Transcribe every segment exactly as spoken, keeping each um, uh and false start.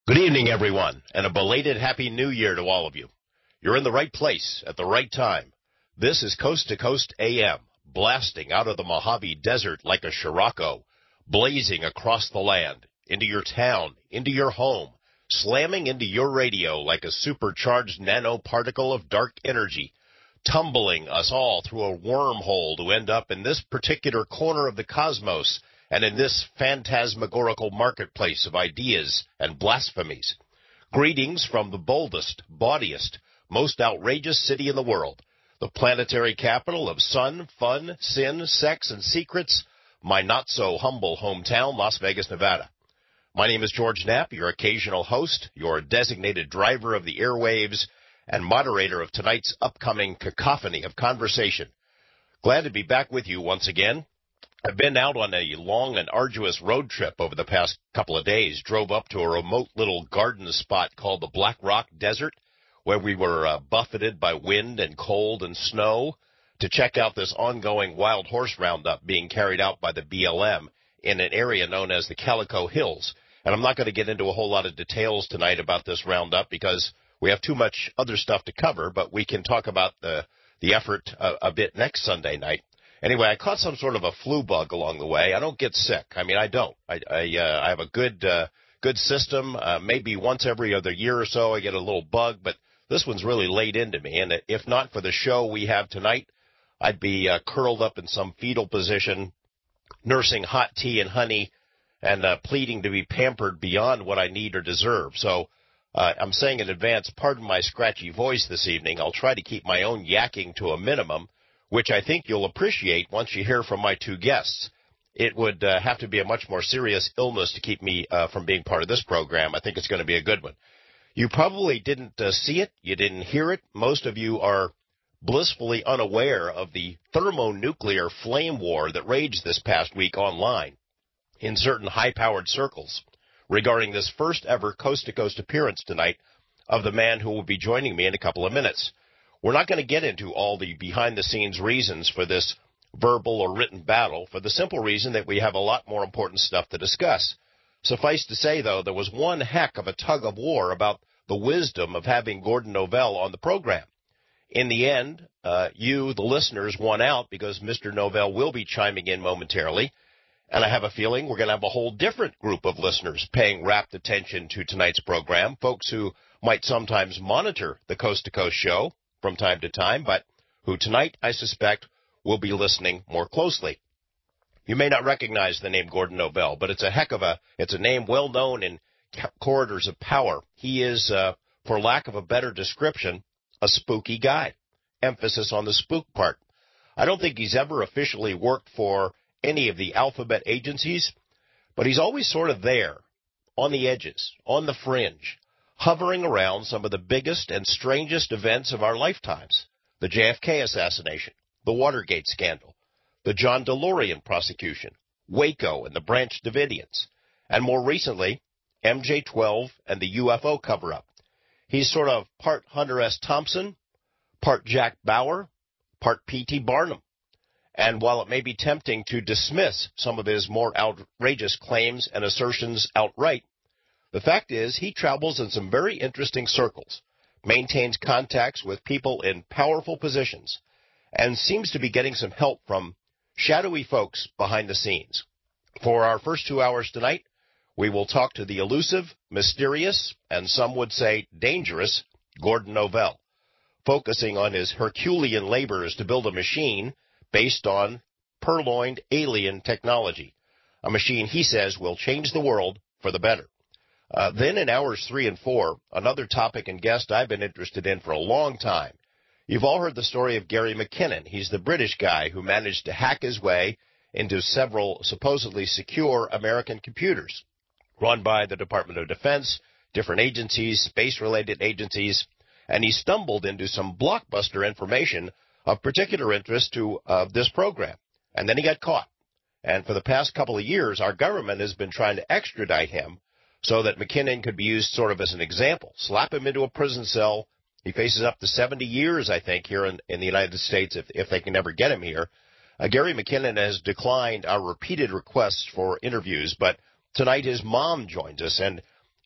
Good evening, everyone, and a belated Happy New Year to all of you. You're in the right place at the right time. This is Coast to Coast A M, blasting out of the Mojave Desert like a Scirocco, blazing across the land, into your town, into your home, slamming into your radio like a supercharged nanoparticle of dark energy, tumbling us all through a wormhole to end up in this particular corner of the cosmos and in this phantasmagorical marketplace of ideas and blasphemies. Greetings from the boldest, bawdiest, most outrageous city in the world, the planetary capital of sun, fun, sin, sex, and secrets, my not-so-humble hometown, Las Vegas, Nevada. My name is George Knapp, your occasional host, your designated driver of the airwaves, and moderator of tonight's upcoming cacophony of conversation. Glad to be back with you once again. I've been out on a long and arduous road trip over the past couple of days, drove up to a remote little garden spot called the Black Rock Desert, where we were uh, buffeted by wind and cold and snow to check out this ongoing wild horse roundup being carried out by the B L M in an area known as the Calico Hills. And I'm not going to get into a whole lot of details tonight about this roundup because we have too much other stuff to cover, but we can talk about the, the effort a, a bit next Sunday night. Anyway, I caught some sort of a flu bug along the way. I don't get sick. I mean, I don't. I I, uh, I have a good uh, good system. Uh, maybe once every other year or so I get a little bug, but this one's really laid into me. And if not for the show we have tonight, I'd be uh, curled up in some fetal position, nursing hot tea and honey, and uh, pleading to be pampered beyond what I need or deserve. So uh, I'm saying in advance, pardon my scratchy voice this evening. I'll try to keep my own yakking to a minimum, which I think you'll appreciate once you hear from my two guests. It would uh, have to be a much more serious illness to keep me uh, from being part of this program. I think it's going to be a good one. You probably didn't uh, see it. You didn't hear it. Most of you are blissfully unaware of the thermonuclear flame war that raged this past week online in certain high-powered circles regarding this first-ever coast-to-coast appearance tonight of the man who will be joining me in a couple of minutes. We're not going to get into all the behind-the-scenes reasons for this verbal or written battle for the simple reason that we have a lot more important stuff to discuss. Suffice to say, though, there was one heck of a tug-of-war about the wisdom of having Gordon Novell on the program. In the end, uh, you, the listeners, won out because Mister Novell will be chiming in momentarily, and I have a feeling we're going to have a whole different group of listeners paying rapt attention to tonight's program, folks who might sometimes monitor the Coast to Coast show from time to time, but who tonight, I suspect, will be listening more closely. You may not recognize the name Gordon Novell, but it's a heck of a, it's a name well known in corridors of power. He is, uh, for lack of a better description, a spooky guy. Emphasis on the spook part. I don't think he's ever officially worked for any of the alphabet agencies, but he's always sort of there, on the edges, on the fringe, hovering around some of the biggest and strangest events of our lifetimes. The J F K assassination, the Watergate scandal, the John DeLorean prosecution, Waco and the Branch Davidians, and more recently, M J twelve and the U F O cover-up. He's sort of part Hunter S. Thompson, part Jack Bauer, part P T. Barnum. And while it may be tempting to dismiss some of his more outrageous claims and assertions outright, the fact is he travels in some very interesting circles, maintains contacts with people in powerful positions, and seems to be getting some help from shadowy folks behind the scenes. For our first two hours tonight, we will talk to the elusive, mysterious, and some would say dangerous Gordon Novell, focusing on his Herculean labors to build a machine based on purloined alien technology, a machine he says will change the world for the better. Uh, then in hours three and four, another topic and guest I've been interested in for a long time. You've all heard the story of Gary McKinnon. He's the British guy who managed to hack his way into several supposedly secure American computers run by the Department of Defense, different agencies, space-related agencies, and he stumbled into some blockbuster information of particular interest to uh, this program. And then he got caught. And for the past couple of years, our government has been trying to extradite him so that McKinnon could be used sort of as an example. Slap him into a prison cell. He faces up to seventy years, I think, here in, in the United States if, if they can ever get him here. Uh, Gary McKinnon has declined our repeated requests for interviews, but tonight his mom joins us. And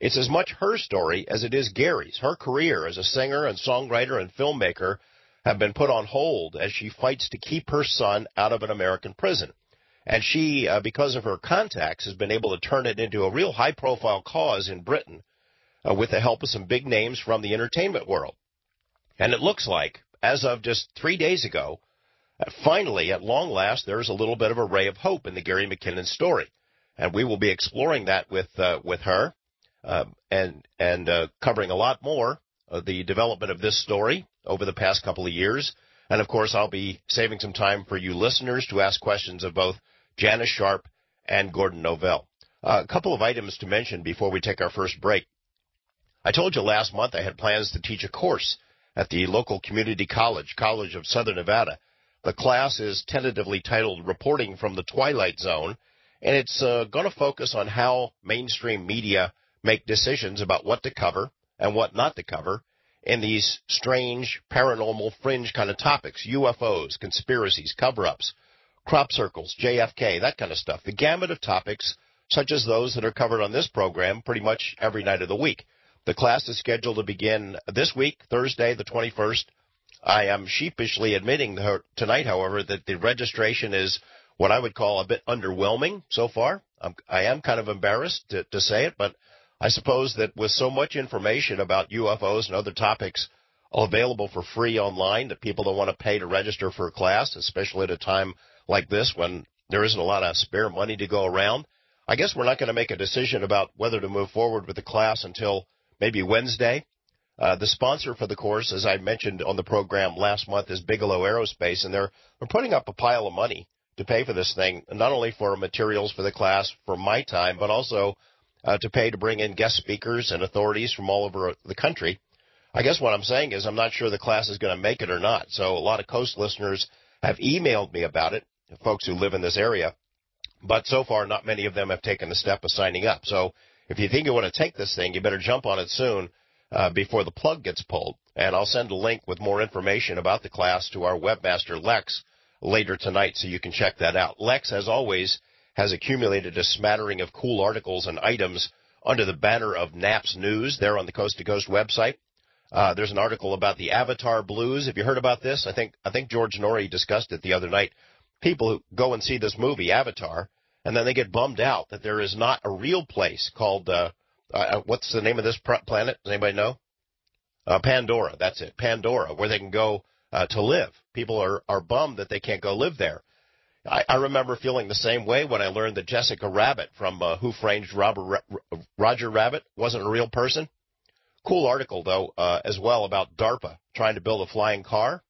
It's as much her story as it is Gary's. Her career as a singer and songwriter and filmmaker have been put on hold as she fights to keep her son out of an American prison. And she, uh, because of her contacts, has been able to turn it into a real high-profile cause in Britain uh, with the help of some big names from the entertainment world. And it looks like, as of just three days ago, uh, finally, at long last, there's a little bit of a ray of hope in the Gary McKinnon story. And we will be exploring that with uh, with her uh, and, and uh, covering a lot more of the development of this story over the past couple of years. And, of course, I'll be saving some time for you listeners to ask questions of both Janice Sharp and Gordon Novell. Uh, a couple of items to mention before we take our first break. I told you last month I had plans to teach a course at the local community college, College of Southern Nevada. The class is tentatively titled Reporting from the Twilight Zone, and it's uh, going to focus on how mainstream media make decisions about what to cover and what not to cover in these strange, paranormal, fringe kind of topics, U F Os, conspiracies, cover-ups, crop circles, J F K, that kind of stuff. The gamut of topics such as those that are covered on this program pretty much every night of the week. The class is scheduled to begin this week, Thursday, the twenty-first. I am sheepishly admitting tonight, however, that the registration is what I would call a bit underwhelming so far. I'm, I am kind of embarrassed to, to say it, but I suppose that with so much information about U F Os and other topics available for free online that people don't want to pay to register for a class, especially at a time like this when there isn't a lot of spare money to go around. I guess we're not going to make a decision about whether to move forward with the class until maybe Wednesday. Uh, the sponsor for the course, as I mentioned on the program last month, is Bigelow Aerospace, and they're, they're putting up a pile of money to pay for this thing, not only for materials for the class for my time, but also uh, to pay to bring in guest speakers and authorities from all over the country. I guess what I'm saying is I'm not sure the class is going to make it or not. So a lot of Coast listeners have emailed me about it, folks who live in this area, but so far not many of them have taken the step of signing up. So if you think you want to take this thing, you better jump on it soon uh, before the plug gets pulled. And I'll send a link with more information about the class to our webmaster, Lex, later tonight, so you can check that out. Lex, as always, has accumulated a smattering of cool articles and items under the banner of Naps News there on the Coast to Coast website. Uh, there's an article about the Avatar Blues. Have you heard about this? I think I think George Norrie discussed it the other night. People who go and see this movie, Avatar, and then they get bummed out that there is not a real place called, uh, uh, what's the name of this planet? Does anybody know? Uh, Pandora, that's it, Pandora, where they can go uh, to live. People are, are bummed that they can't go live there. I, I remember feeling the same way when I learned that Jessica Rabbit from uh, Who Framed Robert, Roger Rabbit wasn't a real person. Cool article, though, uh, as well about DARPA trying to build a flying car,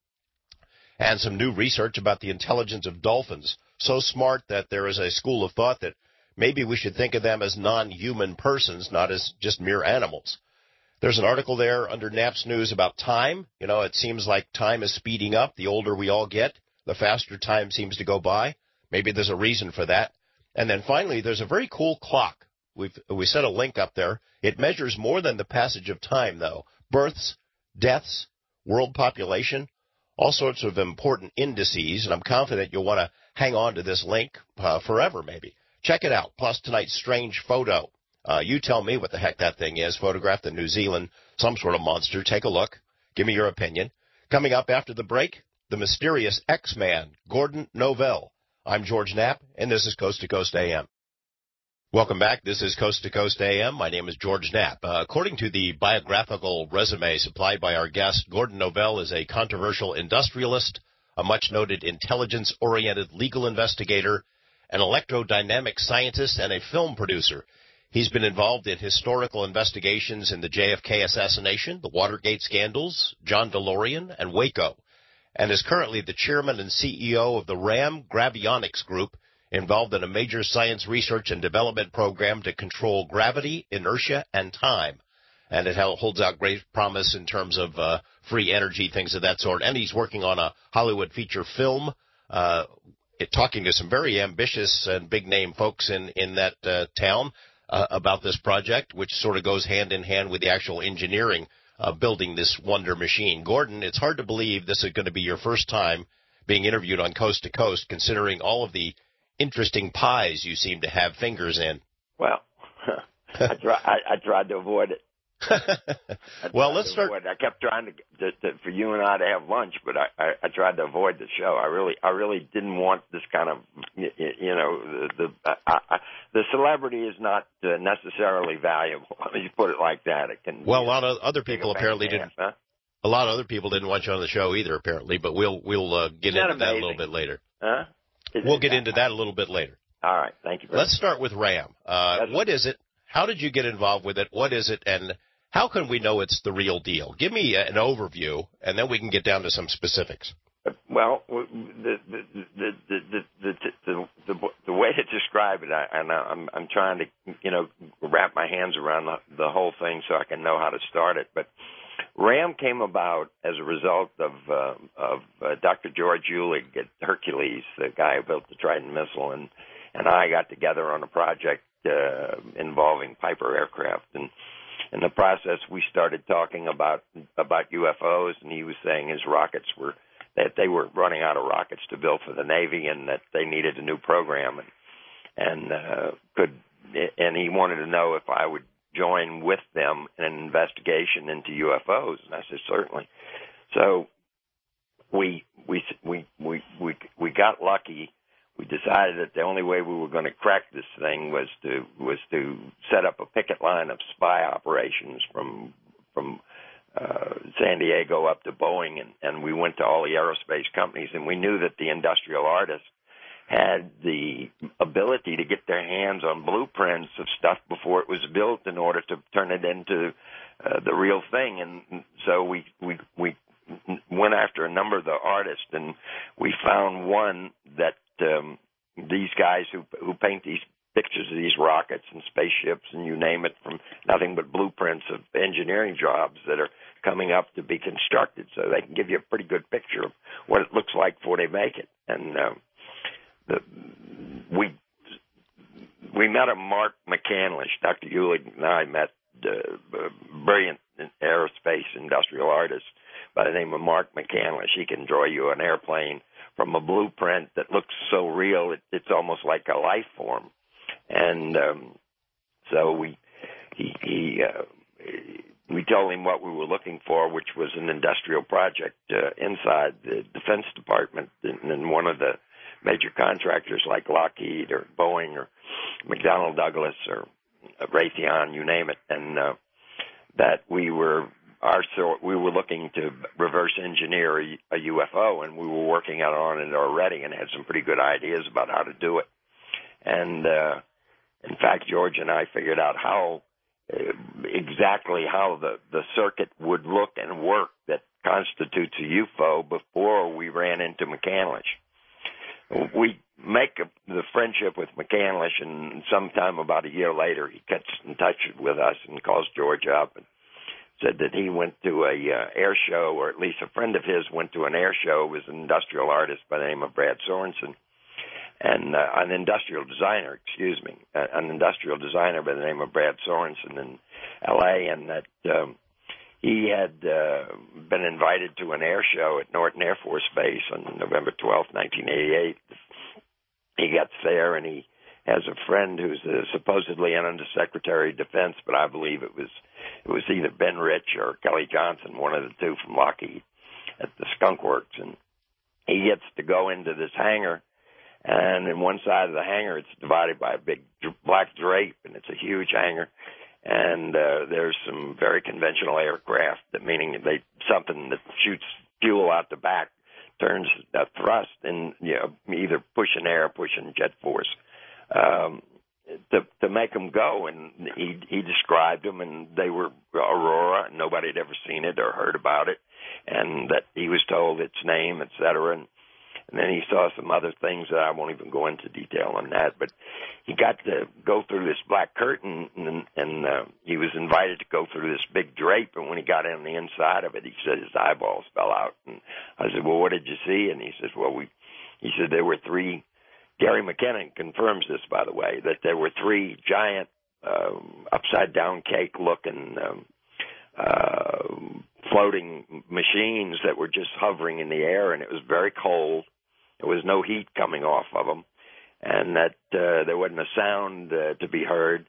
and some new research about the intelligence of dolphins. So smart that there is a school of thought that maybe we should think of them as non-human persons, not as just mere animals. There's an article there under Naps News about time. You know, it seems like time is speeding up. The older we all get, the faster time seems to go by. Maybe there's a reason for that. And then finally, there's a very cool clock. We've, we set a link up there. It measures more than the passage of time, though. Births, deaths, world population, all sorts of important indices, and I'm confident you'll want to hang on to this link uh, forever, maybe. Check it out, plus tonight's strange photo. Uh, you tell me what the heck that thing is, photographed in New Zealand, some sort of monster. Take a look. Give me your opinion. Coming up after the break, the mysterious X-Man, Gordon Novell. I'm George Knapp, and this is Coast to Coast A M. Welcome back. This is Coast to Coast A M. My name is George Knapp. Uh, according to the biographical resume supplied by our guest, Gordon Novell is a controversial industrialist, a much-noted intelligence-oriented legal investigator, an electrodynamic scientist, and a film producer. He's been involved in historical investigations in the J F K assassination, the Watergate scandals, John DeLorean, and Waco, and is currently the chairman and C E O of the RAM Gravionics Group, involved in a major science research and development program to control gravity, inertia, and time. And it holds out great promise in terms of uh, free energy, things of that sort. And he's working on a Hollywood feature film, uh, it, talking to some very ambitious and big-name folks in, in that uh, town uh, about this project, which sort of goes hand-in-hand with the actual engineering of building this wonder machine. Gordon, it's hard to believe this is going to be your first time being interviewed on Coast to Coast, considering all of the interesting pies you seem to have fingers in. Well, I, try, I, I tried to avoid it. Well, let's start. Avoid. I kept trying to, to, to for you and I to have lunch, but I, I, I tried to avoid the show. I really, I really didn't want this kind of, you, you know, the the, I, I, the celebrity is not uh, necessarily valuable. Let me put it like that. It can. Well, a lot of other people apparently didn't. Huh? A lot of other people didn't want you on the show either, apparently. But we'll we'll uh, get into that a little bit later. Huh? Is we'll get into that a little bit later. All right. Thank you. Very Let's much. start with RAM. Uh, what is it? How did you get involved with it? What is it? And how can we know it's the real deal? Give me an overview, and then we can get down to some specifics. Well, the the the the the the, the, the way to describe it, I, and I'm I'm trying to you know wrap my hands around the, the whole thing so I can know how to start it. But RAM came about as a result of uh, of uh, Doctor George Uhlig at Hercules, the guy who built the Trident missile, and and I got together on a project uh, involving Piper aircraft. And in the process, we started talking about about U F Os, and he was saying his rockets were that they were running out of rockets to build for the Navy, and that they needed a new program, and and uh, could and he wanted to know if I would join with them in an investigation into U F Os, and I said certainly. So we we we we we we got lucky. We decided that the only way we were going to crack this thing was to was to set up a picket line of spy operations from from uh, San Diego up to Boeing, and, and we went to all the aerospace companies, and we knew that the industrial artists had the ability to get their hands on blueprints of stuff before it was built in order to turn it into uh, the real thing. And so we we we went after a number of the artists, and we found one that um, these guys who who paint these pictures of these rockets and spaceships and you name it, from nothing but blueprints of engineering jobs that are coming up to be constructed, so they can give you a pretty good picture of what it looks like before they make it. And uh, the, we we met a Mark McCandlish. Doctor Uhlig and I met uh, a brilliant aerospace industrial artist by the name of Mark McCandlish. He can draw you an airplane from a blueprint that looks so real, it, it's almost like a life form. And um, so we he, he uh, we told him what we were looking for, which was an industrial project uh, inside the Defense Department, and, and one of the major contractors like Lockheed or Boeing or McDonnell Douglas or Raytheon, you name it, and uh, that we were our sort we were looking to reverse engineer a, a U F O, and we were working out on it already and had some pretty good ideas about how to do it. And uh, in fact, George and I figured out how uh, exactly how the, the circuit would look and work that constitutes a U F O before we ran into McCandlish. We make a, the friendship with McCandlish, and sometime about a year later, he gets in touch with us and calls George up and said that he went to a uh, air show, or at least a friend of his went to an air show. It was an industrial artist by the name of Brad Sorensen, and uh, an industrial designer, excuse me, uh, an industrial designer by the name of Brad Sorensen in L A, and that um, he had uh, been invited to an air show at Norton Air Force Base on November twelfth, nineteen eighty-eight. He gets there, and he has a friend who's uh, supposedly an undersecretary of defense, but I believe it was it was either Ben Rich or Kelly Johnson, one of the two from Lockheed at the Skunk Works. And he gets to go into this hangar, and in one side of the hangar, it's divided by a big black drape, and it's a huge hangar. And uh, there's some very conventional aircraft, that meaning they something that shoots fuel out the back, turns a thrust, and you know, either pushing air, pushing jet force, um, to to make them go. And he he described them, and they were Aurora, and nobody had ever seen it or heard about it, and that he was told its name, et cetera. And, and then he saw some other things that I won't even go into detail on that, but he got to go through this black curtain, and, and uh, he was invited to go through this big drape, and when he got on the inside of it, he said his eyeballs fell out. And I said, well, what did you see? And he says, well, we, he said there were three, Gary McKinnon confirms this, by the way, that there were three giant um, upside-down cake-looking um, uh, floating machines that were just hovering in the air, and it was very cold. There was no heat coming off of them, and that uh, there wasn't a sound uh, to be heard.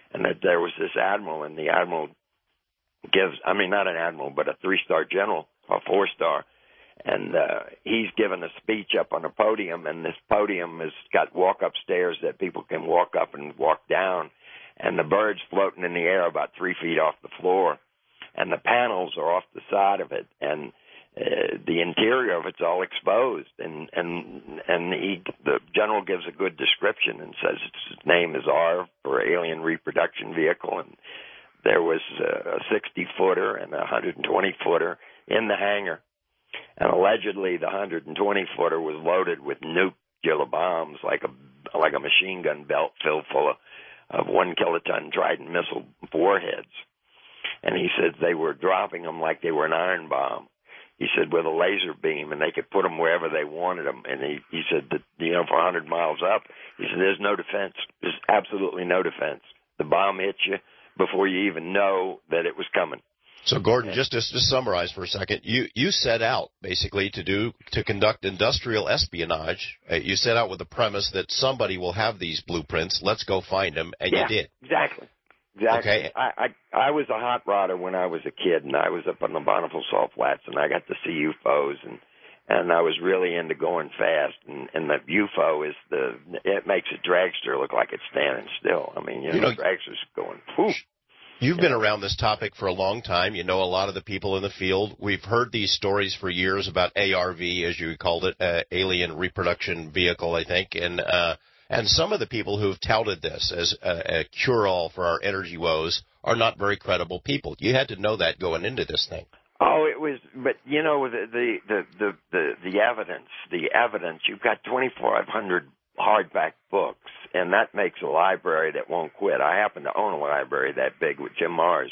and that there was this admiral, and the admiral gives, I mean, not an admiral, but a three-star general, a four-star, and uh, he's given a speech up on a podium, and this podium has got walk-up stairs that people can walk up and walk down, and the bird's floating in the air about three feet off the floor, and the panels are off the side of it, and uh, the interior of it's all exposed, and and and he, the general gives a good description and says its name is R for Alien Reproduction Vehicle, and there was a sixty-footer and a one hundred twenty-footer in the hangar. And allegedly, the one hundred twenty-footer was loaded with nuclear bombs, like a like a machine gun belt filled full of, of one kiloton Trident missile warheads. And he said they were dropping them like they were an iron bomb. He said with a laser beam, and they could put them wherever they wanted them. And he, he said that, you know, for one hundred miles up, he said there's no defense. There's absolutely no defense. The bomb hits you before you even know that it was coming. So, Gordon, just to, to summarize for a second, you, you set out basically to do to conduct industrial espionage. Uh, you set out with the premise that somebody will have these blueprints. Let's go find them, and yeah, you did. Exactly. Exactly. Okay. I, I I was a hot rodder when I was a kid, and I was up on the Bonneville Salt Flats, and I got to see U F Os, and and I was really into going fast. And, and the U F O is the it makes a dragster look like it's standing still. I mean, you know, you know the dragster's going. Whew. You've been around this topic for a long time. You know a lot of the people in the field. We've heard these stories for years about A R V, as you called it, uh, Alien Reproduction Vehicle, I think, and uh, and some of the people who've touted this as a, a cure-all for our energy woes are not very credible people. You had to know that going into this thing. Oh, it was, but you know the the the the the, the evidence, the evidence. You've got twenty-five hundred hardback books, and that makes a library that won't quit. I happen to own a library that big with Jim Mars,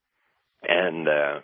and uh,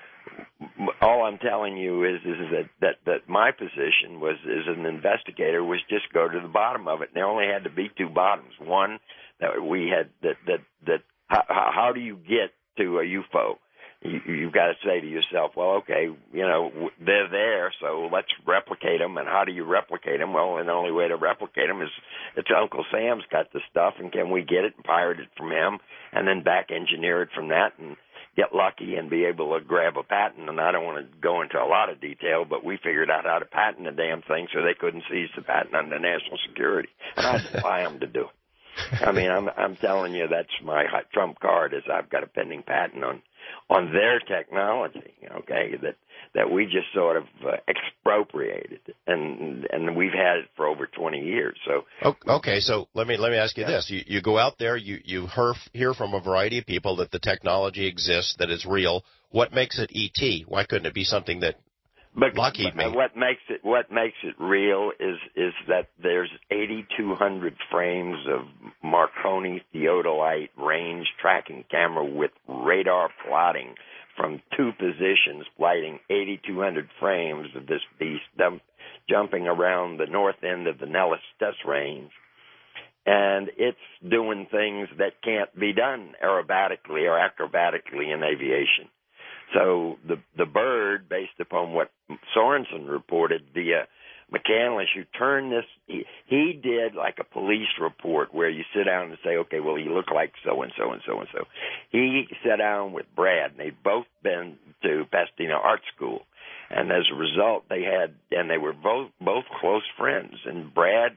all I'm telling you is is that, that that my position was as an investigator was just go to the bottom of it. And there only had to be two bottoms. One that we had that that that how, how do you get to a U F O? You, you've got to say to yourself, well, okay, you know, they're there, so let's replicate them. And how do you replicate them? Well, and the only way to replicate them is it's Uncle Sam's got the stuff, and can we get it and pirate it from him and then back engineer it from that and get lucky and be able to grab a patent? And I don't want to go into a lot of detail, but we figured out how to patent the damn thing so they couldn't seize the patent under national security. And I defy them to do it. I mean, I'm, I'm telling you, that's my trump card is I've got a pending patent on on their technology, okay, that that we just sort of uh, expropriated, and and we've had it for over twenty years. So okay, so let me let me ask you yeah. this: you you go out there, you you hear hear from a variety of people that the technology exists, that it's real. What makes it E T? Why couldn't it be something that But, Lockheed but made? What makes it what makes it real is is that there's eighty-two hundred frames of Marconi theodolite range tracking camera with radar plotting from two positions, flighting eighty-two hundred frames of this beast dump, jumping around the north end of the Nellis Test Range. And it's doing things that can't be done aerobatically or acrobatically in aviation. So the the bird, based upon what Sorensen reported via McCandless, you turn this, he, he did like a police report where you sit down and say, okay, well, you look like so-and-so and so-and-so. He sat down with Brad, and they'd both been to Pasadena Art School. And as a result, they had, and they were both, both close friends, and Brad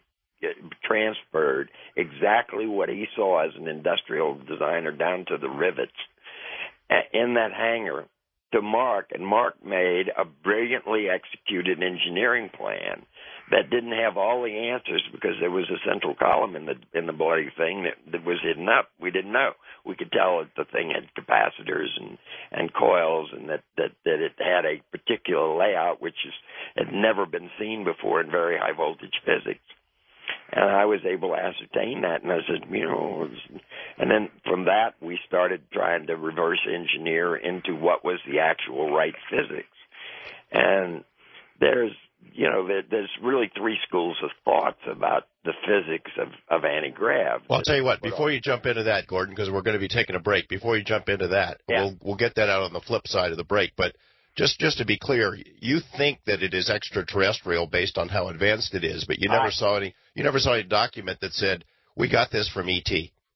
transferred exactly what he saw as an industrial designer down to the rivets in that hangar to Mark, and Mark made a brilliantly executed engineering plan that didn't have all the answers because there was a central column in the in the bloody thing that, that was hidden up. We didn't know. We could tell that the thing had capacitors and, and coils, and that, that, that it had a particular layout which is, had never been seen before in very high voltage physics. And I was able to ascertain that, and I said, you know, and then from that we started trying to reverse engineer into what was the actual right physics. And there's, you know, there, there's really three schools of thoughts about the physics of, of anti-grav. Well, I'll tell you what, before you jump into that, Gordon, because we're going to be taking a break, before you jump into that, yeah. we'll, we'll get that out on the flip side of the break, but Just just to be clear, you think that it is extraterrestrial based on how advanced it is, but you never I, saw any you never saw any document that said we got this from E T.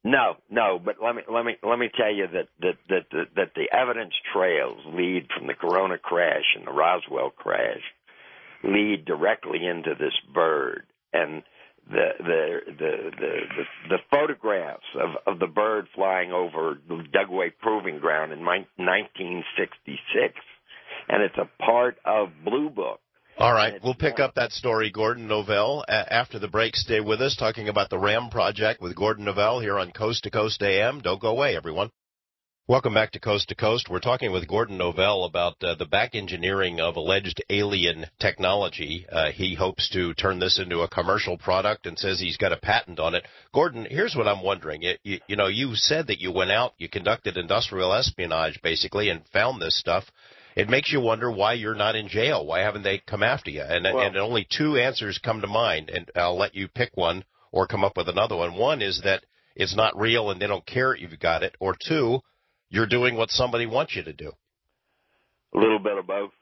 No, no, but let me let me let me tell you that that that that, that the evidence trails lead from the Corona crash and the Roswell crash lead directly into this bird, and the the the the the, the photographs of, of the bird flying over the Dugway Proving Ground in nineteen sixty-six, and it's a part of Blue Book. All right, we'll pick up that story, Gordon Novell, after the break. Stay with us, talking about the RAM project with Gordon Novell here on Coast to Coast A M. Don't go away, everyone. Welcome back to Coast to Coast. We're talking with Gordon Novell about uh, the back engineering of alleged alien technology. Uh, he hopes to turn this into a commercial product and says he's got a patent on it. Gordon, here's what I'm wondering. It, you, you know, you said that you went out, you conducted industrial espionage, basically, and found this stuff. It makes you wonder why you're not in jail. Why haven't they come after you? And, well, and only two answers come to mind, and I'll let you pick one or come up with another one. One is that it's not real and they don't care if you've got it. Or two, you're doing what somebody wants you to do. A little bit of both.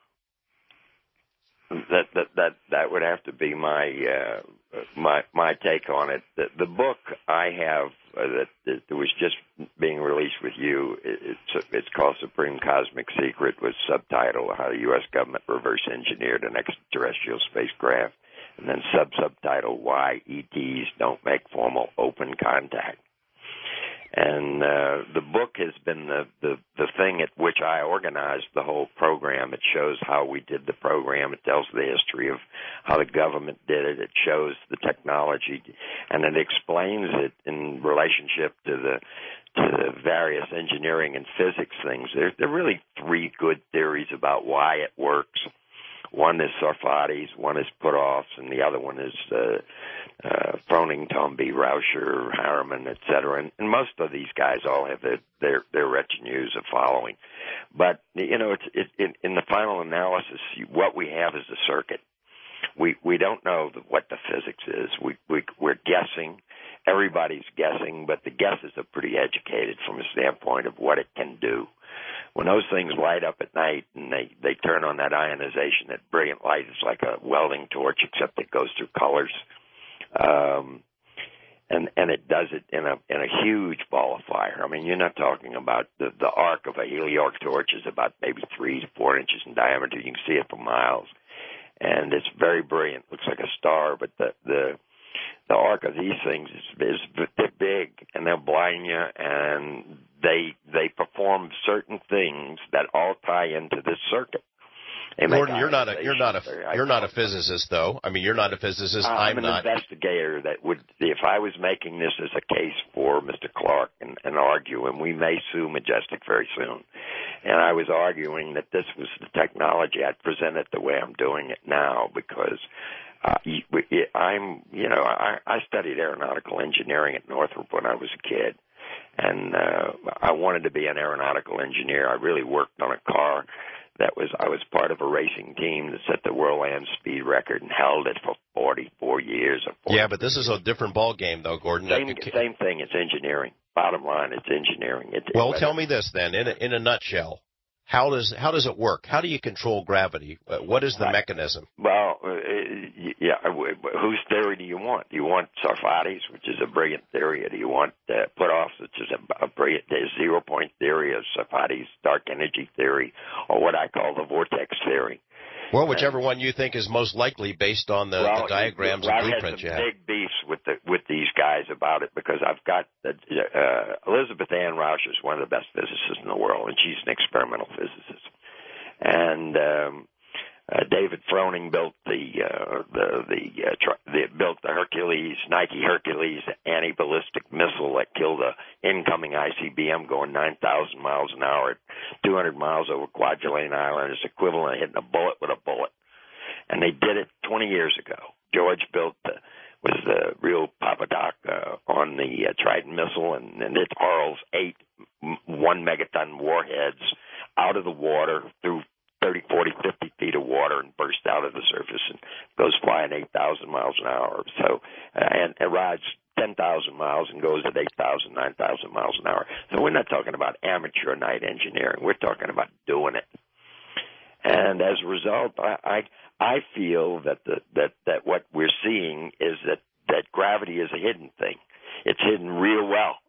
That that that that would have to be my uh, my my take on it. The, the book I have uh, that, that was just being released with you, it's it's called Supreme Cosmic Secret, with subtitle How the U S Government Reverse Engineered an Extraterrestrial Spacecraft, and then sub subtitle Why E Ts Don't Make Formal Open Contact. And uh, the book has been the, the, the thing at which I organized the whole program. It shows how we did the program. It tells the history of how the government did it. It shows the technology, and it explains it in relationship to the to the various engineering and physics things. There, there are really three good theories about why it works. One is Sarfati's, one is Puthoff's, and the other one is uh, uh, Froning, Toynbee, Rauscher, Harriman, et cetera. And, and most of these guys all have their, their, their retinues of following. But, you know, it's, it, in, in the final analysis, what we have is a circuit. We we don't know the, what the physics is. We, we, we're guessing. Everybody's guessing, but the guesses are pretty educated from a standpoint of what it can do. When those things light up at night and they, they turn on that ionization, that brilliant light is like a welding torch, except it goes through colors. Um, and, and it does it in a, in a huge ball of fire. I mean, you're not talking about the, the arc of a heliarc torch is about maybe three to four inches in diameter. You can see it for miles. And it's very brilliant. Looks like a star, but the, the, the arc of these things is, is they're big, and they'll blind you, and they they perform certain things that all tie into this circuit. Gordon, you're not a you're not a you're not a physicist, though. I mean, you're not a physicist. I'm, I'm an not. investigator that would, if I was making this as a case for Mister Clark and, and argue, and we may sue Majestic very soon, and I was arguing that this was the technology, I'd present it the way I'm doing it now, because uh, I'm, you know, I, I studied aeronautical engineering at Northrop when I was a kid, and uh, I wanted to be an aeronautical engineer. I really worked on a car. That was I was part of a racing team that set the world land speed record and held it for forty-four years. Or yeah, but this is a different ball game, though, Gordon. Same, same thing. It's engineering. Bottom line, it's engineering. It, well, tell me this then, in a, in a nutshell. How does how does it work? How do you control gravity? What is the right. mechanism? Well, uh, yeah. Whose theory do you want? Do you want Sarfati's, which is a brilliant theory, or do you want uh, Puthoff's, which is a, a brilliant zero point theory, or Sarfati's dark energy theory, or what I call the vortex theory? Well, whichever one you think is most likely based on the, well, the diagrams well, and blueprints you have. I had some big beefs with the with these guys about it, because I've got uh, uh, Elizabeth Ann Rauscher is one of the best physicists in the world, and she's an experimental physicist. And um, uh, David Froning built the uh, the the, uh, tr- the built the Hercules Nike Hercules anti-ballistic missile that killed a incoming I C B M going nine thousand miles an hour at two hundred miles over Kwajalein Island. Is equivalent to hitting a bullet with a bullet. And they did it twenty years ago. George built the was the real Papa Doc uh, on the uh, Trident missile, and, and it hurls eight one megaton warheads out of the water through thirty, forty, fifty feet of water and bursts out of the surface and goes flying eight thousand miles an hour. So, uh, and it rides ten thousand miles and goes at eight thousand, nine thousand miles an hour. So we're not talking about amateur night engineering. We're talking about doing it. And as a result, I, I, I feel that the, that, that what we're seeing is that, that gravity is a hidden thing. It's hidden real well.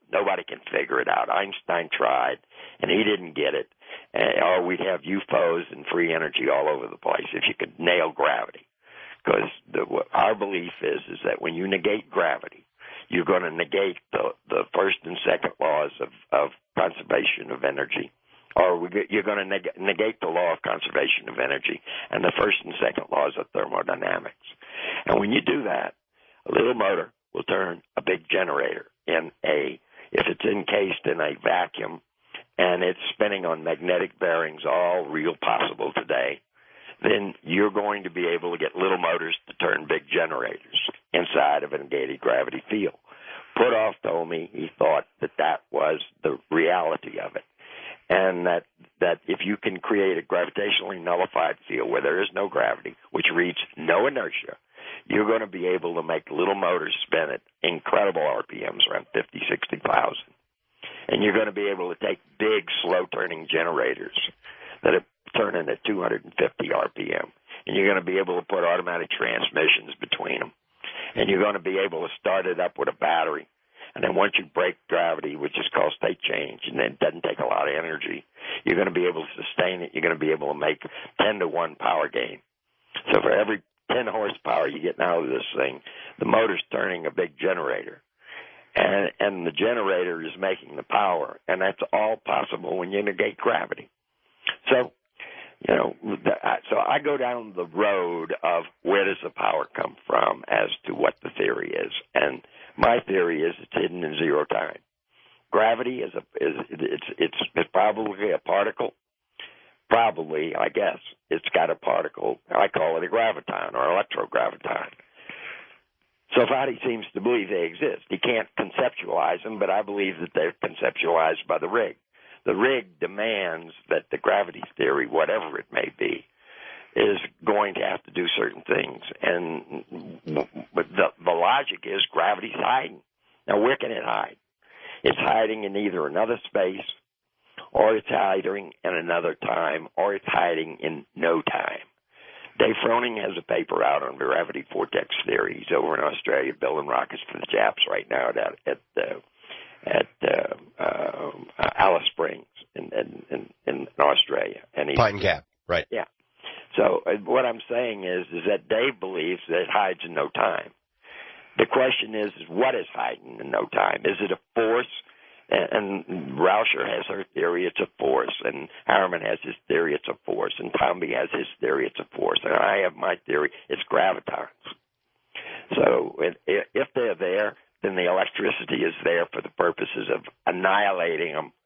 Nobody can figure it out. Einstein tried, and he didn't get it. Uh, or we'd have U F Os and free energy all over the place if you could nail gravity. Because our belief is is that when you negate gravity, you're going to negate the, the first and second laws of, of conservation of energy. Or we get, you're going to neg- negate the law of conservation of energy and the first and second laws of thermodynamics. And when you do that, a little motor will turn a big generator in a, if it's encased in a vacuum and it's spinning on magnetic bearings, all real possible today, then you're going to be able to get little motors to turn big generators inside of a negated gravity field. Puthoff told me he thought that that was the reality of it. And that, that if you can create a gravitationally nullified field where there is no gravity, which reads no inertia, you're going to be able to make little motors spin at incredible R P Ms, around fifty, sixty thousand. And you're going to be able to take big, slow-turning generators that are turning at two hundred fifty R P M. And you're going to be able to put automatic transmissions between them. And you're going to be able to start it up with a battery. And then once you break gravity, which is called state change, and it doesn't take a lot of energy, you're going to be able to sustain it. You're going to be able to make ten to one power gain. So for every ten horsepower you're getting out of this thing, the motor's turning a big generator. And, and the generator is making the power. And that's all possible when you negate gravity. So, you know, so I go down the road of where does the power come from as to what the theory is. And my theory is it's hidden in zero time. Gravity is a is it's it's, it's probably a particle. Probably, I guess, it's got a particle. I call it a graviton or electrograviton. So Fadi seems to believe they exist. He can't conceptualize them, but I believe that they're conceptualized by the rig. The rig demands that the gravity theory, whatever it may be, is going to have to do certain things. And but the, the logic is gravity's hiding. Now, where can it hide? It's hiding in either another space, or it's hiding in another time, or it's hiding in no time. Dave Froning has a paper out on gravity vortex theory. He's over in Australia building rockets for the Japs right now at at uh, at uh, uh, Alice Springs in, in, in Australia. And he's, Pine Gap, right? Yeah. So uh, what I'm saying is, is that Dave believes that it hides in no time. The question is, is what is hiding in no time? Is it a force? And, and Rauscher has her theory, it's a force. And Harriman has his theory, it's a force. And Tomby has his theory, it's a force. And I have my theory, it's gravitons. So it, if they're there, then the electricity is there for the purposes of annihilating them.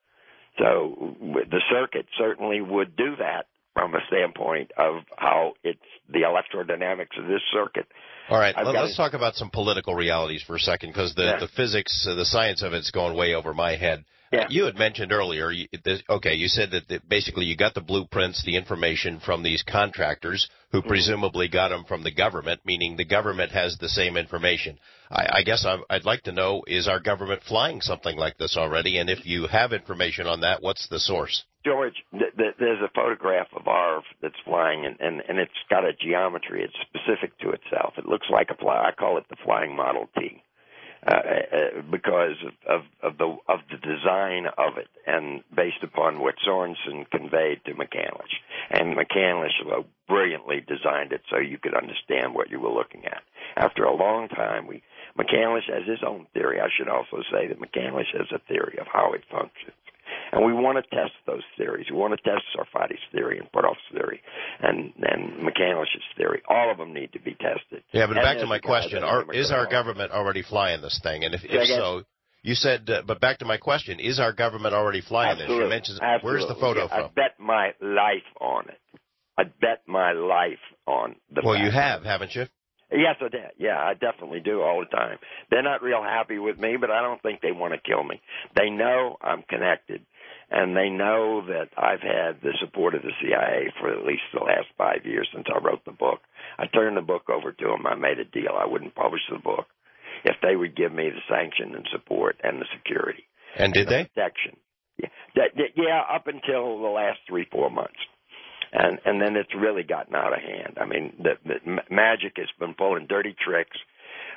So the circuit certainly would do that from a standpoint of how it's the electrodynamics of this circuit. All right, I've let's talk about some political realities for a second, because the, yeah. the physics, uh, the science of it's going way over my head. Yeah. Uh, you had mentioned earlier, you, this, okay, you said that, that basically you got the blueprints, the information from these contractors who mm-hmm. presumably got them from the government, meaning the government has the same information. I, I guess I, I'd like to know, is our government flying something like this already? And if you have information on that, what's the source? George, th- th- there's a photograph of A R V that's flying, and, and, and it's got a geometry. It's specific to itself. It looks like a fly. I call it the Flying Model T. Uh, uh, because of, of, of the of the design of it, and based upon what Sorensen conveyed to McCandlish. And McCandlish uh, brilliantly designed it so you could understand what you were looking at. After a long time, we McCandlish has his own theory. I should also say that McCandlish has a theory of how it functions. And we want to test those theories. We want to test Sarfati's theory and Puthoff's theory and, and McCandlish's theory. All of them need to be tested. Yeah, but and back to my question. Are, is our government already flying this thing? And if, if so, you said, uh, but back to my question, is our government already flying Absolutely. this? You mentioned, Absolutely. Where's the photo yeah, from? I bet my life on it. I bet my life on the Well, fact. you have, haven't you? Yes, I did. Yeah, I definitely do all the time. They're not real happy with me, but I don't think they want to kill me. They know I'm connected. And they know that I've had the support of the C I A for at least the last five years since I wrote the book. I turned the book over to them. I made a deal. I wouldn't publish the book if they would give me the sanction and support and the security. And did and the they? Protection. Yeah, that, that, yeah, up until the last three, four months. And and then it's really gotten out of hand. I mean, the, the magic has been pulling dirty tricks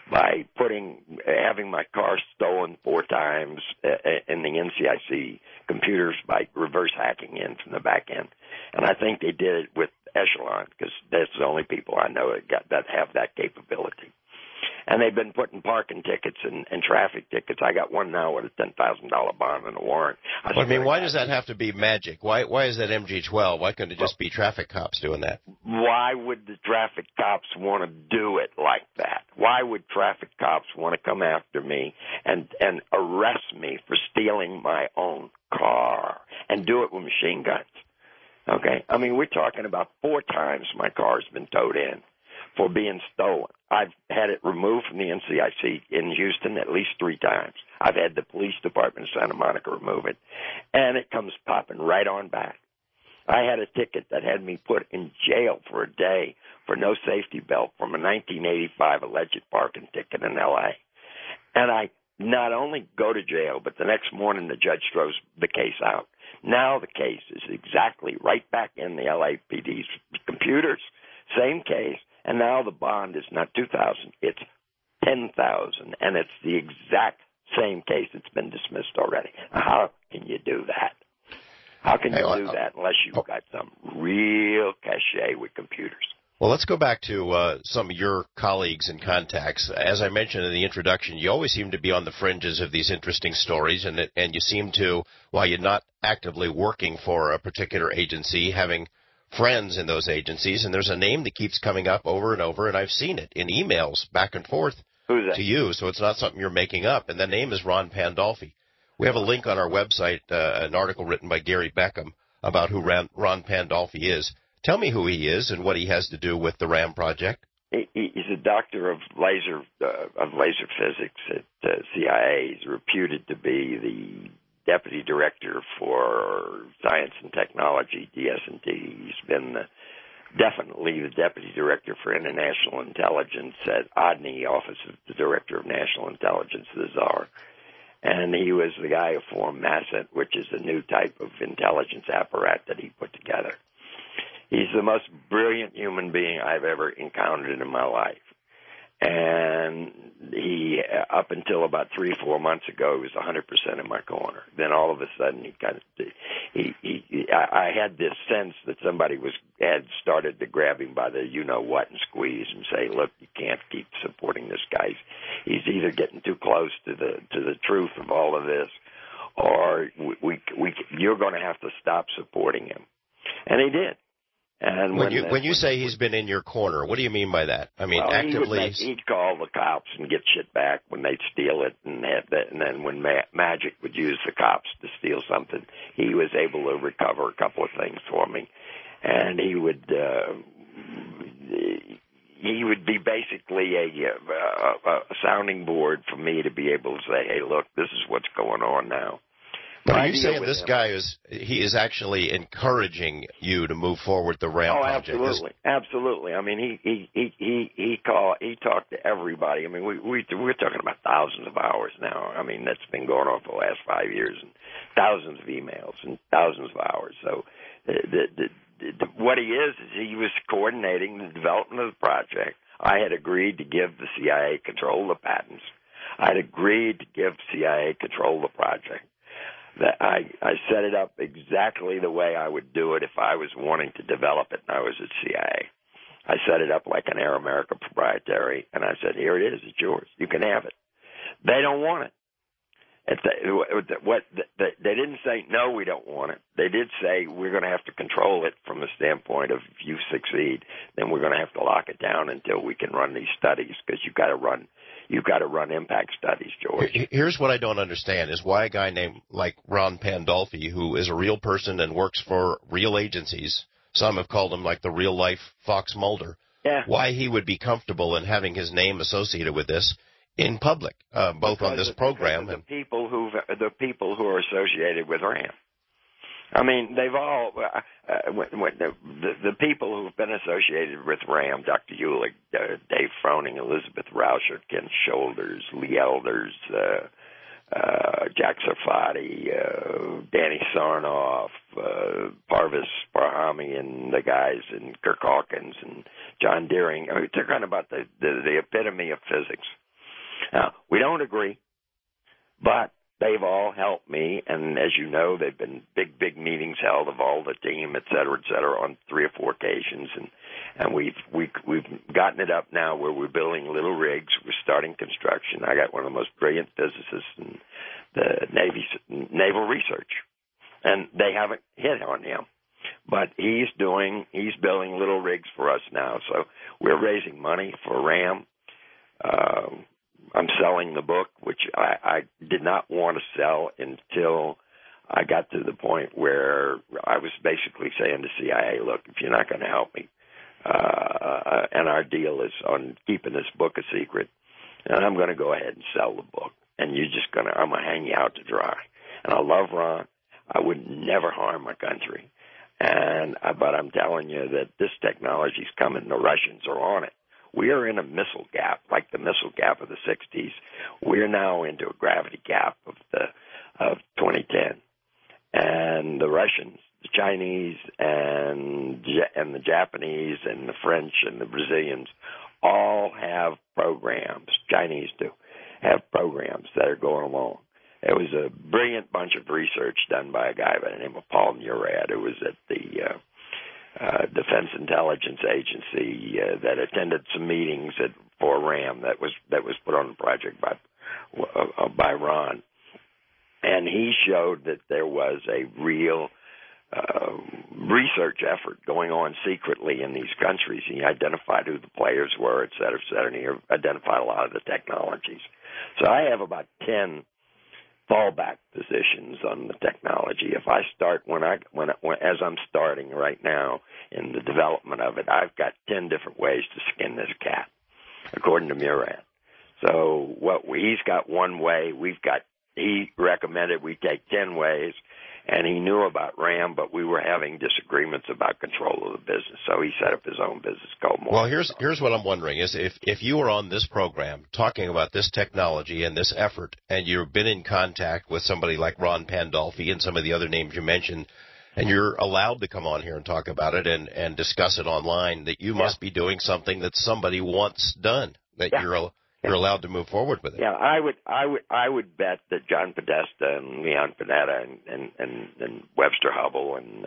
by putting having my car stolen four times in the N C I C computers by reverse hacking in from the back end. And I think they did it with Echelon because that's the only people I know that, got, that have that capability. And they've been putting parking tickets and, and traffic tickets. I got one now with a ten thousand dollars bond and a warrant. I, well, I mean, why does that have to be magic? Why why is that M G twelve? Why couldn't it just be traffic cops doing that? Why would the traffic cops want to do it like that? Why would traffic cops want to come after me and, and arrest me for stealing my own car and do it with machine guns? Okay? I mean, we're talking about four times my car's been towed in for being stolen. I've had it removed from the N C I C in Houston at least three times. I've had the police department of Santa Monica remove it, and it comes popping right on back. I had a ticket that had me put in jail for a day for no safety belt from a nineteen eighty-five alleged parking ticket in L A. And I not only go to jail, but the next morning the judge throws the case out. Now the case is exactly right back in the L A P D's computers, same case. And now the bond is not two thousand, it's ten thousand, and it's the exact same case that's been dismissed already. How can you do that? How can you do that unless you've got some real cachet with computers? Well, let's go back to uh, some of your colleagues and contacts. As I mentioned in the introduction, you always seem to be on the fringes of these interesting stories, and it, and you seem to, while you're not actively working for a particular agency, having friends in those agencies, and there's a name that keeps coming up over and over, and I've seen it in emails back and forth to you, so it's not something you're making up, and the name is Ron Pandolfi. We have a link on our website, uh, an article written by Gary Beckham about who Ron, Ron Pandolfi is. Tell me who he is and what he has to do with the RAM project. He, he's a doctor of laser uh, of laser physics at uh, C I A. He's reputed to be the Deputy Director for Science and Technology, D S and T. He's been the, definitely the Deputy Director for International Intelligence at O D N I, Office of the Director of National Intelligence, the Czar. And he was the guy who formed MASSET, which is a new type of intelligence apparatus that he put together. He's the most brilliant human being I've ever encountered in my life. And he, up until about three, four months ago, he was one hundred percent in my corner. Then all of a sudden, he kind of, he, he, he I, I had this sense that somebody was had started to grab him by the you-know-what and squeeze and say, "Look, you can't keep supporting this guy. He's either getting too close to the to the truth of all of this, or we, we, we you're going to have to stop supporting him." And he did. And when, when you when you say he's been in your corner, what do you mean by that? I mean, well, actively. He would make, he'd call the cops and get shit back when they'd steal it, and have that. And then when Ma- Magic would use the cops to steal something, he was able to recover a couple of things for me. And he would uh, he would be basically a, a, a sounding board for me to be able to say, "Hey, look, this is what's going on now." But are you saying this him. guy is he is actually encouraging you to move forward the RAM oh, project? Oh, absolutely, absolutely. I mean, he he he he he call he talked to everybody. I mean, we we we're talking about thousands of hours now. I mean, that's been going on for the last five years, and thousands of emails and thousands of hours. So, the, the, the, the, what he is is he was coordinating the development of the project. I had agreed to give the C I A control of the patents. I had agreed to give C I A control of the project. That I, I set it up exactly the way I would do it if I was wanting to develop it and I was at C I A. I set it up like an Air America proprietary, and I said, "Here it is, it's yours. You can have it." They don't want it. It's the, what the, they didn't say, "No, we don't want it." They did say, "We're going to have to control it from the standpoint of if you succeed, then we're going to have to lock it down until we can run these studies because you've got to run You've got to run impact studies, George." Here's what I don't understand is why a guy named like Ron Pandolfi, who is a real person and works for real agencies, some have called him like the real-life Fox Mulder, yeah. why he would be comfortable in having his name associated with this in public, uh, both because on this of, program. The and people who the people who are associated with RAM. I mean, they've all, uh, uh, when, when the, the, the people who've been associated with RAM, Doctor Uhlig, uh, Dave Froning, Elizabeth Rauscher, Ken Shoulders, Lee Elders, uh, uh, Jack Sarfati, uh, Danny Sarnoff, uh, Parvis Parhami, and the guys, and Kirk Hawkins, and John Deering. I mean, they're kind of about the, the, the epitome of physics. Now, we don't agree, but they've all helped me, and as you know, they've been big, big meetings held of all the team, et cetera, et cetera, on three or four occasions, and and we've we, we've gotten it up now where we're building little rigs. We're starting construction. I got one of the most brilliant physicists in the Navy Naval Research, and they haven't hit on him, but he's doing he's building little rigs for us now. So we're raising money for RAM. Uh, I'm selling the book, which I, I did not want to sell until I got to the point where I was basically saying to C I A, look, if you're not going to help me, uh, and our deal is on keeping this book a secret, and I'm going to go ahead and sell the book, and you're just going to, I'm going to hang you out to dry. And I love Ron. I would never harm my country. And, but I'm telling you that this technology's coming. The Russians are on it. We are in a missile gap, like the missile gap of the sixties. We're now into a gravity gap of the of twenty ten, and the Russians, the Chinese, and and the Japanese, and the French, and the Brazilians all have programs. Chinese do have programs that are going along. It was a brilliant bunch of research done by a guy by the name of Paul Murad, who was at the uh, Uh, Defense Intelligence Agency uh, that attended some meetings at for RAM that was that was put on the project by uh, by Ron, and he showed that there was a real uh, research effort going on secretly in these countries. He identified who the players were, et cetera, et cetera, and he identified a lot of the technologies. So I have about ten fallback positions on the technology. If I start when I when, when as I'm starting right now in the development of it, I've got ten different ways to skin this cat, according to Murad. So what we, he's got one way, we've got. He recommended we take ten ways, and he knew about RAM, but we were having disagreements about control of the business. So he set up his own business called More. Well, here's here's what I'm wondering is if if you were on this program talking about this technology and this effort, and you've been in contact with somebody like Ron Pandolfi and some of the other names you mentioned, and you're allowed to come on here and talk about it and and discuss it online, that you must yeah. be doing something that somebody wants done, that yeah. you're You're allowed to move forward with it. Yeah, I would, I would, I would bet that John Podesta and Leon Panetta and and, and, and Webster Hubble and,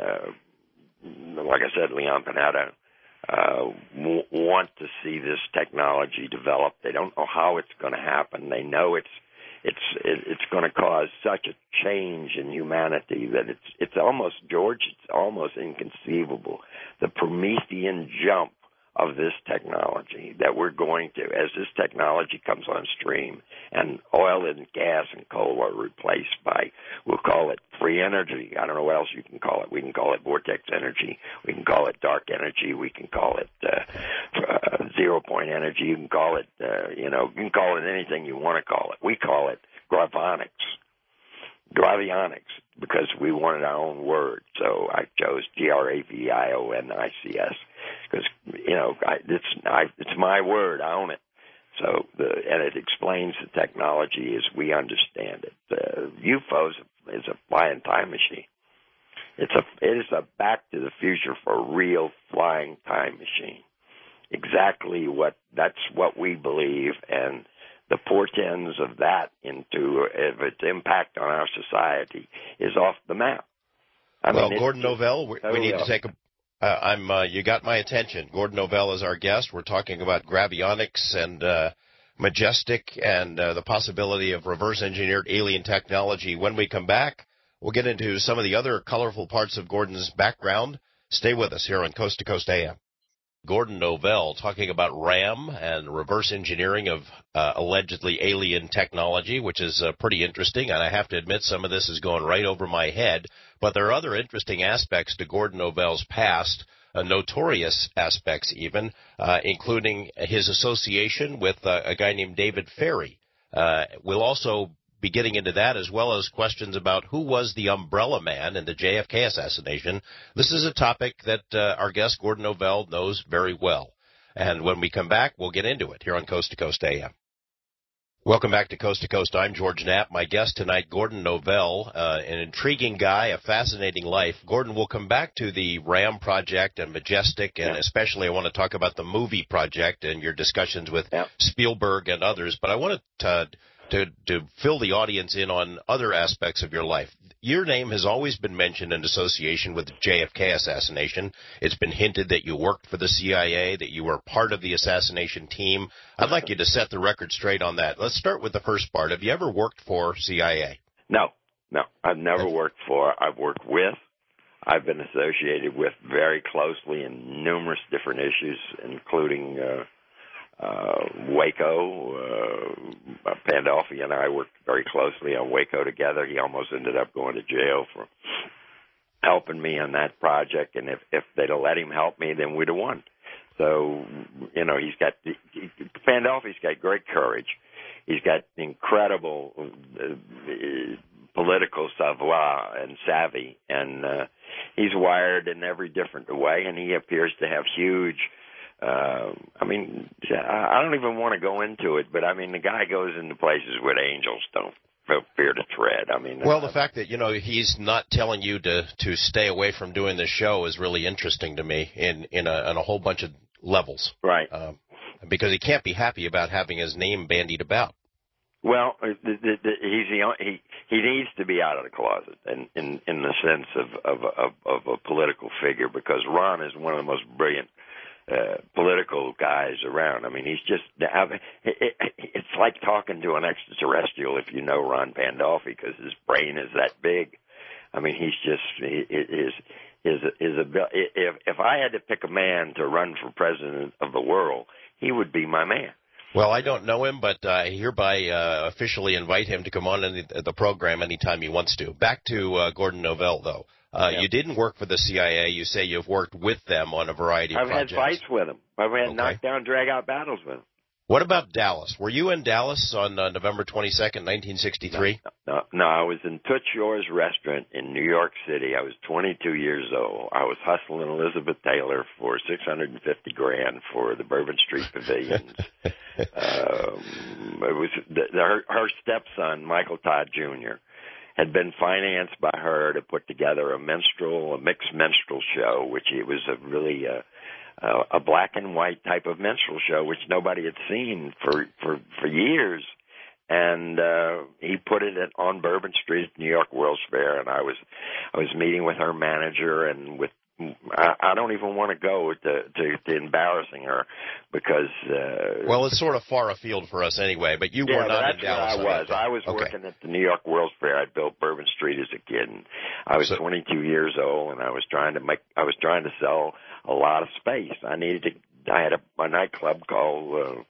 uh, like I said, Leon Panetta uh, w- want to see this technology develop. They don't know how it's going to happen. They know it's it's it's going to cause such a change in humanity that it's it's almost, George, it's almost inconceivable. The Promethean jump of this technology that we're going to, as this technology comes on stream and oil and gas and coal are replaced by, we'll call it free energy. I don't know what else you can call it. We can call it vortex energy. We can call it dark energy. We can call it uh, uh, zero-point energy. You can call it, uh, you know, you can call it anything you want to call it. We call it gravonics. Gravionics, because we wanted our own word. So I chose G R A V I O N I C S because, you know, I, it's I, it's my word. I own it. So the and it explains the technology as we understand it. The U F Os is a flying time machine. It's a it is a Back to the Future for a real flying time machine. Exactly what that's what we believe, and the portents of that into of its impact on our society is off the map. I well, mean, Gordon Novell, we, we need to take a. Uh, I'm. Uh, you got my attention. Gordon Novell is our guest. We're talking about gravionics and uh, Majestic and uh, the possibility of reverse engineered alien technology. When we come back, we'll get into some of the other colorful parts of Gordon's background. Stay with us here on Coast to Coast A M. Gordon Novell talking about RAM and reverse engineering of uh, allegedly alien technology, which is uh, pretty interesting. And I have to admit, some of this is going right over my head. But there are other interesting aspects to Gordon Novell's past, uh, notorious aspects even, uh, including his association with uh, a guy named David Ferrie. Uh, we'll also be getting into that, as well as questions about who was the umbrella man in the J F K assassination. This is a topic that uh, our guest, Gordon Novell, knows very well. And when we come back, we'll get into it here on Coast to Coast A M. Welcome back to Coast to Coast. I'm George Knapp. My guest tonight, Gordon Novell, uh, an intriguing guy, a fascinating life. Gordon, we'll come back to the RAM project and Majestic, and yeah. especially I want to talk about the movie project and your discussions with yeah. Spielberg and others. But I want to, to to fill the audience in on other aspects of your life. Your name has always been mentioned in association with the J F K assassination. It's been hinted that you worked for the C I A, that you were part of the assassination team. I'd like you to set the record straight on that. Let's start with the first part. Have you ever worked for C I A? No, no. I've never worked for. I've worked with. I've been associated with very closely in numerous different issues, including uh, uh, Waco. Uh, Pandolfi and I worked very closely on Waco together. He almost ended up going to jail for helping me on that project, and if, if they'd have let him help me, then we'd have won. So, you know, he's got, he, Pandolfi's got great courage. He's got incredible uh, political savoir and savvy, and uh, he's wired in every different way, and he appears to have huge, uh, I mean, I don't even want to go into it, but I mean, the guy goes into places where the angels don't fear to tread. I mean, well, uh, the fact that, you know, he's not telling you to, to stay away from doing this show is really interesting to me in, in, a, in a whole bunch of levels. Right. Um, because he can't be happy about having his name bandied about. Well, the, the, the, he's the, he he needs to be out of the closet, in in, in the sense of, of of of a political figure, because Ron is one of the most brilliant uh, political guys around. I mean, he's just it, it, it's like talking to an extraterrestrial if you know Ron Pandolfi, because his brain is that big. I mean, he's just his his his if if I had to pick a man to run for president of the world, he would be my man. Well, I don't know him, but I hereby uh, officially invite him to come on in the, the program anytime he wants to. Back to uh, Gordon Novell, though. Uh, yeah. You didn't work for the C I A. You say you've worked with them on a variety of I've projects. I've had fights with them. I've had okay. knockdown, drag-out battles with them. What about Dallas? Were you in Dallas on uh, November twenty-second, nineteen sixty-three? No, no, no, I was in Toots Shor's restaurant in New York City. I was twenty-two years old. I was hustling Elizabeth Taylor for six hundred fifty grand for the Bourbon Street Pavilions. um, it was the, the, her, her stepson, Michael Todd Junior, had been financed by her to put together a minstrel, a mixed minstrel show, which it was a really uh, Uh, a black and white type of minstrel show, which nobody had seen for for, for years, and uh, he put it at, on Bourbon Street at New York World's Fair, and I was I was meeting with her manager, and with I, I don't even want to go to, to, to embarrassing her because uh, well, it's sort of far afield for us anyway. But you yeah, were not that's in Dallas. Where I was. I was okay. working at the New York World's Fair. I built Bourbon Street as a kid, and I was so, twenty-two years old, and I was trying to make I was trying to sell a lot of space. I needed to. I had a, a nightclub called.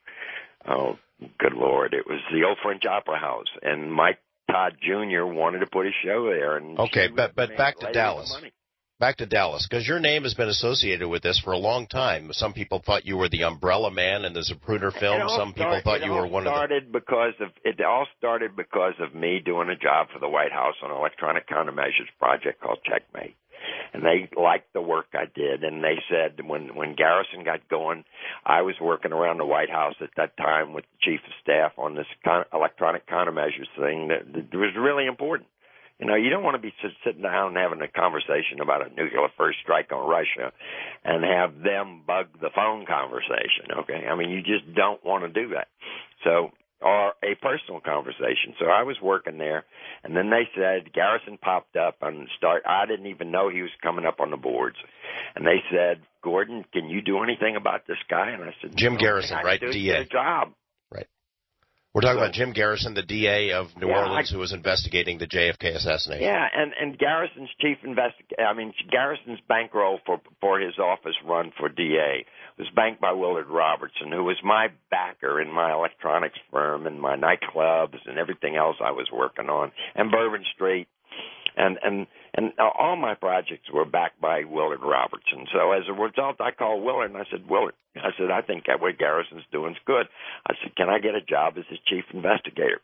Uh, oh, good Lord! It was the Old French Opera House, and Mike Todd Junior wanted to put a show there. And okay, but but back to Dallas. Back to Dallas, because your name has been associated with this for a long time. Some people thought you were the Umbrella Man in the Zapruder film. Some start, people thought you were one of the. Started because of it. All started because of me doing a job for the White House on an electronic countermeasures project called Checkmate, and they liked the work I did. And they said when when Garrison got going, I was working around the White House at that time with the chief of staff on this con- electronic countermeasures thing that, that was really important. You know, you don't want to be sitting down and having a conversation about a nuclear first strike on Russia and have them bug the phone conversation, okay? I mean, you just don't want to do that. So, or a personal conversation. So I was working there, and then they said, Garrison popped up and start. I didn't even know he was coming up on the boards. And they said, Gordon, can you do anything about this guy? And I said, Jim no, Garrison, right, do D A. Get a job. Right. We're talking so, about Jim Garrison, the D A of New yeah, Orleans, I, who was investigating the J F K assassination. Yeah, and, and Garrison's chief investigator, I mean, Garrison's bankroll for for his office run for D A was banked by Willard Robertson, who was my backer in my electronics firm and my nightclubs and everything else I was working on, and Bourbon Street. And, and, and all my projects were backed by Willard Robertson. So as a result, I called Willard and I said, Willard, I said, I think that what Garrison's doing is good. I said, can I get a job as his chief investigator?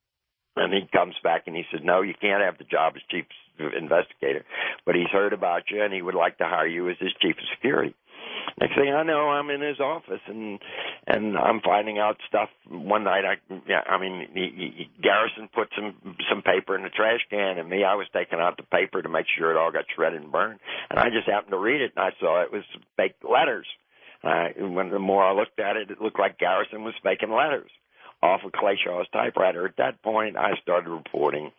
And he comes back and he said, no, you can't have the job as chief investigator, but he's heard about you and he would like to hire you as his chief of security. Next thing I know, I'm in his office, and and I'm finding out stuff. One night, I yeah, I mean, he, he, Garrison put some some paper in the trash can, and me, I was taking out the paper to make sure it all got shredded and burned, and I just happened to read it, and I saw it was fake letters. Uh, when the more I looked at it, it looked like Garrison was faking letters off of Clay Shaw's typewriter. At that point, I started reporting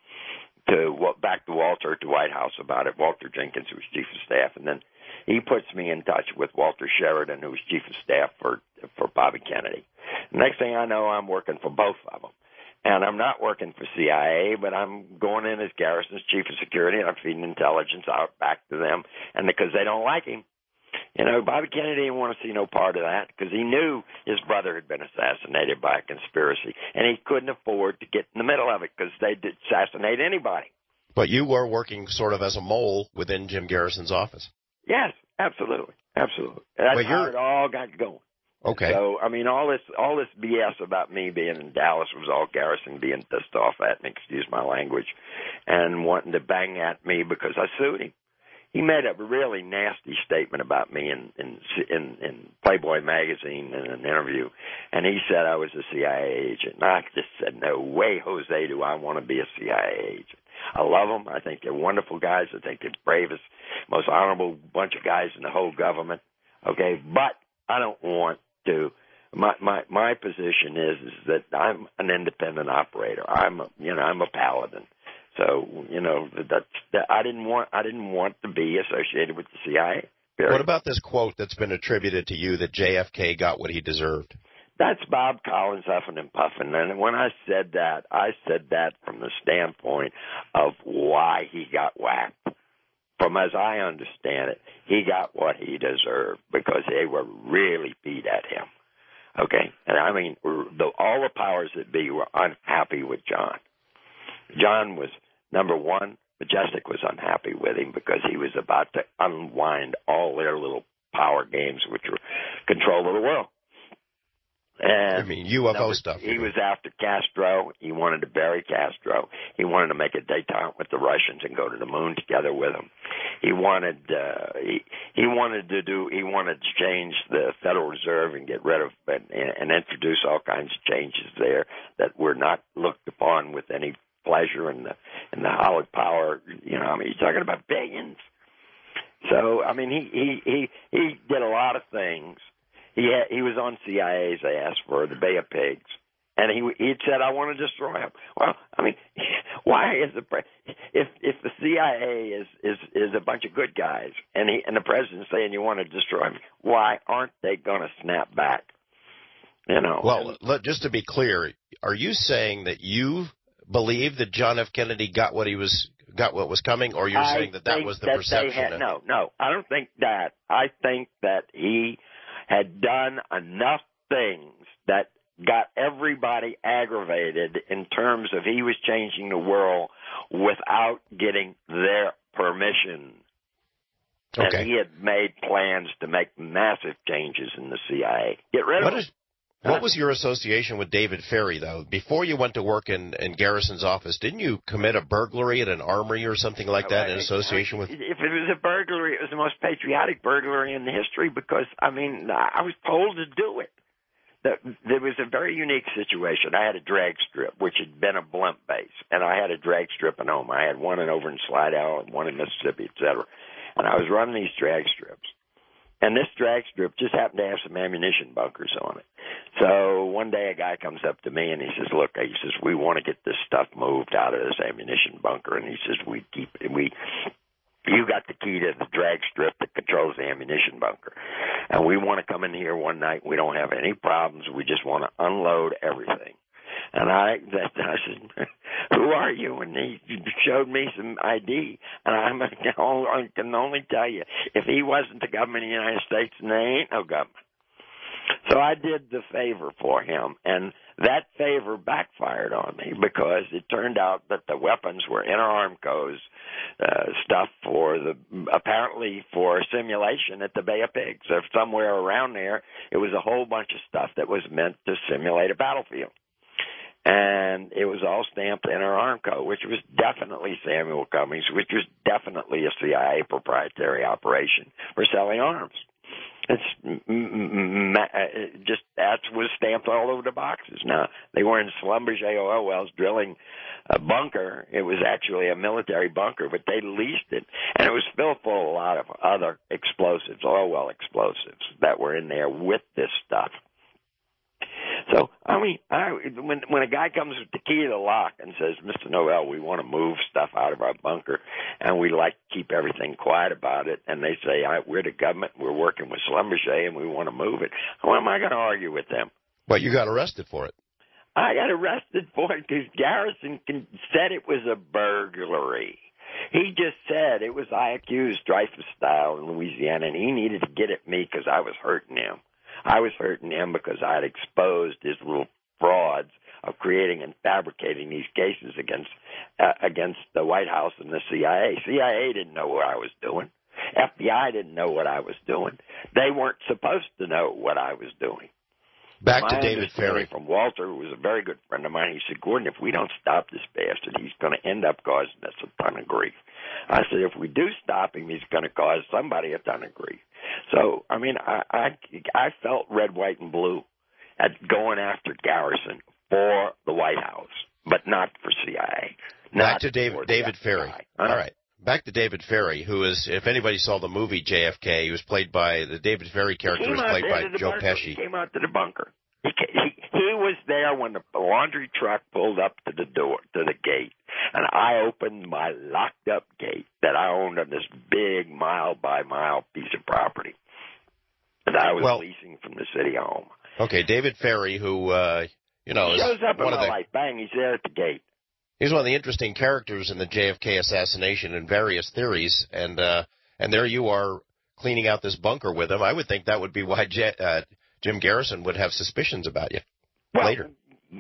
to well, back to Walter at the White House about it. Walter Jenkins, who was chief of staff, and then he puts me in touch with Walter Sheridan, who was chief of staff for for Bobby Kennedy. Next thing I know, I'm working for both of them. And I'm not working for C I A, but I'm going in as Garrison's chief of security, and I'm feeding intelligence out back to them. And because they don't like him, you know, Bobby Kennedy didn't want to see no part of that because he knew his brother had been assassinated by a conspiracy, and he couldn't afford to get in the middle of it because they'd assassinate anybody. But you were working sort of as a mole within Jim Garrison's office. Yes, absolutely, absolutely. That's but how it all got going. Okay. So, I mean, all this all this B S about me being in Dallas was all Garrison being pissed off at me, excuse my language, and wanting to bang at me because I sued him. He made a really nasty statement about me in in in, in Playboy magazine in an interview, and he said I was a C I A agent. And I just said, no way, Jose, do I want to be a C I A agent. I love them. I think they're wonderful guys. I think they're the bravest, most honorable bunch of guys in the whole government. Okay, but I don't want to. My my my position is is that I'm an independent operator. I'm a, you know I'm a paladin. So you know that's that I didn't want I didn't want to be associated with the C I A. Period. What about this quote that's been attributed to you that J F K got what he deserved? That's Bob Collins huffing and puffing. And when I said that, I said that from the standpoint of why he got whacked. From as I understand it, he got what he deserved because they were really beat at him. Okay? And I mean, the, all the powers that be were unhappy with John. John was, number one, Majestic was unhappy with him because he was about to unwind all their little power games, which were control of the world. And I mean, U F O number, stuff. He was after Castro. He wanted to bury Castro. He wanted to make a détente with the Russians and go to the moon together with them. He wanted uh, he he wanted to do he wanted to change the Federal Reserve and get rid of and, and introduce all kinds of changes there that were not looked upon with any pleasure in the in the Hollywood power. You know, I mean, you're talking about billions. So I mean, he he he he did a lot of things. He had, he was on C I A's ass for the Bay of Pigs, and he he said, "I want to destroy him." Well, I mean, why is the pre- if if the C I A is is is a bunch of good guys, and he and the president's saying you want to destroy him, why aren't they going to snap back? You know. Well, let, just to be clear, are you saying that you believe that John F. Kennedy got what he was got what was coming, or you're I saying that that was the that perception? Had, of... No, no, I don't think that. I think that he had done enough things that got everybody aggravated in terms of he was changing the world without getting their permission. Okay. And he had made plans to make massive changes in the C I A. Get rid what of is, them. What was your association with David Ferrie, though? Before you went to work in, in Garrison's office, didn't you commit a burglary at an armory or something like that in association with? If it was a burglary, it was the most patriotic burglary in the history because, I mean, I was told to do it. There was a very unique situation. I had a drag strip, which had been a blimp base, and I had a drag strip at home. I had one in over in Slidell and one in Mississippi, et cetera. And I was running these drag strips. And this drag strip just happened to have some ammunition bunkers on it. So one day a guy comes up to me and he says, look, he says, we want to get this stuff moved out of this ammunition bunker. And he says, we keep it. We, you got the key to the drag strip that controls the ammunition bunker. And we want to come in here one night. We don't have any problems. We just want to unload everything. And I, that, I said, who are you? And he showed me some I D. And I'm, I can only tell you, if he wasn't the government of the United States, and there ain't no government. So I did the favor for him, and that favor backfired on me because it turned out that the weapons were Inter Armco's uh, stuff for the apparently for simulation at the Bay of Pigs. Or somewhere around there, it was a whole bunch of stuff that was meant to simulate a battlefield. And it was all stamped Inter Armco, which was definitely Samuel Cummings, which was definitely a C I A proprietary operation for selling arms. It's just that was stamped all over the boxes. Now, they weren't Schlumberger oil wells drilling a bunker. It was actually a military bunker, but they leased it, and it was filled full of a lot of other explosives, oil well explosives that were in there with this stuff. So, I mean, I, when when a guy comes with the key to the lock and says, Mister Noel, we want to move stuff out of our bunker, and we like to keep everything quiet about it, and they say, I, we're the government, we're working with Schlumberger, and we want to move it, how am I going to argue with them? But you got arrested for it. I got arrested for it because Garrison said it was a burglary. He just said it was, I accused Dreyfus style in Louisiana, and he needed to get at me because I was hurting him. I was hurting him because I had exposed his little frauds of creating and fabricating these cases against uh, against the White House and the C I A. C I A didn't know what I was doing. F B I didn't know what I was doing. They weren't supposed to know what I was doing. Back My to David Ferry. From Walter, who was a very good friend of mine, he said, Gordon, if we don't stop this bastard, he's going to end up causing us a ton of grief. I said, if we do stop him, he's going to cause somebody a ton of grief. So, I mean, I, I, I felt red, white, and blue at going after Garrison for the White House, but not for C I A. Back to David, David Ferry. Huh? All right. Back to David Ferry, who is, if anybody saw the movie J F K, he was played by, the David Ferry character was played by Joe bunker. Pesci. He came out to the bunker. He, he, he was there when the laundry truck pulled up to the door, to the gate, and I opened my locked-up gate that I owned on this big mile-by-mile piece of property that I was well, leasing from the city home. Okay, David Ferry, who, uh, you know, he is shows up in one my of the, life. Bang, he's there at the gate. He's one of the interesting characters in the J F K assassination and various theories, and uh, and there you are cleaning out this bunker with him. I would think that would be why J- uh, Jim Garrison would have suspicions about you well, later.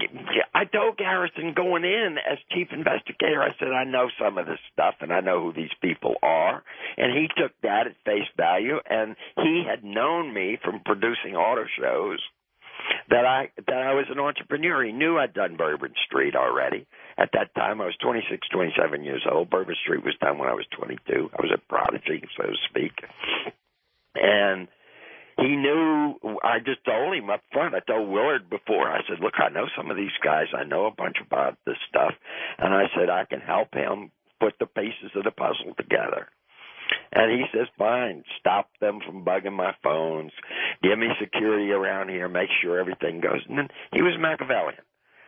I told Garrison going in as chief investigator, I said, I know some of this stuff, and I know who these people are. And he took that at face value, and he had known me from producing auto shows that I that I was an entrepreneur. He knew I'd done Bourbon Street already. At that time, I was twenty-six, twenty-seven years old. Bourbon Street was done when I was twenty-two. I was a prodigy, so to speak. And he knew, I just told him up front, I told Willard before, I said, look, I know some of these guys. I know a bunch about this stuff. And I said, I can help him put the pieces of the puzzle together. And he says, fine, stop them from bugging my phones, give me security around here, make sure everything goes. And then he was Machiavellian.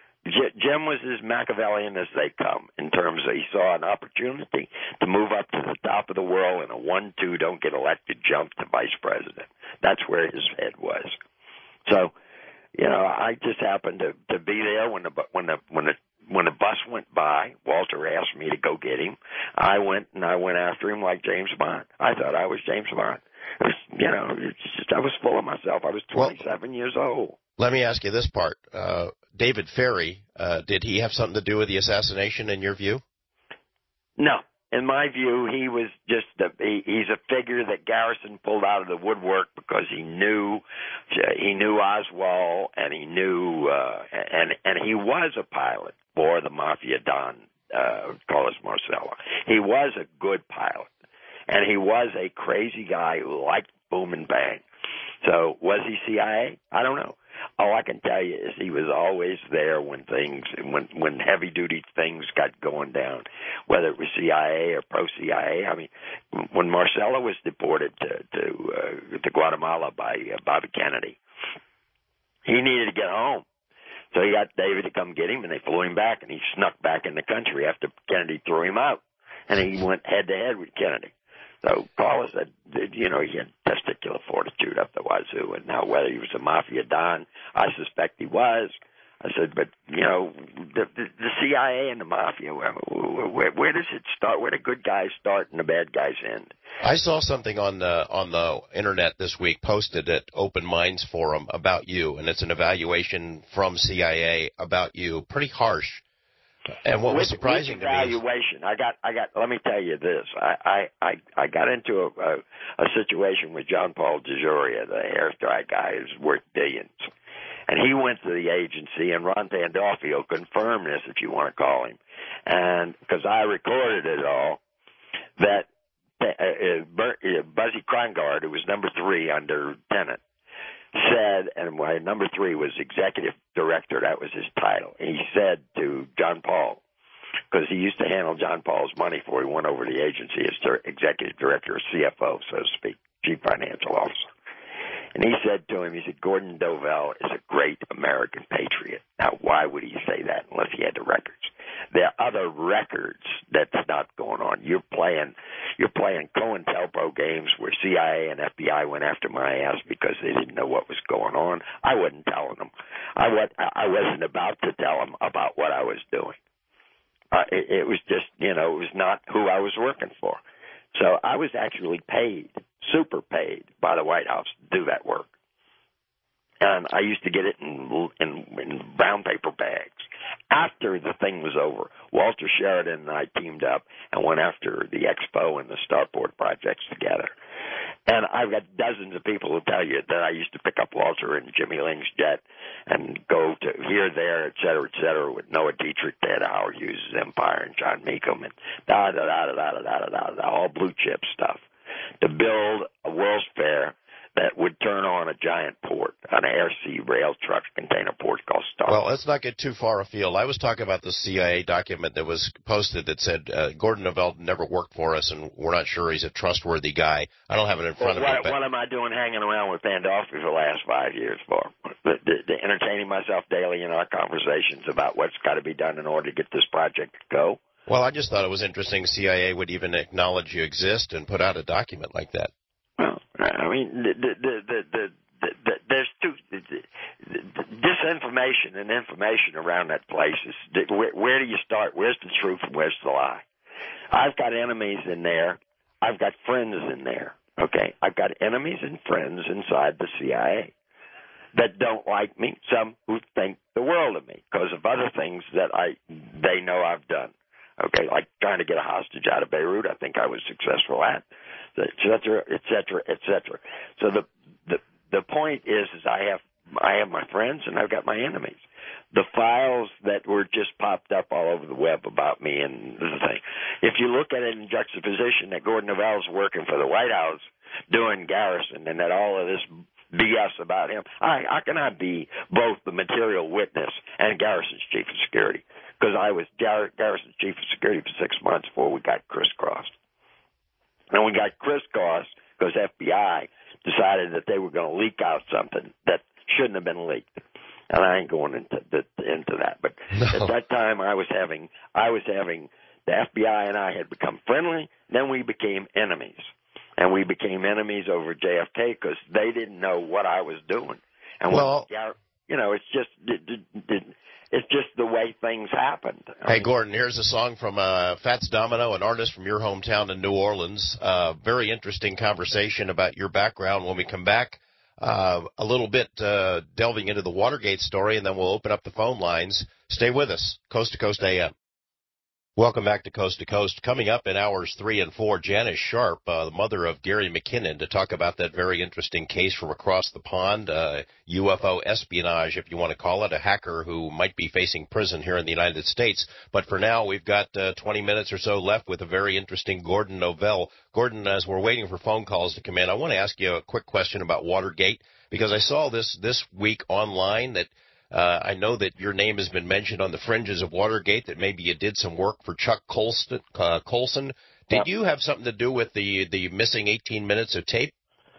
Jim was as Machiavellian as they come in terms of he saw an opportunity to move up to the top of the world in a one two don't get elected jump to vice president. That's where his head was. So, you know, I just happened to, to be there when the when the when the when the bus went by. Walter asked me to go get him. I went and I went after him like James Bond. I thought I was James Bond. It was, you know, it's just, I was full of myself. I was twenty-seven well, years old. Let me ask you this part. Uh, David Ferry, uh, did he have something to do with the assassination in your view? No. In my view, he was just a, he, he's a figure that Garrison pulled out of the woodwork because he knew he knew Oswald and he knew uh, and and he was a pilot for the Mafia Don uh, Carlos Marcello. He was a good pilot, and he was a crazy guy who liked boom and bang. So was he C I A? I don't know. All I can tell you is he was always there when things, when when heavy duty things got going down, whether it was C I A or pro C I A. I mean, when Marcello was deported to to, uh, to Guatemala by uh, Bobby Kennedy, he needed to get home, so he got David to come get him, and they flew him back, and he snuck back in the country after Kennedy threw him out, and he went head to head with Kennedy. So Carlos said, you know, he had testicular fortitude up the wazoo, and now whether he was a Mafia Don, I suspect he was. I said, but, you know, the, the, the C I A and the Mafia, where, where, where does it start? Where do good guys start and the bad guys end? I saw something on the, on the Internet this week posted at Open Minds Forum about you, and it's an evaluation from C I A about you, pretty harsh. And what was surprising to me is, evaluation, I got, I got. Let me tell you this: I, I, I, I got into a, a, a situation with John Paul DeJoria, the hair dye guy who's worth billions, and he went to the agency, and Ron Pandolfi will confirm this if you want to call him, and because I recorded it all, that uh, Bur- uh, Buzzy Krongard, who was number three under Tenet, said, and my number three was executive director, that was his title, and he said to John Paul, because he used to handle John Paul's money before he went over to the agency as their executive director, or C F O, so to speak, chief financial officer. And he said to him, he said, Gordon Dovell is a great American patriot. Now, why would he say that unless he had the records? There are other records that's not going on. You're playing, you're playing COINTELPRO games where C I A and F B I went after my ass because they didn't know what was going on. I wasn't telling them. I, I wasn't about to tell them about what I was doing. Uh, it, it was just, you know, it was not who I was working for. So I was actually paid, super paid by the White House to do that work. And I used to get it in, in, in brown paper bags. After the thing was over, Walter Sheridan and I teamed up and went after the Expo and the Starport projects together. And I've got dozens of people who tell you that I used to pick up Walter and Jimmy Ling's jet and go to here, there, et cetera, et cetera, with Noah Dietrich, Ted Howard Hughes' Empire, and John Meekum, and da da da da da da da da, all blue chip stuff, to build a World's Fair that would turn on a giant port, an air-sea rail truck container port called Star. Well, let's not get too far afield. I was talking about the C I A document that was posted that said uh, Gordon Dovell never worked for us, and we're not sure he's a trustworthy guy. I don't have it in front well, of what, me. But what am I doing hanging around with Pandolfi for the last five years for? The, the, the entertaining myself daily in our conversations about what's got to be done in order to get this project to go? Well, I just thought it was interesting C I A would even acknowledge you exist and put out a document like that. Well, I mean, the, the, the, the, the, the, there's two the, the, the disinformation and information around that place. Is where, where do you start? Where's the truth and where's the lie? I've got enemies in there. I've got friends in there. Okay, I've got enemies and friends inside the C I A that don't like me. Some who think the world of me because of other things that I they know I've done. Okay, like trying to get a hostage out of Beirut. I think I was successful at. Et cetera, et cetera, et cetera. So the the the point is, is I have I have my friends and I've got my enemies. The files that were just popped up all over the web about me and the thing. If you look at it in juxtaposition, that Gordon Dovell's working for the White House doing Garrison, and that all of this B S about him, I how can I be both the material witness and Garrison's chief of security? Because I was Gar- Garrison's chief of security for six months before we got crisscrossed. And we got crisscrossed because F B I decided that they were going to leak out something that shouldn't have been leaked. And I ain't going into the, into that. But no. At that time, I was having I was having the F B I and I had become friendly. Then we became enemies, and we became enemies over J F K because they didn't know what I was doing. And well, when, you know, it's just. It, it, it, It's just the way things happened. I hey, mean, Gordon, here's a song from uh, Fats Domino, an artist from your hometown in New Orleans. Uh, very interesting conversation about your background. When we come back, uh, a little bit uh, delving into the Watergate story, and then we'll open up the phone lines. Stay with us. Coast to Coast A M. Welcome back to Coast to Coast. Coming up in hours three and four, Janice Sharp, uh, the mother of Gary McKinnon, to talk about that very interesting case from across the pond, uh, U F O espionage, if you want to call it, a hacker who might be facing prison here in the United States. But for now, we've got uh, twenty minutes or so left with a very interesting Gordon Dovell. Gordon, as we're waiting for phone calls to come in, I want to ask you a quick question about Watergate, because I saw this this week online that Uh, I know that your name has been mentioned on the fringes of Watergate, that maybe you did some work for Chuck Colson. Uh, Colson. Did yeah. you have something to do with the, the missing eighteen minutes of tape?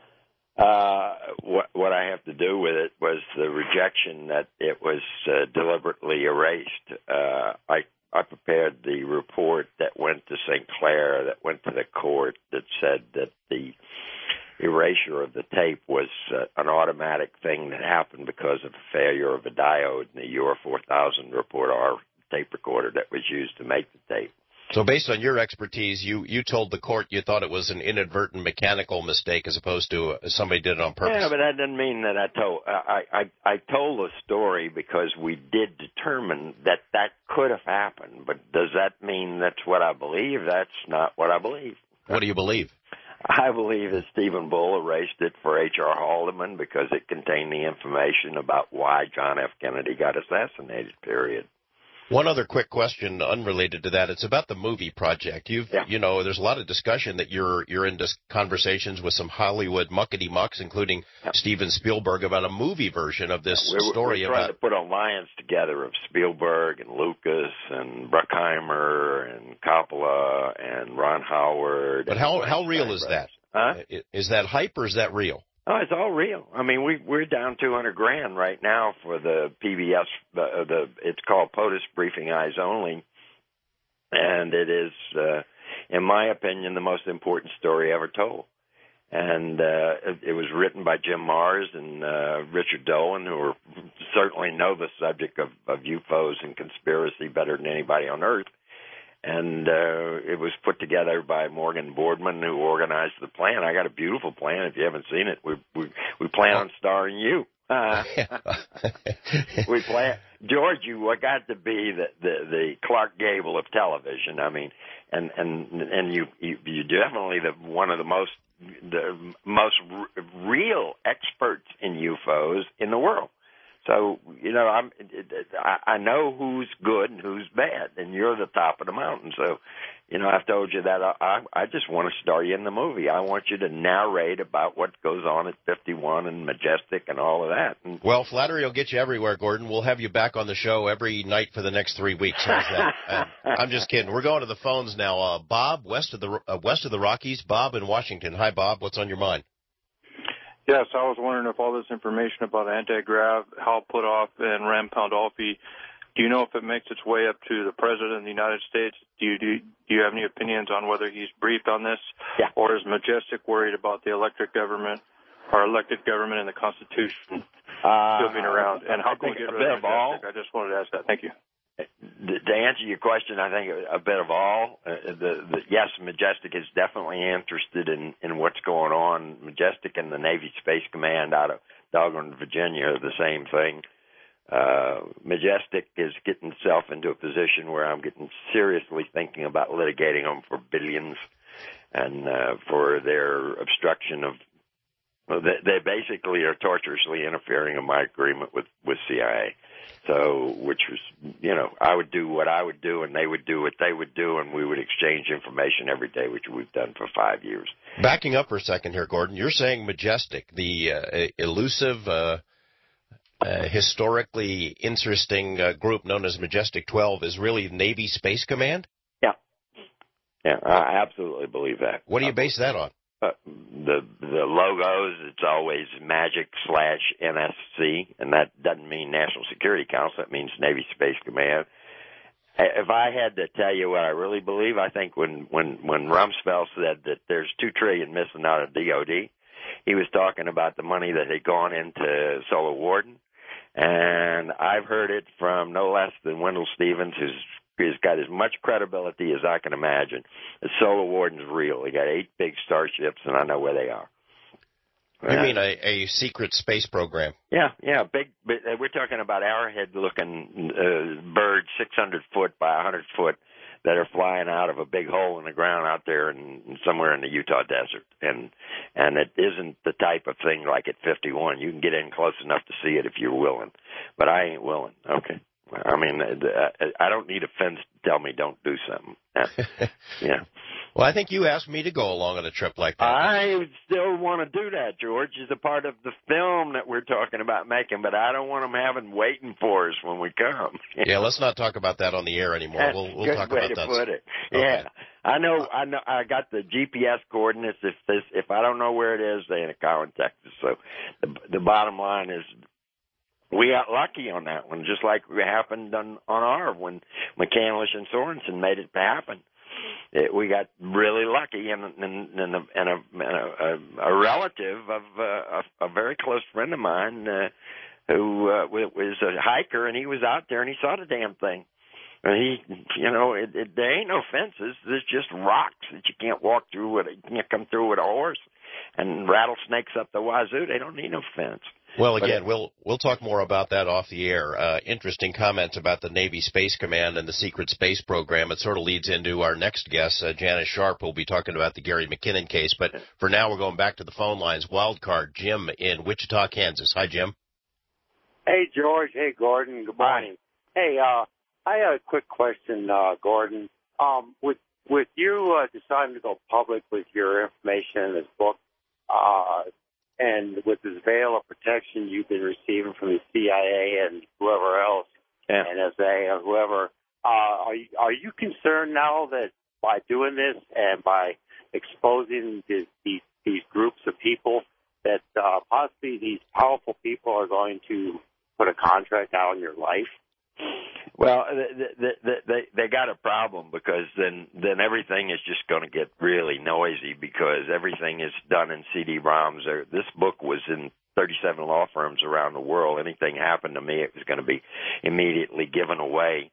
Uh, what, what I have to do with it was the rejection that it was uh, deliberately erased. Uh, I, I prepared the report that went to Saint Clair, that went to the court, that said that the erasure of the tape was uh, an automatic thing that happened because of the failure of a diode in the U R four thousand report R tape recorder that was used to make the tape. So based on your expertise, you, you told the court you thought it was an inadvertent mechanical mistake as opposed to uh, somebody did it on purpose. Yeah, but that doesn't mean that I told I, I, I told the story because we did determine that that could have happened. But does that mean that's what I believe? That's not what I believe. What do you believe? I believe that Stephen Bull erased it for H R Haldeman because it contained the information about why John F. Kennedy got assassinated, period. One other quick question, unrelated to that. It's about the movie project. You've, yeah. you know, there's a lot of discussion that you're you're in dis- conversations with some Hollywood muckety mucks, including yeah. Steven Spielberg, about a movie version of this yeah, we're, story. We're trying about... to put an alliance together of Spielberg and Lucas and Bruckheimer and Coppola and Ron Howard. But how how real is that? Huh? Is that hype or is that real? Oh, it's all real. I mean, we we're down two hundred grand right now for the P B S. The, the it's called POTUS Briefing Eyes Only, and it is, uh, in my opinion, the most important story ever told. And uh, it, it was written by Jim Mars and uh, Richard Dolan, who are, certainly know the subject of, of U F Os and conspiracy better than anybody on Earth. And uh, it was put together by Morgan Boardman, who organized the plan. I got a beautiful plan. If you haven't seen it, we we, we plan on starring you. Uh, we plan, George. You got to be the, the the Clark Gable of television. I mean, and and and you you you definitely the one of the most the most r- real experts in U F Os in the world. So, you know, I'm, I know who's good and who's bad, and you're the top of the mountain. So, you know, I've told you that I, I just want to star you in the movie. I want you to narrate about what goes on at fifty-one and Majestic and all of that. And, well, flattery will get you everywhere, Gordon. We'll have you back on the show every night for the next three weeks. How's that? uh, I'm just kidding. We're going to the phones now. Uh, Bob, west of the uh, west of the Rockies. Bob in Washington. Hi, Bob. What's on your mind? Yes, I was wondering if all this information about anti-grav, Hal Puthoff, and Ram Pandolfi, do you know if it makes its way up to the President of the United States? Do you do, do you have any opinions on whether he's briefed on this? Yeah. Or is Majestic worried about the electric government or elected government and the Constitution uh, still being around? And how can we get rid of Majestic? I just wanted to ask that. Thank you. To answer your question, I think a bit of all. Uh, the, the, yes, Majestic is definitely interested in, in what's going on. Majestic and the Navy Space Command out of Dahlgren, Virginia, are the same thing. Uh, Majestic is getting itself into a position where I'm getting seriously thinking about litigating them for billions and uh, for their obstruction of. Well, they, they basically are tortuously interfering in my agreement with, with C I A. So, which was, you know, I would do what I would do and they would do what they would do and we would exchange information every day, which we've done for five years. Backing up for a second here, Gordon, you're saying Majestic, the uh, elusive, uh, uh, historically interesting uh, group known as Majestic twelve is really Navy Space Command? Yeah. Yeah, I absolutely believe that. What do you base that on? Uh, the the logos, it's always Magic slash N S C, and that doesn't mean National Security Council. It means Navy Space Command. If I had to tell you what I really believe, I think when when when Rumsfeld said that there's two trillion missing out of D O D, he was talking about the money that had gone into Solar Warden, and I've heard it from no less than Wendell Stevens, who's He's got as much credibility as I can imagine. The Solar Warden's real. He got eight big starships, and I know where they are. You uh, mean a, a secret space program? Yeah, yeah. Big. big we're talking about arrowhead-looking uh, birds, six hundred foot by one hundred foot, that are flying out of a big hole in the ground out there in, somewhere in the Utah desert. And and it isn't the type of thing like at fifty-one. You can get in close enough to see it if you're willing, but I ain't willing. Okay. I mean, I don't need a fence to tell me don't do something. Yeah. Well, I think you asked me to go along on a trip like that. I still want to do that, George. It's a part of the film that we're talking about making, but I don't want them having waiting for us when we come. Yeah, let's not talk about that on the air anymore. We'll, we'll Good talk way about to that. Put it. Okay. Yeah, I know. I know. I got the G P S coordinates. If this, if I don't know where it is, they in Cowan, Texas. So the the bottom line is, we got lucky on that one, just like it happened on, on our when McCandlish and Sorensen made it happen. It, we got really lucky, and and, and, a, and, a, and a, a relative of uh, a, a very close friend of mine uh, who uh, was a hiker, and he was out there and he saw the damn thing. And he, you know, it, it, there ain't no fences. There's just rocks that you can't walk through with. You can't come through with a horse, and rattlesnakes up the wazoo. They don't need no fence. Well, again, but, we'll we'll talk more about that off the air. Uh, interesting comments about the Navy Space Command and the secret space program. It sort of leads into our next guest, uh, Janice Sharp, who'll be talking about the Gary McKinnon case. But for now, we're going back to the phone lines. Wild card, Jim in Wichita, Kansas. Hi, Jim. Hey, George. Hey, Gordon. Good morning. Hi. Hey, uh, I had a quick question, uh, Gordon. Um, with with you uh, deciding to go public with your information in this book, uh, and with this veil of protection you've been receiving from the C I A and whoever else, Yeah. N S A or whoever, uh, are you, are you concerned now that by doing this and by exposing these these, these groups of people that uh, possibly these powerful people are going to put a contract out on your life? Well, they, they, they, they got a problem because then, then everything is just going to get really noisy because everything is done in C D ROMs. This book was in thirty-seven law firms around the world. Anything happened to me, it was going to be immediately given away.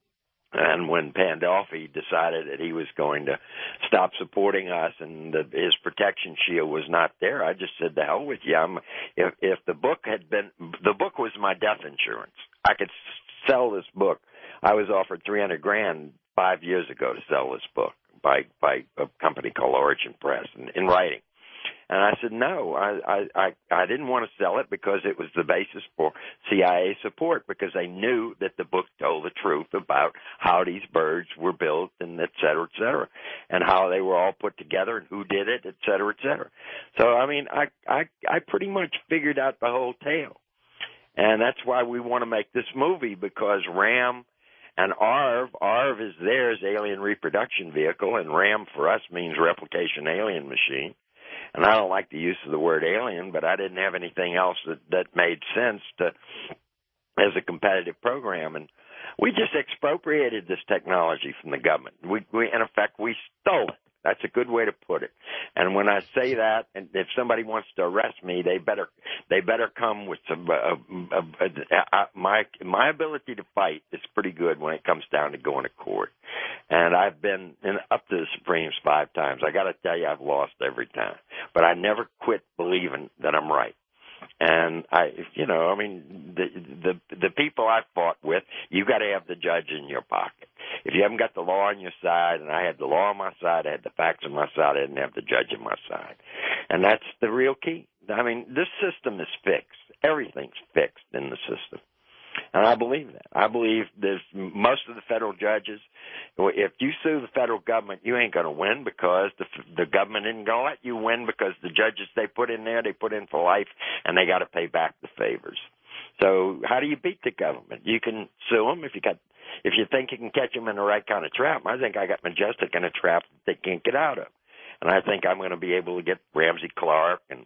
And when Pandolfi decided that he was going to stop supporting us and the, his protection shield was not there, I just said, the hell with you. I'm, if, if the book had been, the book was my death insurance. I could sell this book. I was offered three hundred grand five years ago to sell this book by, by a company called Origin Press in, in writing. And I said, no, I, I, I didn't want to sell it because it was the basis for C I A support, because they knew that the book told the truth about how these birds were built and et cetera, et cetera, and how they were all put together and who did it, et cetera, et cetera. So, I mean, I, I, I pretty much figured out the whole tale. And that's why we want to make this movie, because RAM and ARV, ARV is theirs, Alien Reproduction Vehicle, and RAM for us means Replication Alien Machine. And I don't like the use of the word alien, but I didn't have anything else that, that made sense to as a competitive program. And we just expropriated this technology from the government. We, we in effect, we stole it. That's a good way to put it. And when I say that, and if somebody wants to arrest me, they better they better come with some. Uh, uh, uh, uh, my my ability to fight is pretty good when it comes down to going to court. And I've been in, up to the Supremes five times. I got to tell you, I've lost every time, but I never quit believing that I'm right. And I, you know, I mean, the the the people I fought with, you got to have the judge in your pocket. If you haven't got the law on your side, and I had the law on my side, I had the facts on my side, I didn't have the judge on my side. And that's the real key. I mean, this system is fixed. Everything's fixed in the system. And I believe that. I believe there's most of the federal judges, if you sue the federal government, you ain't going to win because the, the government isn't going to let you win, because the judges they put in there, they put in for life, and they got to pay back the favors. So how do you beat the government? You can sue them if you got, if you think you can catch them in the right kind of trap. I think I got Majestic in a trap that they can't get out of. And I think I'm going to be able to get Ramsey Clark and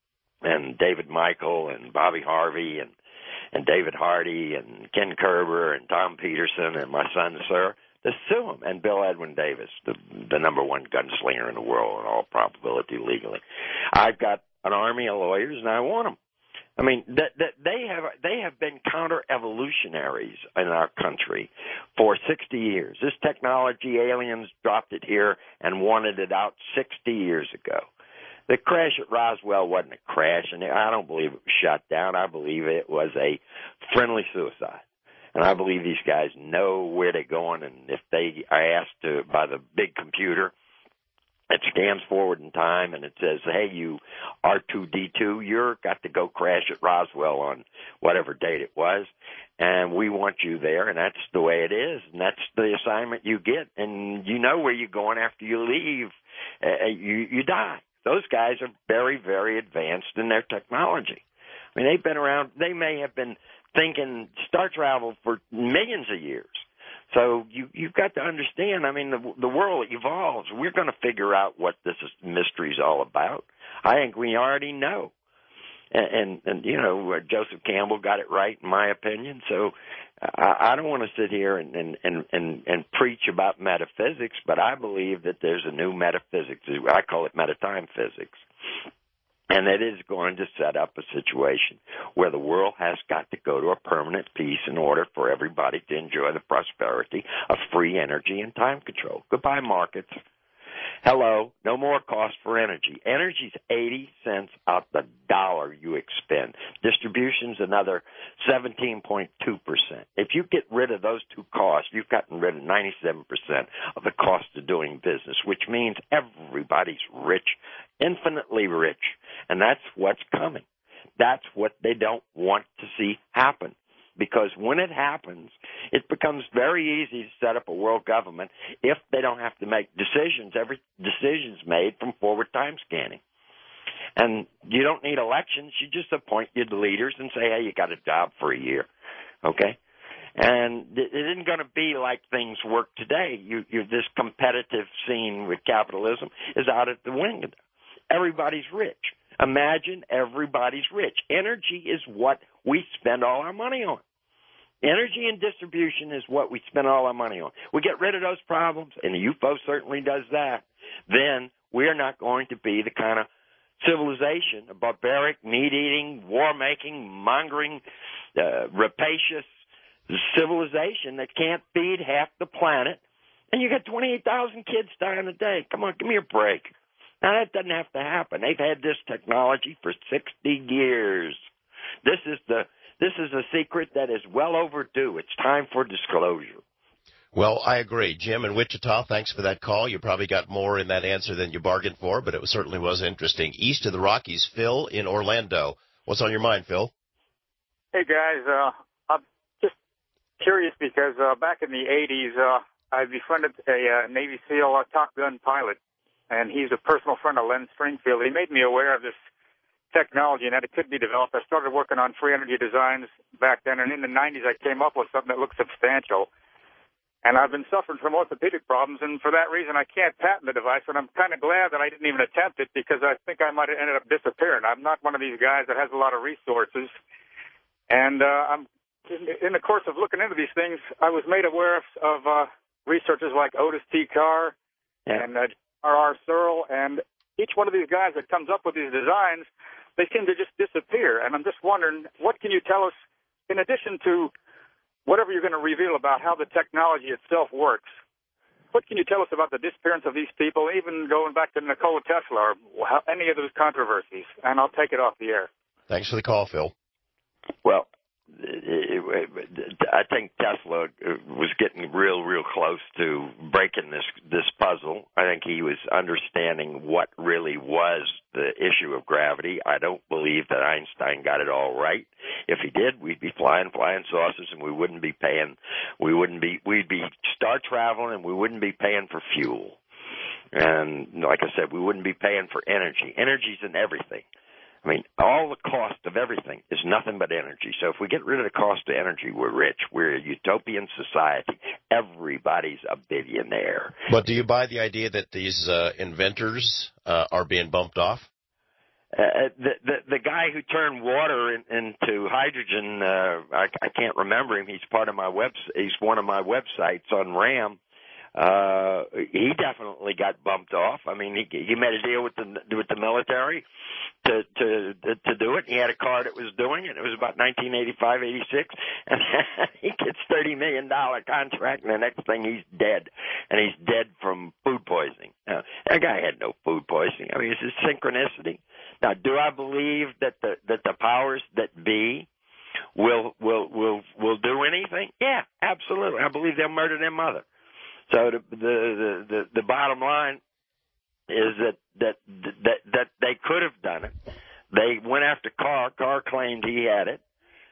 and David Michael and Bobby Harvey and and David Hardy and Ken Kerber and Tom Peterson and my son, sir, to sue him, and Bill Edwin Davis, the, the number one gunslinger in the world in all probability legally. I've got an army of lawyers, and I want them. I mean, that, that they have they have been counter-evolutionaries in our country for sixty years. This technology, aliens dropped it here and wanted it out sixty years ago. The crash at Roswell wasn't a crash, and I don't believe it was shot down. I believe it was a friendly suicide. And I believe these guys know where they're going, and if they are asked to by the big computer, it scans forward in time, and it says, hey, you R two D two, you're got to go crash at Roswell on whatever date it was, and we want you there, and that's the way it is, and that's the assignment you get, and you know where you're going after you leave. Uh, you, you die. Those guys are very, very advanced in their technology. I mean, they've been around. They may have been thinking star travel for millions of years. So you, you've got to understand, I mean, the, the world evolves. We're going to figure out what this mystery is all about. I think we already know. And, and, and you know, Joseph Campbell got it right, in my opinion. So I, I don't want to sit here and, and, and, and, and preach about metaphysics, but I believe that there's a new metaphysics. I call it metatime physics. And it is going to set up a situation where the world has got to go to a permanent peace in order for everybody to enjoy the prosperity of free energy and time control. Goodbye, markets. Hello, no more cost for energy. Energy's eighty cents out the dollar you expend. Distribution's another seventeen point two percent. If you get rid of those two costs, you've gotten rid of ninety-seven percent of the cost of doing business, which means everybody's rich, infinitely rich, and that's what's coming. That's what they don't want to see happen. because when it happens, it becomes very easy to set up a world government if they don't have to make decisions. Every decision's made from forward time scanning. And you don't need elections. You just appoint your leaders and say, hey, you got a job for a year, okay? And it isn't going to be like things work today. You, you, this competitive scene with capitalism is out at the window. Everybody's rich. Imagine everybody's rich. Energy is what we spend all our money on. Energy and distribution is what we spend all our money on. We get rid of those problems, and the U F O certainly does that, then we're not going to be the kind of civilization, a barbaric, meat-eating, war-making, mongering, uh, rapacious civilization that can't feed half the planet, and you got twenty-eight thousand kids dying a day. Come on, give me a break. Now, that doesn't have to happen. They've had this technology for sixty years. This is the this is a secret that is well overdue. It's time for disclosure. Well, I agree. Jim in Wichita, thanks for that call. You probably got more in that answer than you bargained for, but it certainly was interesting. East of the Rockies, Phil in Orlando. What's on your mind, Phil? Hey, guys. Uh, I'm just curious because uh, back in the eighties, uh, I befriended a uh, Navy SEAL uh, Top Gun pilot, and he's a personal friend of Len Stringfield. He made me aware of this technology and that it could be developed. I started working on free energy designs back then, and in the nineties I came up with something that looked substantial. And I've been suffering from orthopedic problems, and for that reason I can't patent the device, and I'm kind of glad that I didn't even attempt it because I think I might have ended up disappearing. I'm not one of these guys that has a lot of resources. And uh, I'm in the course of looking into these things, I was made aware of, of uh, researchers like Otis T. Carr Yeah. and uh, R R. Searle, and each one of these guys that comes up with these designs, they seem to just disappear. And I'm just wondering, what can you tell us, in addition to whatever you're going to reveal about how the technology itself works, what can you tell us about the disappearance of these people, even going back to Nikola Tesla or how, any of those controversies? And I'll take it off the air. Thanks for the call, Phil. Well, I think Tesla was getting real, real close to breaking this this puzzle. I think he was understanding what really was the issue of gravity. I don't believe that Einstein got it all right. If he did, we'd be flying flying saucers, and we wouldn't be paying. We wouldn't be. We'd be star traveling, and we wouldn't be paying for fuel. And like I said, we wouldn't be paying for energy. Energy's in everything. I mean, all the cost of everything is nothing but energy. So if we get rid of the cost of energy, we're rich. We're a utopian society. Everybody's a billionaire. But do you buy the idea that these uh, inventors uh, are being bumped off? Uh, the, the the guy who turned water in, into hydrogen, uh, I, I can't remember him. He's part of my web. He's one of my websites on RAM. Uh, he definitely got bumped off. I mean, he he made a deal with the with the military to to to do it. He had a car that was doing it. It was about nineteen eighty-five, eighty-six, and he gets thirty million dollar contract, and the next thing he's dead, and he's dead from food poisoning. Now, that guy had no food poisoning. I mean, it's a synchronicity. Now, do I believe that the that the powers that be will will will will do anything? Yeah, absolutely. I believe they'll murder their mother. So the the the, the bottom line is that, that that that they could have done it. They went after Carr. Carr claimed he had it.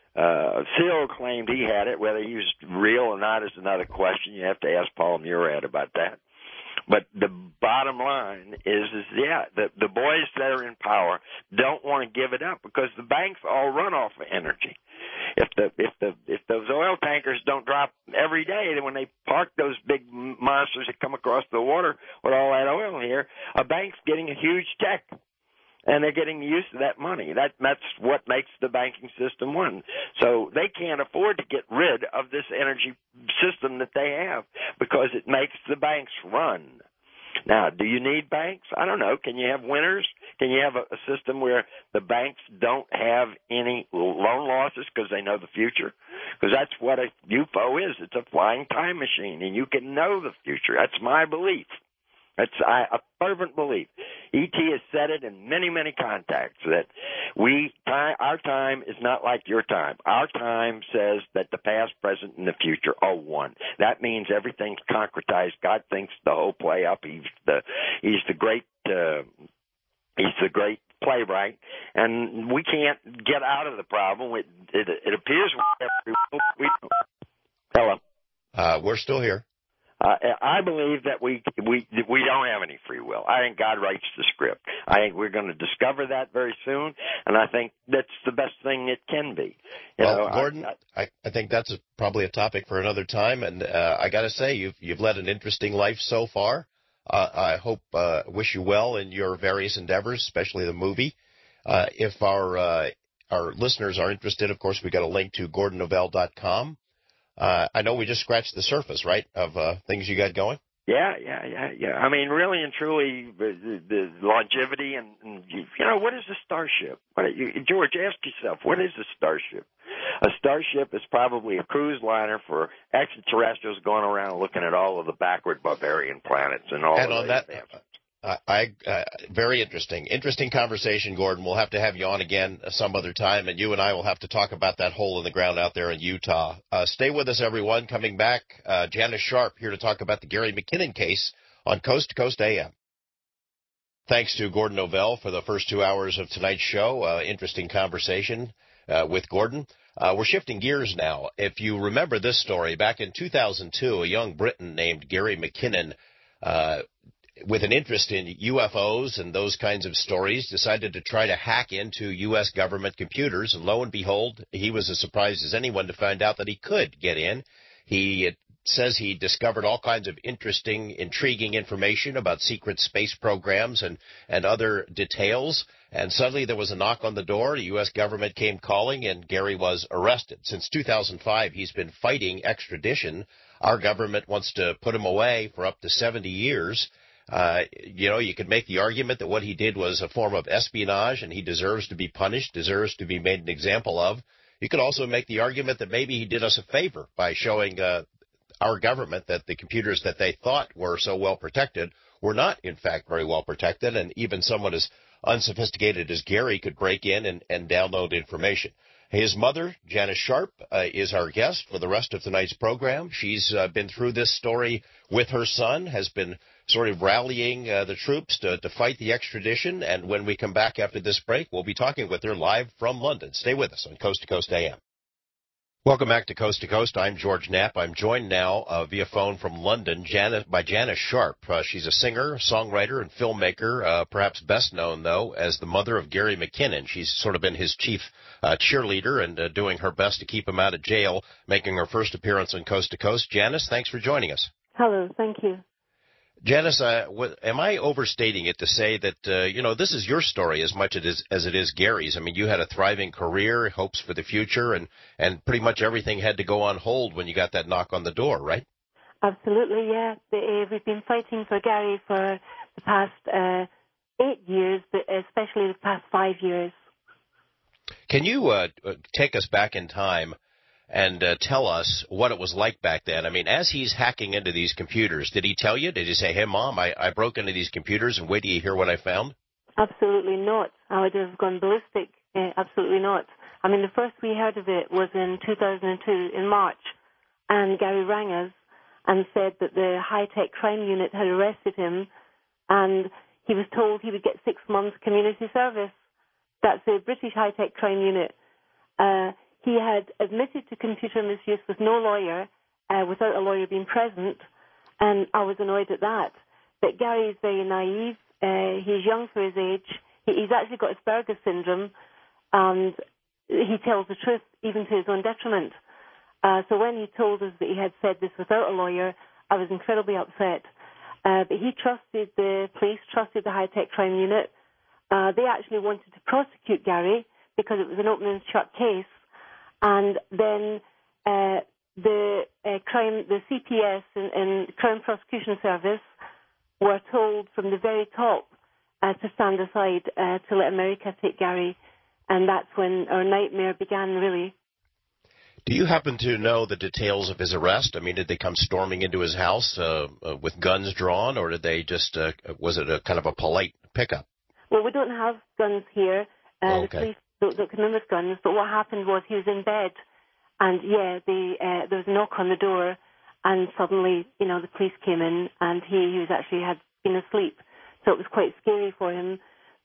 Uh, Seal claimed he had it. Whether he was real or not is another question. You have to ask Paul Murad about that. But the bottom line is, is yeah, the, the boys that are in power don't want to give it up because the banks all run off of energy. If the if the if those oil tankers don't drop every day, then when they park those big monsters that come across the water with all that oil here, a bank's getting a huge check, and they're getting used to that money. That that's what makes the banking system run. So they can't afford to get rid of this energy system that they have because it makes the banks run. Now, do you need banks? I don't know. Can you have winners? Can you have a, a system where the banks don't have any loan losses because they know the future? Because that's what a U F O is. It's a flying time machine, and you can know the future. That's my belief. That's I, a fervent belief. E T has said it in many, many contacts that we, our time is not like your time. Our time says that the past, present, and the future are one. That means everything's concretized. God thinks the whole play up. He's the, he's the great, uh, he's the great playwright, and we can't get out of the problem. It it, it appears we have free will. We, hello. Uh, we're still here. Uh, I believe that we we we don't have any free will. I think God writes the script. I think we're going to discover that very soon, and I think that's the best thing it can be. You well, know, Gordon, I, I, I think that's a, probably a topic for another time. And uh, I got to say, you've you've led an interesting life so far. Uh, I hope, uh, wish you well in your various endeavors, especially the movie. Uh, if our uh, our listeners are interested, of course, we got a link to gordon novell dot com. Uh, I know we just scratched the surface, right, of uh, things you got going? Yeah, yeah, yeah, yeah. I mean, really and truly, the, the longevity and, and, you know, what is a starship? What, you, George, ask yourself, what is a starship? A starship is probably a cruise liner for extraterrestrials going around looking at all of the backward barbarian planets and all and of on the that, advancements. I, I uh, very interesting, interesting conversation, Gordon. We'll have to have you on again some other time, and you and I will have to talk about that hole in the ground out there in Utah. Uh, stay with us, everyone. Coming back, uh, Janice Sharp here to talk about the Gary McKinnon case on Coast to Coast A M. Thanks to Gordon Novell for the first two hours of tonight's show. Uh, interesting conversation uh, with Gordon. Uh, we're shifting gears now. If you remember this story, back in two thousand two, a young Briton named Gary McKinnon, uh, with an interest in U F Os and those kinds of stories, decided to try to hack into U S government computers. And lo and behold, he was as surprised as anyone to find out that he could get in. He says he discovered all kinds of interesting, intriguing information about secret space programs and, and other details. And suddenly there was a knock on the door. The U S government came calling, and Gary was arrested. Since two thousand five, he's been fighting extradition. Our government wants to put him away for up to seventy years. Uh, you know, you could make the argument that what he did was a form of espionage and he deserves to be punished, deserves to be made an example of. You could also make the argument that maybe he did us a favor by showing uh, our government that the computers that they thought were so well protected were not, in fact, very well protected, and even someone as unsophisticated as Gary could break in and, and download information. His mother, Janice Sharp, uh, is our guest for the rest of tonight's program. She's uh, been through this story with her son, has been sort of rallying uh, the troops to, to fight the extradition. And when we come back after this break, we'll be talking with her live from London. Stay with us on Coast to Coast A M. Welcome back to Coast to Coast. I'm George Knapp. I'm joined now uh, via phone from London Janet, by Janice Sharp. Uh, she's a singer, songwriter, and filmmaker, uh, perhaps best known, though, as the mother of Gary McKinnon. She's sort of been his chief uh, cheerleader and uh, doing her best to keep him out of jail, making her first appearance on Coast to Coast. Janice, thanks for joining us. Hello, thank you. Janice, uh, w- am I overstating it to say that, uh, you know, this is your story as much as it is, as it is Gary's? I mean, you had a thriving career, hopes for the future, and, and pretty much everything had to go on hold when you got that knock on the door, right? Absolutely, yeah. The, uh, we've been fighting for Gary for the past uh, eight years, but especially the past five years. Can you uh, take us back in time and uh, tell us what it was like back then? I mean, as he's hacking into these computers, did he tell you? Did he say, hey, Mom, I, I broke into these computers, and wait till you hear what I found? Absolutely not. I would have gone ballistic. Uh, absolutely not. I mean, the first we heard of it was in two thousand two, in March, and Gary rang us and said that the high-tech crime unit had arrested him, and he was told he would get six months community service. That's the British high-tech crime unit. Uh, He had admitted to computer misuse with no lawyer, uh, without a lawyer being present, and I was annoyed at that. But Gary is very naive. Uh, he's young for his age. He, he's actually got Asperger's syndrome, and he tells the truth, even to his own detriment. Uh, so when he told us that he had said this without a lawyer, I was incredibly upset. Uh, but he trusted the police, trusted the high-tech crime unit. Uh, they actually wanted to prosecute Gary because it was an open and shut case. And then uh, the uh, crime, the C P S and, and Crown Prosecution Service were told from the very top uh, to stand aside uh, to let America take Gary, and that's when our nightmare began, really. Do you happen to know the details of his arrest? I mean, did they come storming into his house uh, uh, with guns drawn, or did they just, uh, was it a kind of a polite pickup? Well, we don't have guns here. Uh, oh, okay. The police don't, don't come in with guns, but what happened was he was in bed, and yeah, the, uh, there was a knock on the door, and suddenly, you know, the police came in, and he, he was actually had been asleep, so it was quite scary for him.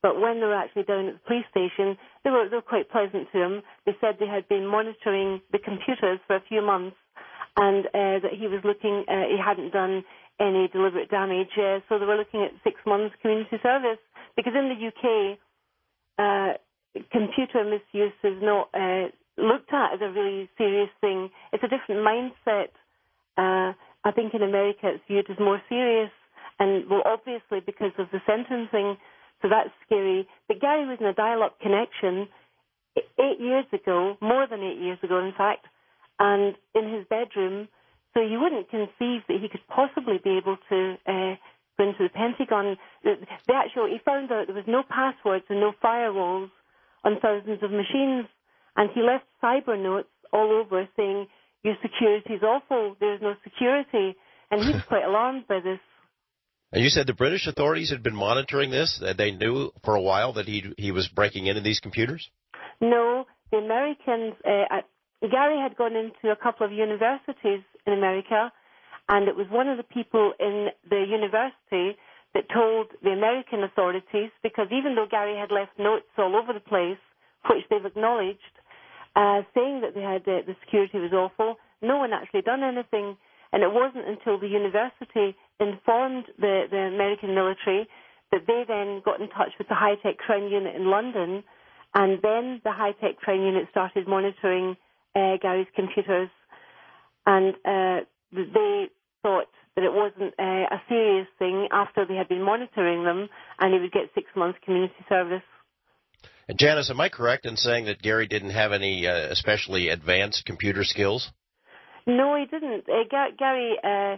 But when they were actually down at the police station, they were, they were quite pleasant to him. They said they had been monitoring the computers for a few months, and uh, that he was looking, uh, he hadn't done any deliberate damage. Uh, so they were looking at six months community service. Because in the U K, uh, computer misuse is not uh, looked at as a really serious thing. It's a different mindset. Uh, I think in America it's viewed as more serious, and well, obviously because of the sentencing, so that's scary. But Gary was in a dial-up connection eight years ago, more than eight years ago, in fact, and in his bedroom. So you wouldn't conceive that he could possibly be able to uh, go into the Pentagon. The, the actual, he found out there was no passwords and no firewalls on thousands of machines, and he left cyber notes all over saying, your security is awful, there's no security, and he was quite alarmed by this. And you said the British authorities had been monitoring this, that they knew for a while that he he was breaking into these computers? No, the Americans, uh, Gary had gone into a couple of universities in America, and it was one of the people in the university that told the American authorities, because even though Gary had left notes all over the place, which they've acknowledged, uh, saying that they had uh, the security was awful, no one actually done anything. And it wasn't until the university informed the, the American military that they then got in touch with the high-tech crime unit in London, and then the high-tech crime unit started monitoring uh, Gary's computers. And uh, they thought that it wasn't uh, a serious thing after they had been monitoring them, and he would get six months community service. And Janice, am I correct in saying that Gary didn't have any uh, especially advanced computer skills? No, he didn't. Uh, Ga- Gary, uh,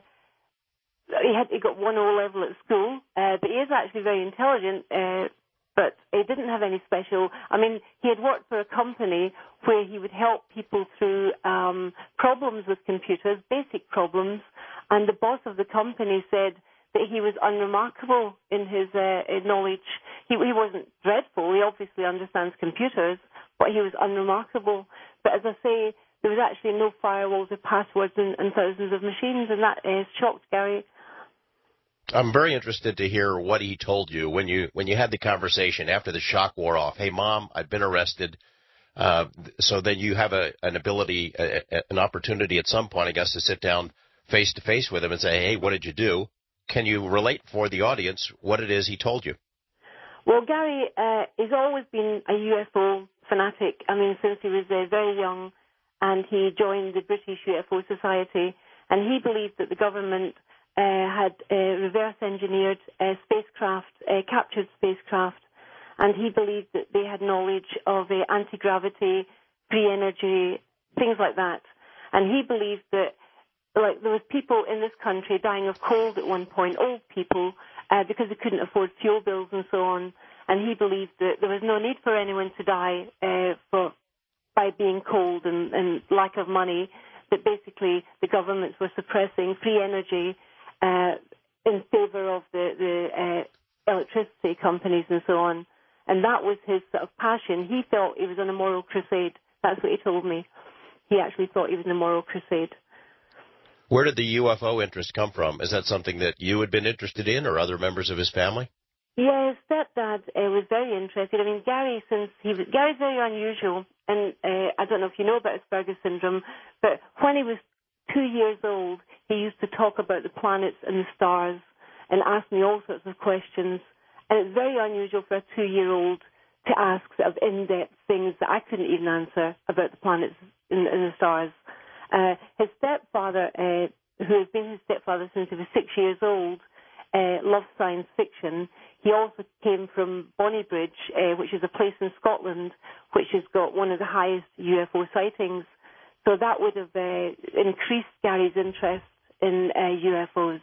he had he got one O level at school, uh, but he is actually very intelligent. Uh, but he didn't have any special. I mean, he had worked for a company where he would help people through um, problems with computers, basic problems, and the boss of the company said that he was unremarkable in his uh, knowledge. He, he wasn't dreadful. He obviously understands computers, but he was unremarkable. But as I say, there was actually no firewalls or passwords in, in thousands of machines, and that uh, shocked Gary. I'm very interested to hear what he told you when you when you had the conversation after the shock wore off. Hey, Mom, I've been arrested. Uh, so then you have a, an ability, a, a, an opportunity at some point, I guess, to sit down face to face with him and say, hey, what did you do? Can you relate for the audience what it is he told you? Well, Gary uh, has always been a U F O fanatic. I mean, since he was uh, very young, and he joined the British U F O Society, and he believed that the government uh, had uh, reverse-engineered uh, spacecraft, uh, captured spacecraft, and he believed that they had knowledge of uh, anti-gravity, free energy, things like that. And he believed that, like, there was people in this country dying of cold at one point, old people, uh, because they couldn't afford fuel bills and so on. And he believed that there was no need for anyone to die uh, for by being cold and, and lack of money, that basically the governments were suppressing free energy uh, in favor of the, the uh, electricity companies and so on. And that was his sort of passion. He felt he was on a moral crusade. That's what he told me. He actually thought he was on a moral crusade. Where did the U F O interest come from? Is that something that you had been interested in, or other members of his family? Yeah, his stepdad uh, was very interested. I mean, Gary, since he was, Gary's very unusual, and uh, I don't know if you know about Asperger's syndrome, but when he was two years old, he used to talk about the planets and the stars and ask me all sorts of questions. And it's very unusual for a two-year-old to ask sort of in-depth things that I couldn't even answer about the planets and, and the stars. Uh, his stepfather, uh, who has been his stepfather since he was six years old, uh, loves science fiction. He also came from Bonnybridge, uh, which is a place in Scotland which has got one of the highest U F O sightings. So that would have uh, increased Gary's interest in uh, U F Os.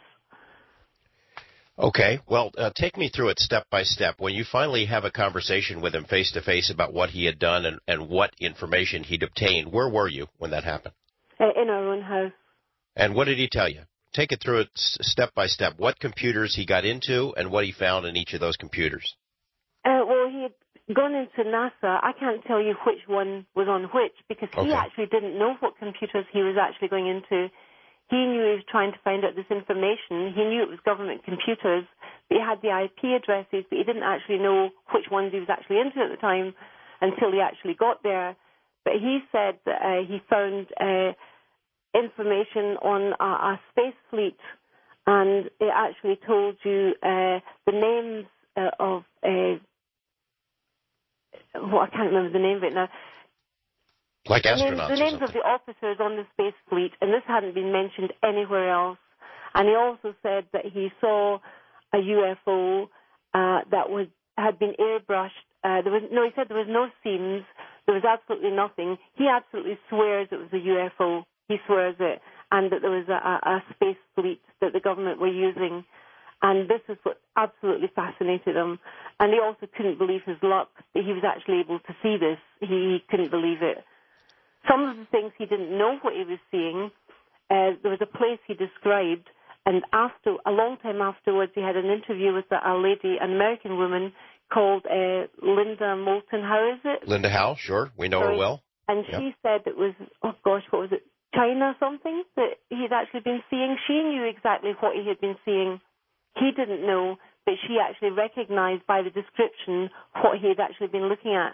Okay. Well, uh, take me through it step by step. When you finally have a conversation with him face to face about what he had done and, and what information he'd obtained, where were you when that happened? Uh, in our own house. And what did he tell you? Take it through it step by step. What computers he got into and what he found in each of those computers. Uh, well, he had gone into NASA. I can't tell you which one was on which because he okay. actually didn't know what computers he was actually going into. He knew he was trying to find out this information. He knew it was government computers, He had the I P addresses, but he didn't actually know which ones he was actually into at the time until he actually got there. But he said that uh, he found uh, information on a, a space fleet, and it actually told you uh, the names uh, of, uh, well, I can't remember the name of it now. Like The astronauts names, the or names something. of the officers on the space fleet, and this hadn't been mentioned anywhere else. And he also said that he saw a U F O uh, that was had been airbrushed. Uh, there was no. He said there was no seams. There was absolutely nothing. He absolutely swears it was a U F O. He swears it, and that there was a, a, a space fleet that the government were using. And this is what absolutely fascinated him. And he also couldn't believe his luck that he was actually able to see this. He, he couldn't believe it. Some of the things he didn't know what he was seeing. Uh, there was a place he described, and after a long time afterwards, he had an interview with a, a lady, an American woman called uh, Linda Moulton. How is it? Linda Howe, sure. We know Sorry. her well. And Yep. she said it was, oh gosh, what was it, China something that he had actually been seeing. She knew exactly what he had been seeing. He didn't know, but she actually recognized by the description what he had actually been looking at.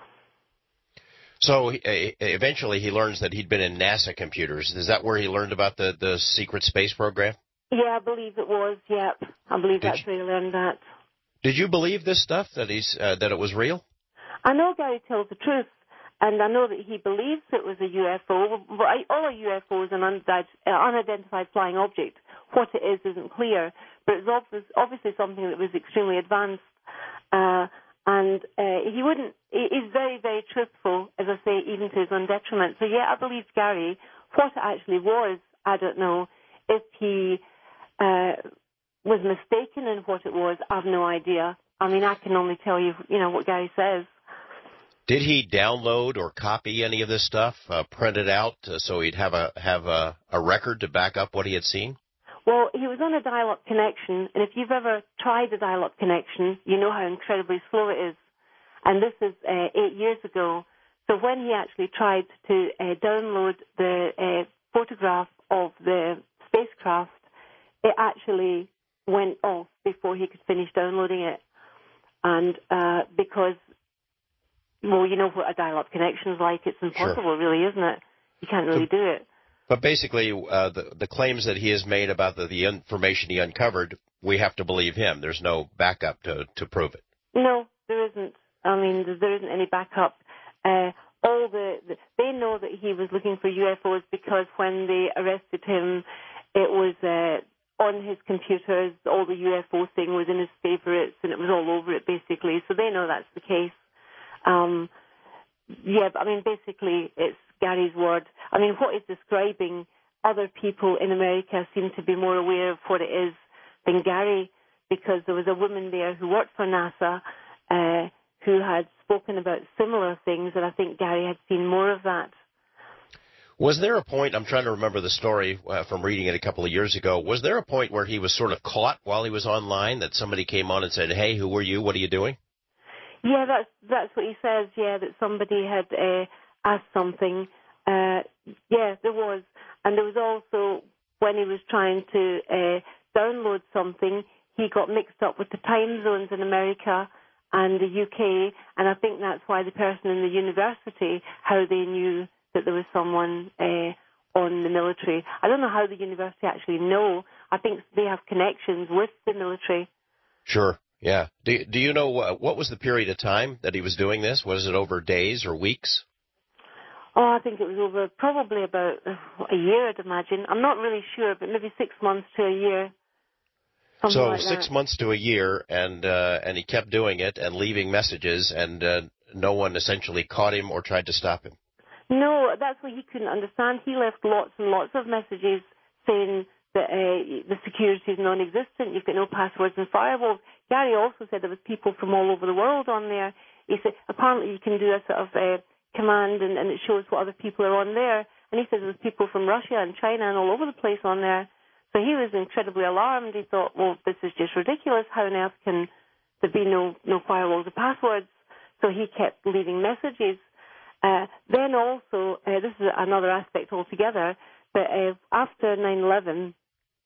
So uh, eventually he learns that he'd been in NASA computers. Is that where he learned about the, the secret space program? Yeah, I believe it was, yep. I believe Did that's you, where he learned that. Did you believe this stuff, that he's uh, that it was real? I know Gary tells the truth, and I know that he believes it was a U F O. But I, all a U F O is an unidentified flying object. What it is isn't clear, but it's obvious, obviously something that was extremely advanced. Uh, and uh, he wouldn't. He's very, very truthful, as I say, even to his own detriment. So yeah, I believe Gary. What it actually was, I don't know. If he uh, was mistaken in what it was, I've no idea. I mean, I can only tell you, you know, what Gary says. Did he download or copy any of this stuff, uh, print it out, uh, so he'd have a have a, a record to back up what he had seen? Well, he was on a dial-up connection, and if you've ever tried a dial-up connection, you know how incredibly slow it is. And this is uh, eight years ago. So when he actually tried to uh, download the uh, photograph of the spacecraft, it actually went off before he could finish downloading it. And uh, because, well, you know what a dial-up connection is like. It's impossible, Sure. really, isn't it? You can't really So, do it. But basically, uh, the, the claims that he has made about the, the information he uncovered, we have to believe him. There's no backup to, to prove it. No, there isn't. I mean, there isn't any backup. Uh, all the, the they know that he was looking for U F Os because when they arrested him, it was uh, on his computers. All the U F O thing was in his favorites, and it was all over it basically. So they know that's the case. Um, yeah, but I mean, basically, it's Gary's word. I mean, what he's describing, other people in America seem to be more aware of what it is than Gary, because there was a woman there who worked for NASA uh, who had spoken about similar things, and I think Gary had seen more of that. Was there a point, I'm trying to remember the story uh, from reading it a couple of years ago, was there a point where he was sort of caught while he was online, that somebody came on and said, hey, who are you, what are you doing? Yeah, that's that's what he says, yeah, that somebody had uh, asked something. Uh, yeah, there was. And there was also, when he was trying to uh, download something, he got mixed up with the time zones in America and the U K, and I think that's why the person in the university, how they knew that there was someone uh, on the military. I don't know how the university actually know. I think they have connections with the military. Sure. Yeah. Do, do you know uh, what was the period of time that he was doing this? Was it over days or weeks? Oh, I think it was over probably about a year, I'd imagine. I'm not really sure, but maybe six months to a year. So like six that. months to a year, and uh, and he kept doing it and leaving messages, and uh, no one essentially caught him or tried to stop him. No, that's what he couldn't understand. He left lots and lots of messages saying that uh, the security is non-existent, you've got no passwords and firewalls. Gary also said there was people from all over the world on there. He said apparently you can do a sort of uh, command and, and it shows what other people are on there. And he said there was people from Russia and China and all over the place on there. So he was incredibly alarmed. He thought, well, this is just ridiculous. How on earth can there be no, no firewalls or passwords? So he kept leaving messages. Uh, then also, uh, this is another aspect altogether, but uh, after nine eleven,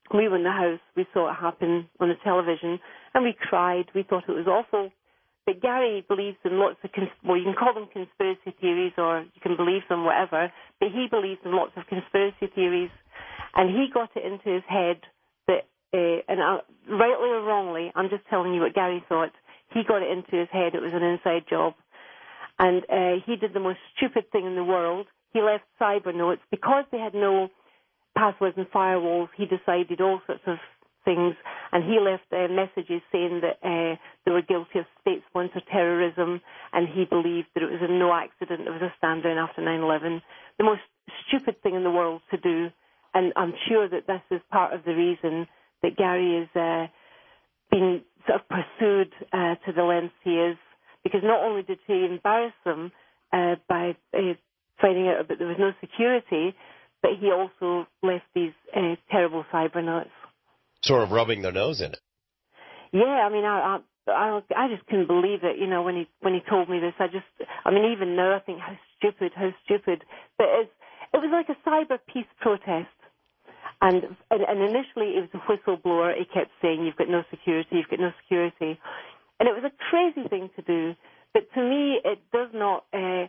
We were in the house. We saw it happen on the television, and we cried. We thought it was awful. But Gary believes in lots of, cons- well, you can call them conspiracy theories or you can believe them, whatever, but he believes in lots of conspiracy theories. And he got it into his head that, uh, and I, rightly or wrongly, I'm just telling you what Gary thought, he got it into his head it was an inside job. And uh, he did the most stupid thing in the world. He left cyber notes. Because they had no passwords and firewalls, he decided all sorts of things, and he left uh, messages saying that uh, they were guilty of state-sponsored terrorism, and he believed that it was a no accident, it was a stand-down after nine eleven. The most stupid thing in the world to do, and I'm sure that this is part of the reason that Gary is uh, being sort of pursued uh, to the length he is, because not only did he embarrass them uh, by uh, finding out that there was no security, but he also left these uh, terrible cyber notes. Sort of rubbing their nose in it. Yeah, I mean, I, I, I, I just couldn't believe it. You know, when he when he told me this, I just, I mean, even now I think how stupid, how stupid. But it's, it was like a cyber peace protest, and, and and initially it was a whistleblower. He kept saying, "You've got no security, you've got no security," and it was a crazy thing to do. But to me, it does not. Uh,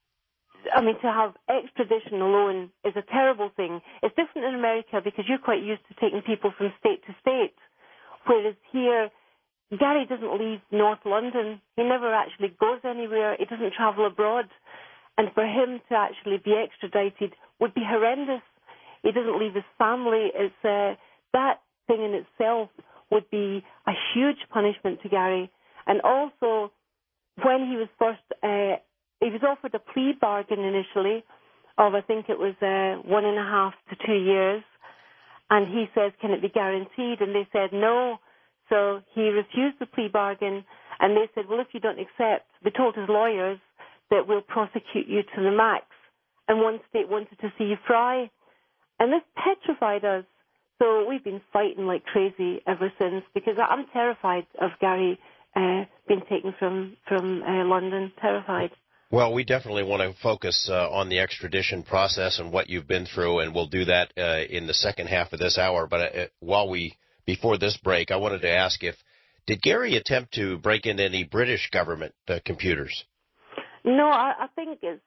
I mean, to have extradition alone is a terrible thing. It's different in America because you're quite used to taking people from state to state, whereas here, Gary doesn't leave North London. He never actually goes anywhere. He doesn't travel abroad. And for him to actually be extradited would be horrendous. He doesn't leave his family. It's uh, that thing in itself would be a huge punishment to Gary. And also, when he was first... Uh, He was offered a plea bargain initially of, I think it was uh, one and a half to two years. And he says, can it be guaranteed? And they said no. So he refused the plea bargain. And they said, well, if you don't accept, they told his lawyers that we'll prosecute you to the max. And one state wanted to see you fry. And this petrified us. So we've been fighting like crazy ever since, because I'm terrified of Gary uh, being taken from, from uh, London, terrified. Well, we definitely want to focus uh, on the extradition process and what you've been through, and we'll do that uh, in the second half of this hour. But uh, while we, before this break, I wanted to ask if, did Gary attempt to break into any British government uh, computers? No, I, I think it's,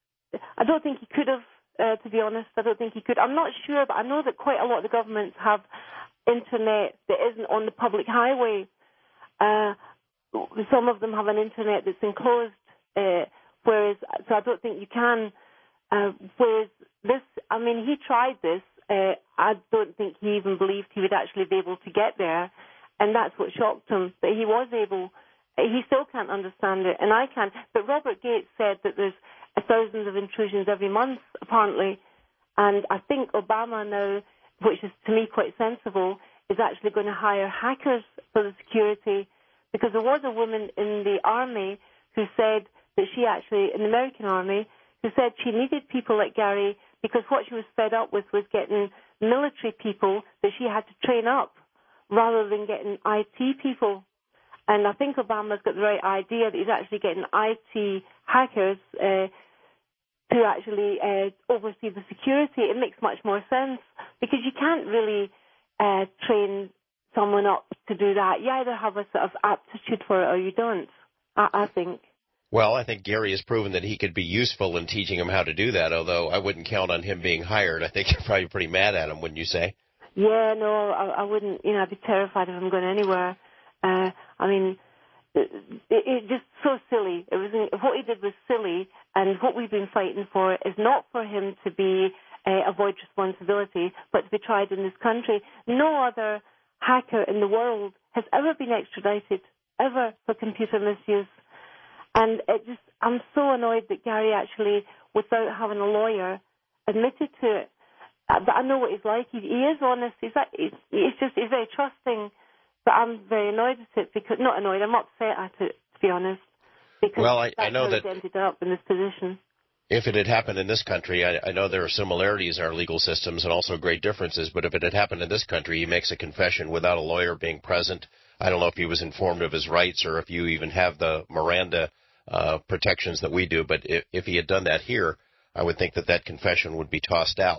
I don't think he could have, uh, to be honest. I don't think he could. I'm not sure, but I know that quite a lot of the governments have internet that isn't on the public highway. Uh, some of them have an internet that's enclosed, uh, Whereas, so I don't think you can, uh, whereas this, I mean, he tried this. Uh, I don't think he even believed he would actually be able to get there. And that's what shocked him, that he was able. He still can't understand it, and I can. But Robert Gates said that there's thousands of intrusions every month, apparently. And I think Obama now, which is to me quite sensible, is actually going to hire hackers for the security. Because there was a woman in the army who said that she actually, in the American Army, who said she needed people like Gary because what she was fed up with was getting military people that she had to train up rather than getting I T people. And I think Obama's got the right idea that he's actually getting I T hackers uh, to actually uh, oversee the security. It makes much more sense because you can't really uh, train someone up to do that. You either have a sort of aptitude for it or you don't, I, I think. Well, I think Gary has proven that he could be useful in teaching him how to do that, although I wouldn't count on him being hired. I think you're probably pretty mad at him, wouldn't you say? Yeah, no, I, I wouldn't. You know, I'd be terrified of him going anywhere. Uh, I mean, it, it, it just so silly. It was what he did was silly, and what we've been fighting for is not for him to be uh, avoid responsibility, but to be tried in this country. No other hacker in the world has ever been extradited, ever, for computer misuse. And it just, I'm so annoyed that Gary actually, without having a lawyer, admitted to it. But I know what he's like. He, he is honest. He's, like, he's, he's just, he's very trusting. But I'm very annoyed at it because, not annoyed, I'm upset at it, to be honest. Because well, I, that's I know how that he's ended up in this position. If it had happened in this country, I, I know there are similarities in our legal systems and also great differences, but if it had happened in this country, he makes a confession without a lawyer being present. I don't know if he was informed of his rights or if you even have the Miranda uh, protections that we do, but if, if he had done that here, I would think that that confession would be tossed out.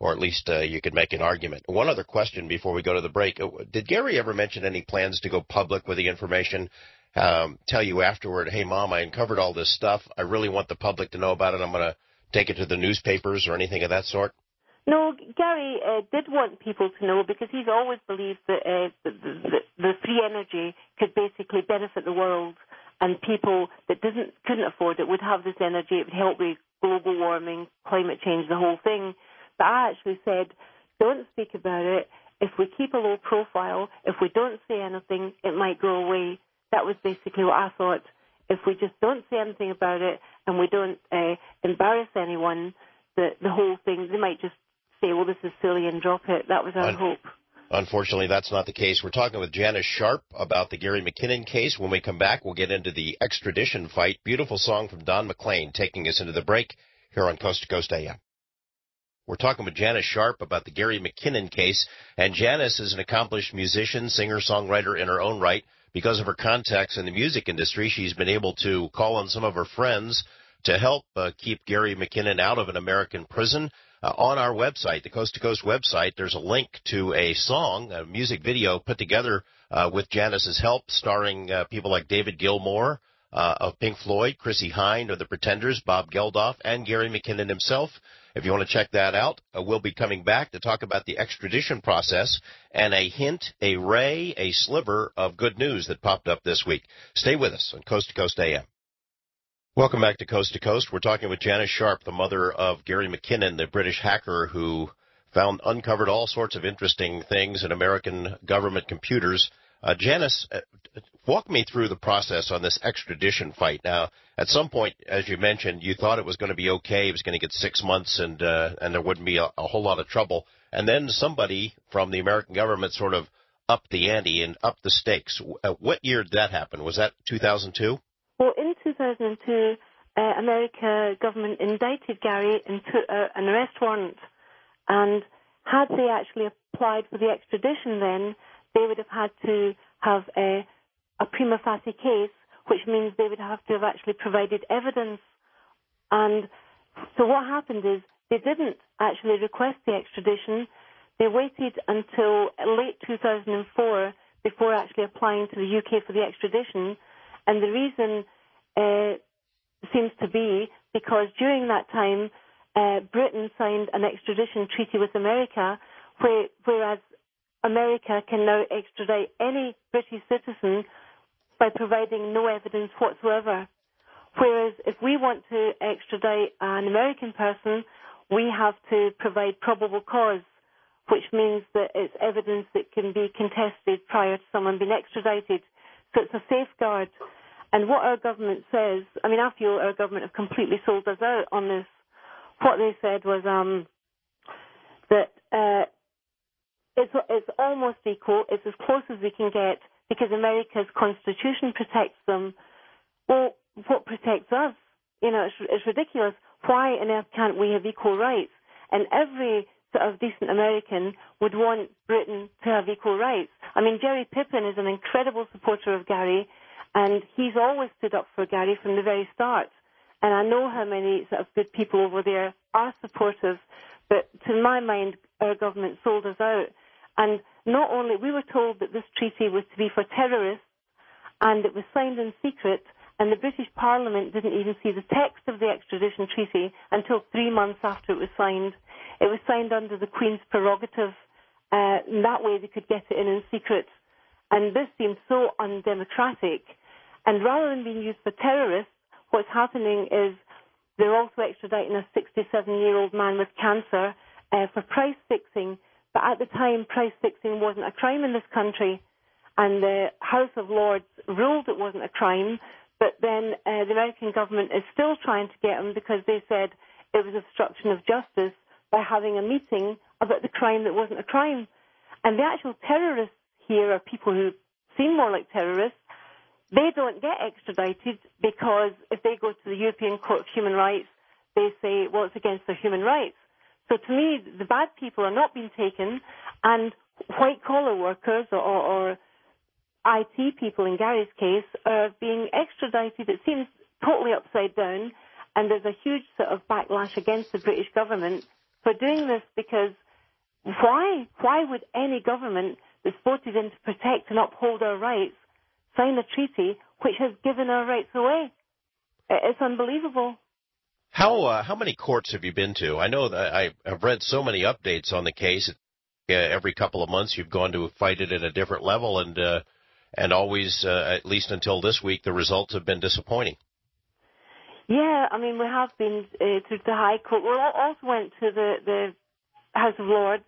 or at least uh, you could make an argument. One other question before we go to the break. Did Gary ever mention any plans to go public with the information, um, tell you afterward, hey, Mom, I uncovered all this stuff. I really want the public to know about it. I'm going to take it to the newspapers or anything of that sort? No, Gary uh, did want people to know because he's always believed that uh, the, the, the free energy could basically benefit the world, and people that didn't couldn't afford it would have this energy. It would help with global warming, climate change, the whole thing. But I actually said, don't speak about it. If we keep a low profile, if we don't say anything, it might go away. That was basically what I thought. If we just don't say anything about it and we don't uh, embarrass anyone, the, the whole thing, they might just say, well, this is silly and drop it. That was our Un- hope. Unfortunately, that's not the case. We're talking with Janice Sharp about the Gary McKinnon case. When we come back, we'll get into the extradition fight. Beautiful song from Don McLean taking us into the break here on Coast to Coast A M. We're talking with Janice Sharp about the Gary McKinnon case, and Janice is an accomplished musician, singer-songwriter in her own right. Because of her contacts in the music industry, she's been able to call on some of her friends to help uh, keep Gary McKinnon out of an American prison. Uh, on our website, the Coast to Coast website, there's a link to a song, a music video put together uh, with Janice's help, starring uh, people like David Gilmour uh, of Pink Floyd, Chrissie Hynde of The Pretenders, Bob Geldof, and Gary McKinnon himself. If you want to check that out, uh, we'll be coming back to talk about the extradition process and a hint, a ray, a sliver of good news that popped up this week. Stay with us on Coast to Coast A M. Welcome back to Coast to Coast. We're talking with Janice Sharp, the mother of Gary McKinnon, the British hacker who found uncovered all sorts of interesting things in American government computers. Uh, Janice, uh, walk me through the process on this extradition fight. Now, at some point, as you mentioned, you thought it was going to be okay. It was going to get six months and uh, and there wouldn't be a, a whole lot of trouble. And then somebody from the American government sort of upped the ante and upped the stakes. Uh, what year did that happen? Was that two thousand two? Well, in two thousand two, uh, America government indicted Gary and took uh, an arrest warrant. And had they actually applied for the extradition then, they would have had to have a, a prima facie case, which means they would have to have actually provided evidence. And so what happened is they didn't actually request the extradition. They waited until late two thousand four before actually applying to the U K for the extradition. And the reason uh, seems to be because during that time, uh, Britain signed an extradition treaty with America, where, whereas America can now extradite any British citizen by providing no evidence whatsoever. Whereas if we want to extradite an American person, we have to provide probable cause, which means that it's evidence that can be contested prior to someone being extradited. So it's a safeguard. And what our government says, I mean, I feel our government have completely sold us out on this. What they said was um, that uh, it's, it's almost equal, it's as close as we can get, because America's constitution protects them. Well, what protects us? You know, it's, it's ridiculous. Why on earth can't we have equal rights? And every sort of decent American would want Britain to have equal rights. I mean, Jerry Pippin is an incredible supporter of Gary, and he's always stood up for Gary from the very start. And I know how many sort of good people over there are supportive, but to my mind, our government sold us out. And not only, we were told that this treaty was to be for terrorists, and it was signed in secret, and the British Parliament didn't even see the text of the extradition treaty until three months after it was signed. It was signed under the Queen's prerogative. Uh, and that way they could get it in in secret. And this seems so undemocratic. And rather than being used for terrorists, what's happening is they're also extraditing a sixty-seven-year-old man with cancer uh, for price fixing. But at the time, price fixing wasn't a crime in this country. And the House of Lords ruled it wasn't a crime. But then uh, the American government is still trying to get him because they said it was obstruction of justice by having a meeting about the crime that wasn't a crime. And the actual terrorists here are people who seem more like terrorists. They don't get extradited because if they go to the European Court of Human Rights, they say, well, it's against their human rights. So to me, the bad people are not being taken, and white-collar workers or, or I T people, in Gary's case, are being extradited. It seems totally upside down, and there's a huge sort of backlash against the British government for doing this, because why? Why would any government that's voted in to protect and uphold our rights sign a treaty which has given our rights away? It's unbelievable. How uh, how many courts have you been to? I know that I have read so many updates on the case. Uh, every couple of months you've gone to fight it at a different level, and uh, and always, uh, at least until this week, the results have been disappointing. Yeah, I mean, we have been uh, to the High Court. We also went to the, the House of Lords,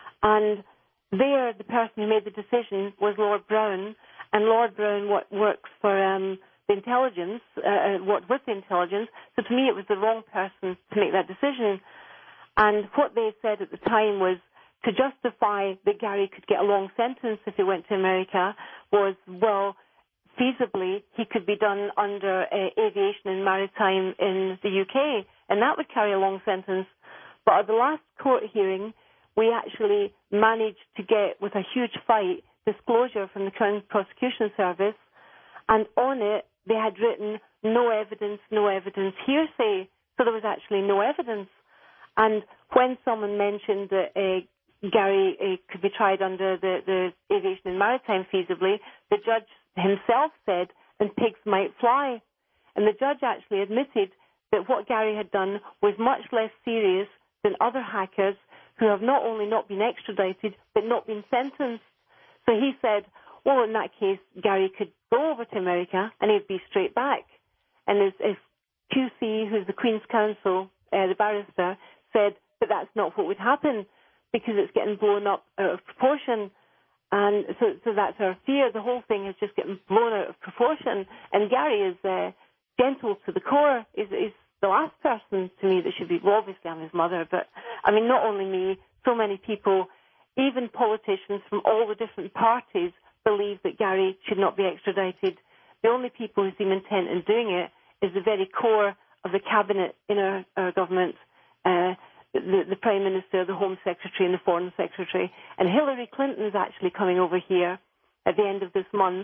and there the person who made the decision was Lord Brown, and Lord Brown what works for um, the intelligence, uh, worked with the intelligence, so to me it was the wrong person to make that decision. And what they said at the time was, to justify that Gary could get a long sentence if he went to America was, well, feasibly he could be done under uh, aviation and maritime in the U K, and that would carry a long sentence. But at the last court hearing, we actually managed to get, with a huge fight, disclosure from the Crown Prosecution Service, and on it they had written no evidence, no evidence, hearsay, so there was actually no evidence. And when someone mentioned that uh, Gary uh, could be tried under the, the aviation and maritime feasibly, the judge himself said, and pigs might fly. And the judge actually admitted that what Gary had done was much less serious than other hackers who have not only not been extradited, but not been sentenced. So he said, well, in that case, Gary could go over to America and he'd be straight back. And his, his Q C, who's the Queen's Counsel, uh, the barrister, said that that's not what would happen, because it's getting blown up out of proportion. And so, so that's our fear. The whole thing is just getting blown out of proportion. And Gary is uh, gentle to the core. He's, he's the last person to me that should be, well, obviously I'm his mother, but I mean, not only me, so many people, even politicians from all the different parties, believe that Gary should not be extradited. The only people who seem intent in doing it is the very core of the cabinet in our, our government, uh, The, the Prime Minister, the Home Secretary, and the Foreign Secretary. And Hillary Clinton is actually coming over here at the end of this month.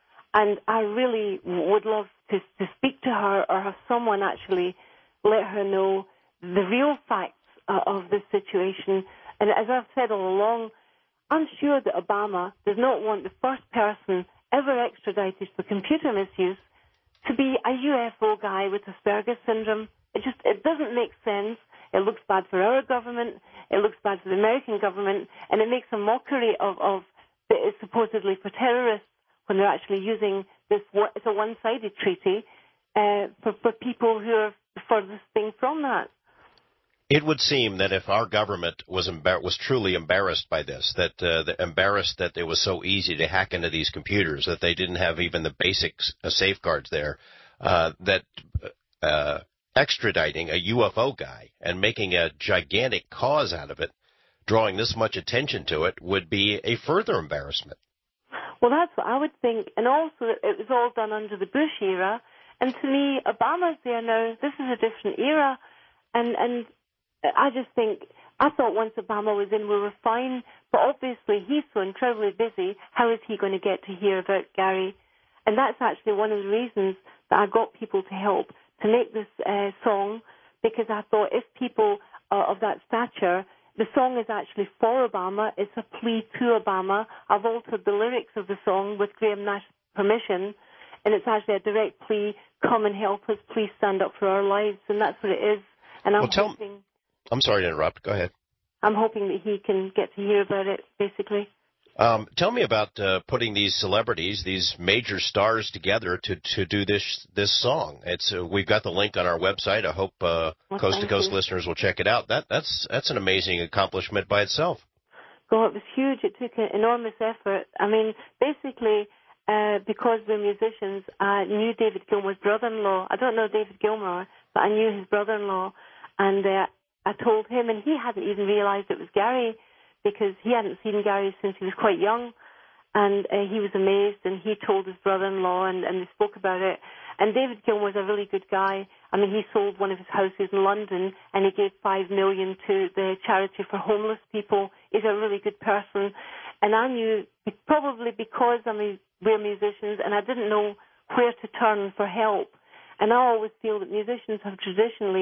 And I really would love to, to speak to her, or have someone actually let her know the real facts uh, of this situation. And as I've said all along, I'm sure that Obama does not want the first person ever extradited for computer misuse to be a U F O guy with Asperger's syndrome. It just it doesn't make sense. It looks bad for our government, it looks bad for the American government, and it makes a mockery of, of that it's supposedly for terrorists when they're actually using this, it's a one-sided treaty, uh, for, for people who are the furthest thing from that. It would seem that if our government was embar- was truly embarrassed by this, that uh, the, embarrassed that it was so easy to hack into these computers, that they didn't have even the basic uh, safeguards there, uh, that uh, extraditing a U F O guy and making a gigantic cause out of it, drawing this much attention to it, would be a further embarrassment. Well, that's what I would think. And also, it was all done under the Bush era. And to me, Obama's there now. This is a different era. And, and I just think, I thought once Obama was in, we were fine. But obviously, he's so incredibly busy. How is he going to get to hear about Gary? And that's actually one of the reasons that I got people to help to make this uh, song, because I thought if people uh, of that stature, the song is actually for Obama. It's a plea to Obama. I've altered the lyrics of the song with Graham Nash's permission, and it's actually a direct plea, come and help us, please stand up for our lives, and that's what it is. And I'm well, tell, hoping... I'm sorry to interrupt. Go ahead. I'm hoping that he can get to hear about it, basically. Um, tell me about uh, putting these celebrities, these major stars together to, to do this this song. It's uh, we've got the link on our website. I hope uh, well, Coast to Coast you. listeners will check it out. That that's that's an amazing accomplishment by itself. Well, it was huge. It took an enormous effort. I mean, basically, uh, because we're musicians, I knew David Gilmour's brother-in-law. I don't know David Gilmour, but I knew his brother-in-law, and uh, I told him, and he hadn't even realized it was Gary, because he hadn't seen Gary since he was quite young, and uh, he was amazed, and he told his brother-in-law, and, and they spoke about it. And David Gilmour's a really good guy. I mean, he sold one of his houses in London, and he gave five million dollars to the charity for homeless people. He's a really good person. And I knew, probably because I mean, we're musicians, and I didn't know where to turn for help. And I always feel that musicians have traditionally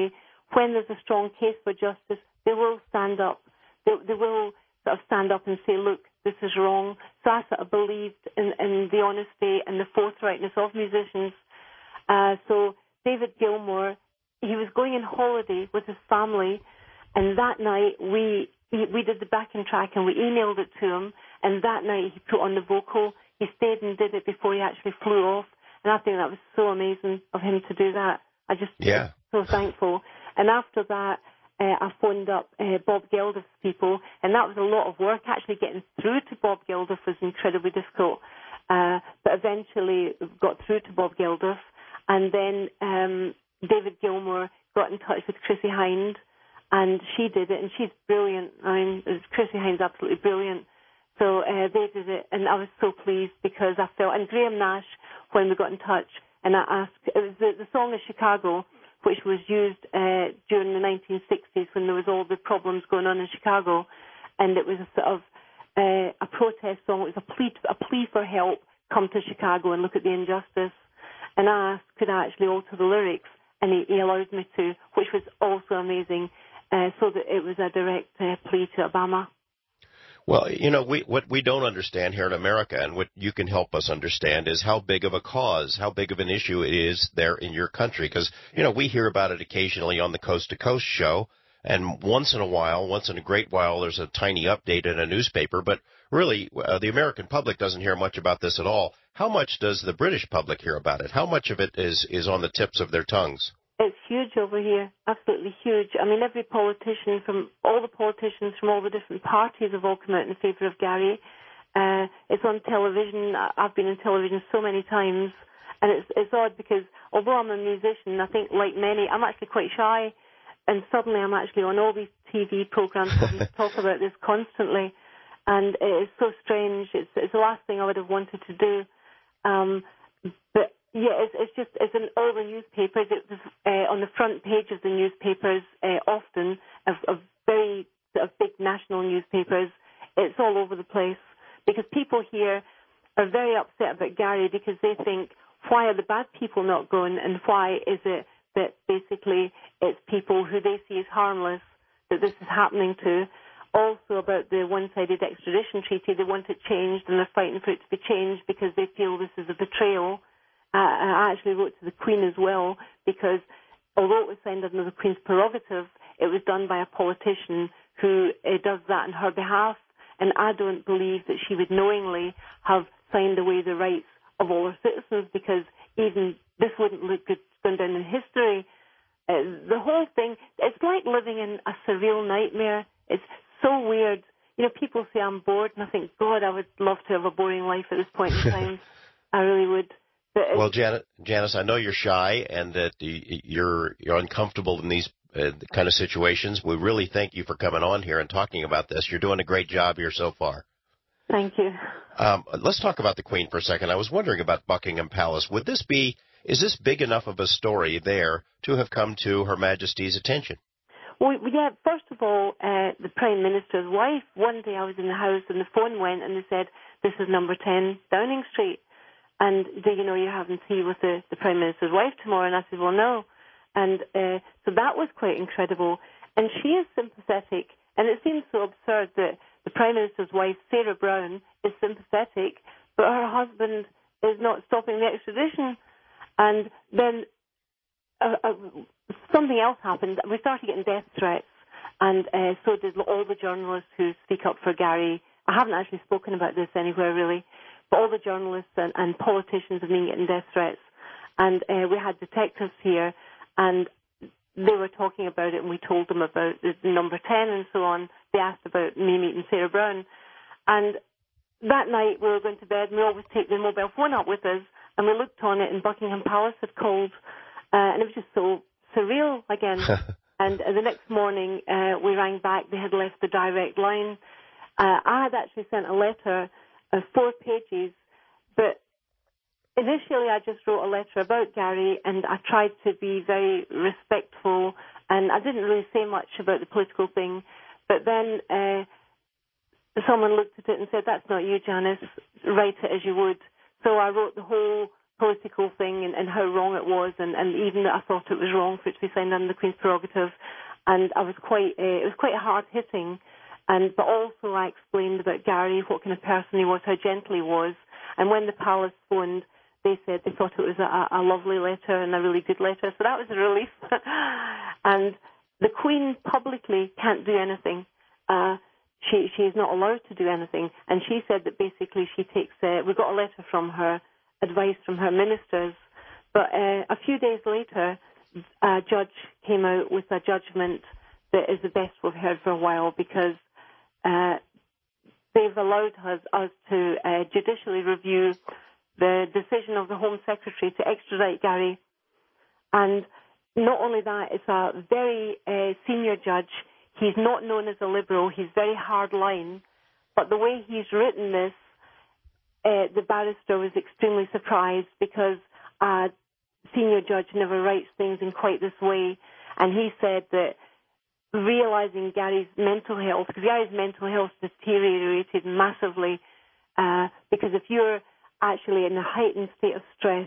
when there's a strong case for justice, they will stand up. They, they will sort of stand up and say, look, this is wrong. So I sort of believed in, in the honesty and the forthrightness of musicians. Uh, so David Gilmour, he was going on holiday with his family, and that night we we did the backing track and we emailed it to him, and that night he put on the vocal. He stayed and did it before he actually flew off, and I think that was so amazing of him to do that. I just yeah. was so thankful. And after that, uh, I phoned up uh, Bob Geldof's people, and that was a lot of work. Actually getting through to Bob Geldof was incredibly difficult, uh, but eventually got through to Bob Geldof, and then um, David Gilmour got in touch with Chrissie Hynde, and she did it, and she's brilliant. I mean, Chrissie Hynde's absolutely brilliant. So uh, they did it, and I was so pleased because I felt, and Graham Nash, when we got in touch, and I asked, it was the, the song of Chicago, which was used uh, during the nineteen sixties when there was all the problems going on in Chicago, and it was a sort of uh, a protest song. It was a plea, a plea for help, come to Chicago and look at the injustice. And I asked, could I actually alter the lyrics? And he, he allowed me to, which was also amazing. Uh, so that it was a direct uh, plea to Obama. Well, you know, we, what we don't understand here in America, and what you can help us understand, is how big of a cause, how big of an issue it is there in your country. Because, you know, we hear about it occasionally on the Coast to Coast show, and once in a while, once in a great while, there's a tiny update in a newspaper. But really, uh, the American public doesn't hear much about this at all. How much does the British public hear about it? How much of it is, is on the tips of their tongues? It's huge over here, absolutely huge. I mean, every politician from, all the politicians from all the different parties have all come out in favour of Gary. Uh, it's on television. I've been on television so many times, and it's it's odd because although I'm a musician, I think like many, I'm actually quite shy, and suddenly I'm actually on all these T V programmes having to talk about this constantly, and it's so strange. It's, it's the last thing I would have wanted to do. Um, but yeah, it's, it's just, it's in all the newspapers. It was uh, on the front page of the newspapers uh, often, of, of very sort of big national newspapers. It's all over the place because people here are very upset about Gary because they think, why are the bad people not going, and why is it that basically it's people who they see as harmless that this is happening to. Also about the one-sided extradition treaty, they want it changed and they're fighting for it to be changed because they feel this is a betrayal. Uh, I actually wrote to the Queen as well because although it was signed under the Queen's prerogative, it was done by a politician who uh, does that on her behalf, and I don't believe that she would knowingly have signed away the rights of all her citizens because even this wouldn't look good going down in history. Uh, the whole thing, it's like living in a surreal nightmare. It's so weird. You know, people say I'm bored, and I think, God, I would love to have a boring life at this point in time. I really would. Well, Janet, Janice, I know you're shy and that you're you're uncomfortable in these uh, kind of situations. We really thank you for coming on here and talking about this. You're doing a great job here so far. Thank you. Um, let's talk about the Queen for a second. I was wondering about Buckingham Palace. Would this be, is this big enough of a story there to have come to Her Majesty's attention? Well, yeah, first of all, uh, the Prime Minister's wife, one day I was in the house and the phone went and they said, this is number ten Downing Street. And do you know you're having tea with the, the Prime Minister's wife tomorrow? And I said, well, no. And uh, so that was quite incredible. And she is sympathetic. And it seems so absurd that the Prime Minister's wife, Sarah Brown, is sympathetic, but her husband is not stopping the extradition. And then uh, uh, something else happened. We started getting death threats, and uh, so did all the journalists who speak up for Gary. I haven't actually spoken about this anywhere, really. But all the journalists and, and politicians have been getting death threats. And uh, we had detectives here, and they were talking about it, and we told them about the number ten and so on. They asked about me meeting Sarah Brown. And that night we were going to bed, and we always take the mobile phone up with us, and we looked on it, and Buckingham Palace had called, uh, and it was just so surreal again. And uh, the next morning uh, we rang back. They had left the direct line. Uh, I had actually sent a letter of four pages, but initially I just wrote a letter about Gary, and I tried to be very respectful, and I didn't really say much about the political thing. But then uh, someone looked at it and said, that's not you, Janice, write it as you would. So I wrote the whole political thing and, and how wrong it was, and, and even that I thought it was wrong for it to be signed under the Queen's prerogative. And I was quite, uh, it was quite hard hitting. And but also I explained about Gary, what kind of person he was, how gentle he was. And when the palace phoned, they said they thought it was a, a lovely letter and a really good letter. So that was a relief. And the Queen publicly can't do anything. Uh, she she is not allowed to do anything. And she said that basically she takes, uh, we got a letter from her, advice from her ministers. But uh, a few days later, a judge came out with a judgment that is the best we've heard for a while, because uh, they've allowed us, us to uh, judicially review the decision of the Home Secretary to extradite Gary. And not only that, it's a very uh, senior judge. He's not known as a liberal. He's very hard line. But the way he's written this, uh, the barrister was extremely surprised, because a senior judge never writes things in quite this way. And he said that realizing Gary's mental health, because Gary's mental health deteriorated massively, uh, because if you're actually in a heightened state of stress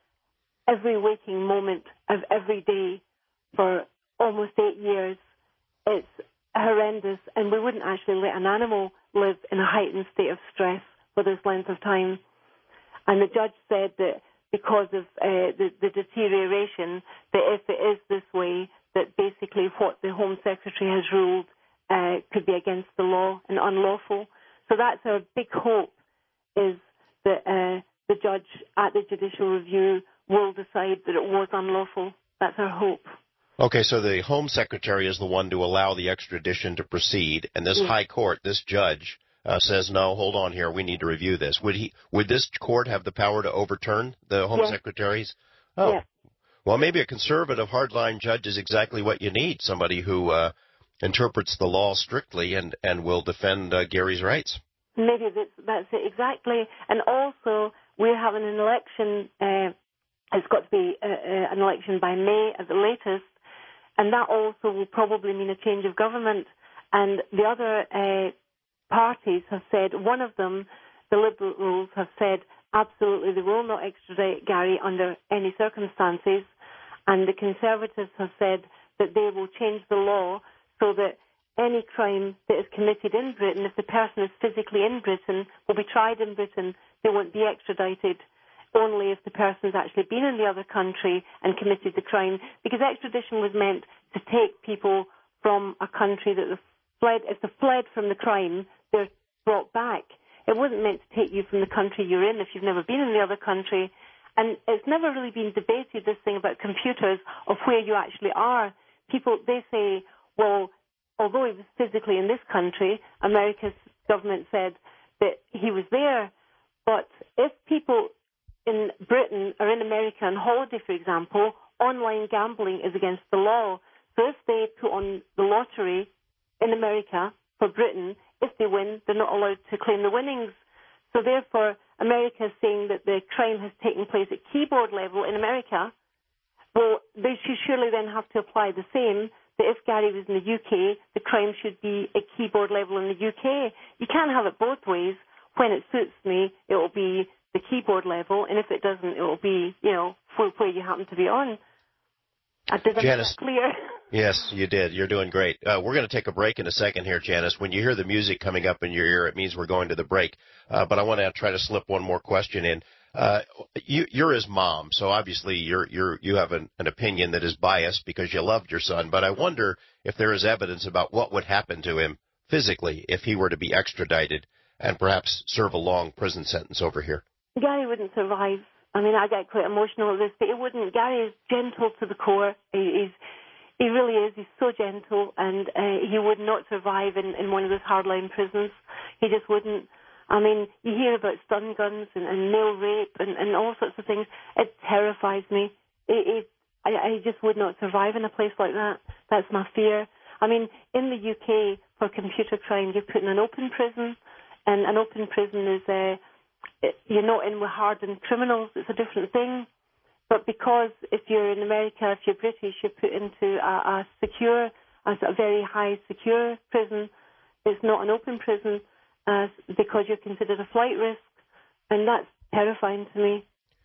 every waking moment of every day for almost eight years, it's horrendous, and we wouldn't actually let an animal live in a heightened state of stress for this length of time. And the judge said that because of uh, the, the deterioration, that if it is this way, that basically what the Home Secretary has ruled uh, could be against the law and unlawful. So that's our big hope, is that uh, the judge at the judicial review will decide that it was unlawful. That's our hope. Okay, so the Home Secretary is the one to allow the extradition to proceed, and this yes. High Court, this judge, uh, says, no, hold on here, we need to review this. Would he? Would this court have the power to overturn the Home yes. Secretary's? Oh, yes. Well, maybe a conservative hardline judge is exactly what you need, somebody who uh, interprets the law strictly and, and will defend uh, Gary's rights. Maybe that's, that's it, exactly. And also, we're having an election, uh, it's got to be uh, uh, an election by May at the latest, and that also will probably mean a change of government. And the other uh, parties have said, one of them, the Liberals, have said absolutely they will not extradite Gary under any circumstances. And the Conservatives have said that they will change the law so that any crime that is committed in Britain, if the person is physically in Britain, will be tried in Britain. They won't be extradited, only if the person has actually been in the other country and committed the crime. Because extradition was meant to take people from a country that have fled. If they've fled from the crime, they're brought back. It wasn't meant to take you from the country you're in if you've never been in the other country. And it's never really been debated, this thing about computers, of where you actually are. People, they say, well, although he was physically in this country, America's government said that he was there. But if people in Britain or in America on holiday, for example, online gambling is against the law. So if they put on the lottery in America for Britain, if they win, they're not allowed to claim the winnings. So therefore, America is saying that the crime has taken place at keyboard level in America. Well, they should surely then have to apply the same, that if Gary was in the U K, the crime should be at keyboard level in the U K. You can't have it both ways. When it suits me, it will be the keyboard level, and if it doesn't, it will be, you know, where you happen to be on. Did I make that clear? Yes, you did. You're doing great. Uh, we're going to take a break in a second here, Janice. When you hear the music coming up in your ear, it means we're going to the break. Uh, but I want to try to slip one more question in. Uh, you, you're his mom, so obviously you're, you're, you have an, an opinion that is biased because you loved your son. But I wonder if there is evidence about what would happen to him physically if he were to be extradited and perhaps serve a long prison sentence over here. Gary wouldn't survive. I mean, I get quite emotional at this, but he wouldn't. Gary is gentle to the core. He, he's, he really is. He's so gentle, and uh, he would not survive in, in one of those hardline prisons. He just wouldn't. I mean, you hear about stun guns and, and male rape and, and all sorts of things. It terrifies me. It, it, I, I just would not survive in a place like that. That's my fear. I mean, in the U K, for computer crime, you're put in an open prison, and an open prison is... Uh, you're not in with hardened criminals. It's a different thing. But because if you're in America, if you're British, you're put into a, a secure, a, a very high secure prison. It's not an open prison uh, because you're considered a flight risk. And that's terrifying to me.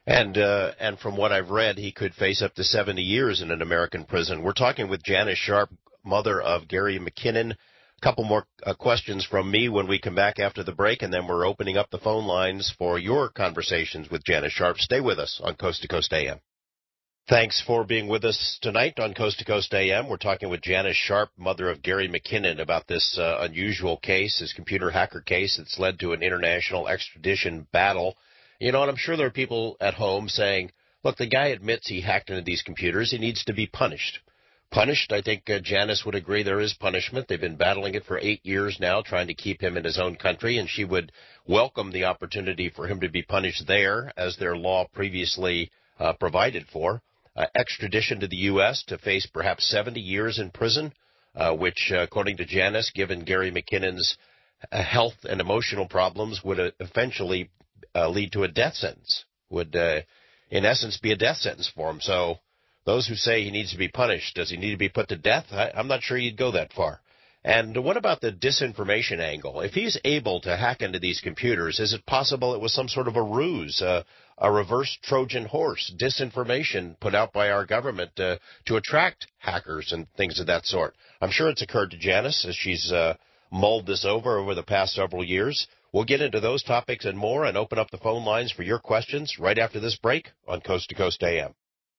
And uh, and from what I've read, he could face up to seventy years in an American prison. We're talking with Janice Sharp, mother of Gary McKinnon. A couple more uh, questions from me when we come back after the break, and then we're opening up the phone lines for your conversations with Janice Sharp. Stay with us on Coast to Coast A M. Thanks for being with us tonight on Coast to Coast A M. We're talking with Janice Sharp, mother of Gary McKinnon, about this uh, unusual case, this computer hacker case that's led to an international extradition battle. You know, and I'm sure there are people at home saying, look, the guy admits he hacked into these computers. He needs to be punished. Punished, I think uh, Janice would agree there is punishment. They've been battling it for eight years now, trying to keep him in his own country, and she would welcome the opportunity for him to be punished there, as their law previously uh, provided for. Uh, extradition to the U S to face perhaps seventy years in prison, uh, which, uh, according to Janice, given Gary McKinnon's uh, health and emotional problems, would uh, eventually uh, lead to a death sentence, would, uh, in essence, be a death sentence for him. So those who say he needs to be punished, does he need to be put to death? I, I'm not sure you'd go that far. And what about the disinformation angle? If he's able to hack into these computers, is it possible it was some sort of a ruse, uh, a reverse Trojan horse, disinformation put out by our government uh, to attract hackers and things of that sort? I'm sure it's occurred to Janice as she's uh, mulled this over over the past several years. We'll get into those topics and more and open up the phone lines for your questions right after this break on Coast to Coast A M.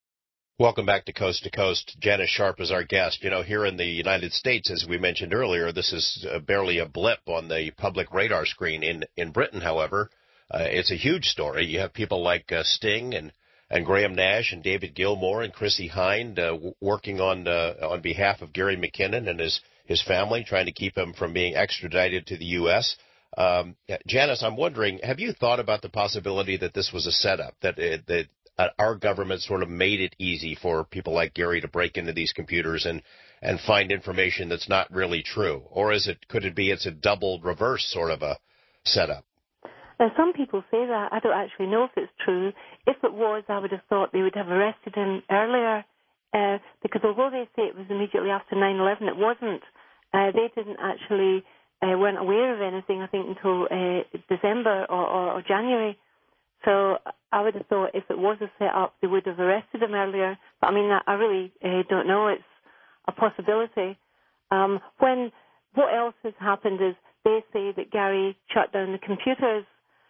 Welcome back to Coast to Coast. Janice Sharp is our guest. You know, here in the United States, as we mentioned earlier, this is uh, barely a blip on the public radar screen. In in Britain, however, uh, it's a huge story. You have people like uh, Sting and, and Graham Nash and David Gilmour and Chrissie Hynde uh, w- working on uh, on behalf of Gary McKinnon and his, his family, trying to keep him from being extradited to the U S Um, Janice, I'm wondering, have you thought about the possibility that this was a setup, that it, that Uh, our government sort of made it easy for people like Gary to break into these computers and, and find information that's not really true? Or is it, could it be it's a double reverse sort of a setup? Now, some people say that. I don't actually know if it's true. If it was, I would have thought they would have arrested him earlier, uh, because although they say it was immediately after nine eleven, it wasn't. Uh, they didn't actually, uh, weren't aware of anything, I think, until uh, December or, or, or January. So I would have thought if it was a set-up, they would have arrested him earlier. But, I mean, I really uh, don't know. It's a possibility. Um, when what else has happened is they say that Gary shut down the computers,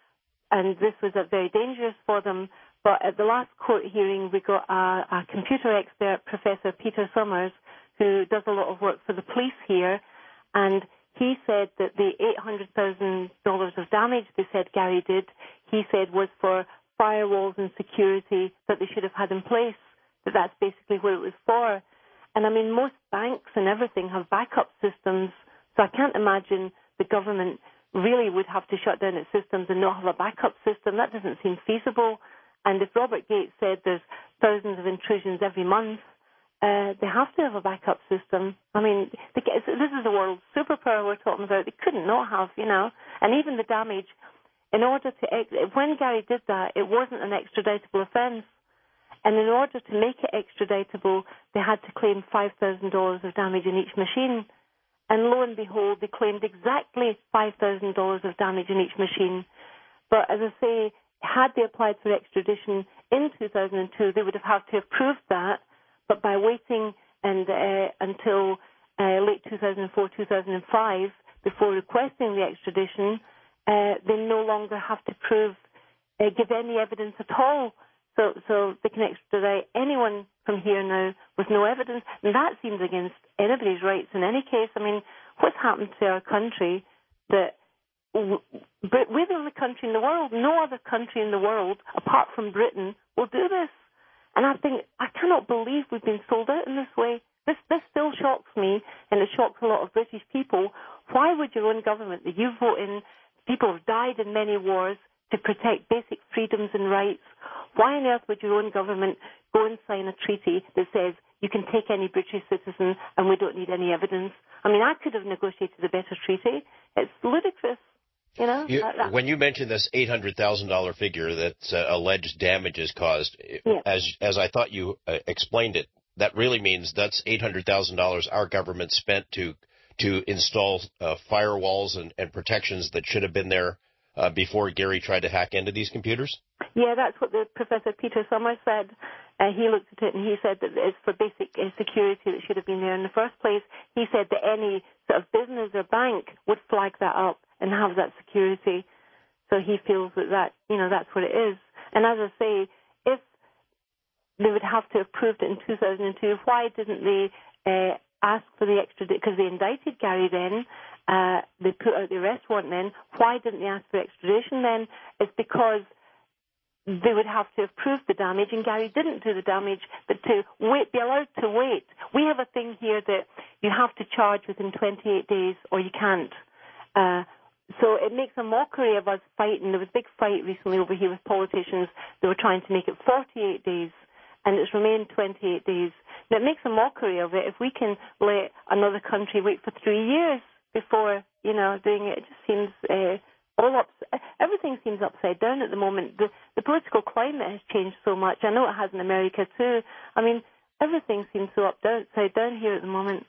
and this was uh, very dangerous for them. But at the last court hearing, we got a, a computer expert, Professor Peter Summers, who does a lot of work for the police here, and he said that the eight hundred thousand dollars of damage they said Gary did, he said was for firewalls and security that they should have had in place, that that's basically what it was for. And, I mean, most banks and everything have backup systems, so I can't imagine the government really would have to shut down its systems and not have a backup system. That doesn't seem feasible. And if Robert Gates said there's thousands of intrusions every month, Uh, they have to have a backup system. I mean, they, this is a world superpower we're talking about. They couldn't not have, you know. And even the damage, in order to, when Gary did that, it wasn't an extraditable offence. And in order to make it extraditable, they had to claim five thousand dollars of damage in each machine. And lo and behold, they claimed exactly five thousand dollars of damage in each machine. But as I say, had they applied for extradition in two thousand two, they would have had to have proved that. But by waiting and uh, until uh, late two thousand four, two thousand five, before requesting the extradition, uh, they no longer have to prove, uh, give any evidence at all. So, so they can extradite anyone from here now with no evidence. And that seems against anybody's rights in any case. I mean, what's happened to our country that but we're the only country in the world, no other country in the world, apart from Britain, will do this. And I think, I cannot believe we've been sold out in this way. This this still shocks me, and it shocks a lot of British people. Why would your own government that you vote in, people have died in many wars to protect basic freedoms and rights, why on earth would your own government go and sign a treaty that says you can take any British citizen and we don't need any evidence? I mean, I could have negotiated a better treaty. It's ludicrous. You know, you, uh, when you mentioned this eight hundred thousand dollars figure that's uh, alleged damages caused, yeah. as as I thought you uh, explained it, that really means that's eight hundred thousand dollars our government spent to to install uh, firewalls and, and protections that should have been there uh, before Gary tried to hack into these computers? Yeah, that's what the Professor Peter Summers said. Uh, he looked at it and he said that it's for basic uh, security that should have been there in the first place. He said that any sort of business or bank would flag that up and have that security. So he feels that, that you know, that's what it is. And as I say, if they would have to have proved it in two thousand two, why didn't they uh, ask for the extradition? Because they indicted Gary then. Uh, they put out the arrest warrant then. Why didn't they ask for extradition then? It's because they would have to have proved the damage, and Gary didn't do the damage, but to wait, be allowed to wait. We have a thing here that you have to charge within twenty-eight days or you can't. Uh, so it makes a mockery of us fighting. There was a big fight recently over here with politicians. They were trying to make it forty-eight days, and it's remained twenty-eight days. Now, it makes a mockery of it if we can let another country wait for three years before, you know, doing it. It just seems... Uh, All up, everything seems upside down at the moment. The, the political climate has changed so much. I know it has in America too. I mean, everything seems so up down, upside down here at the moment.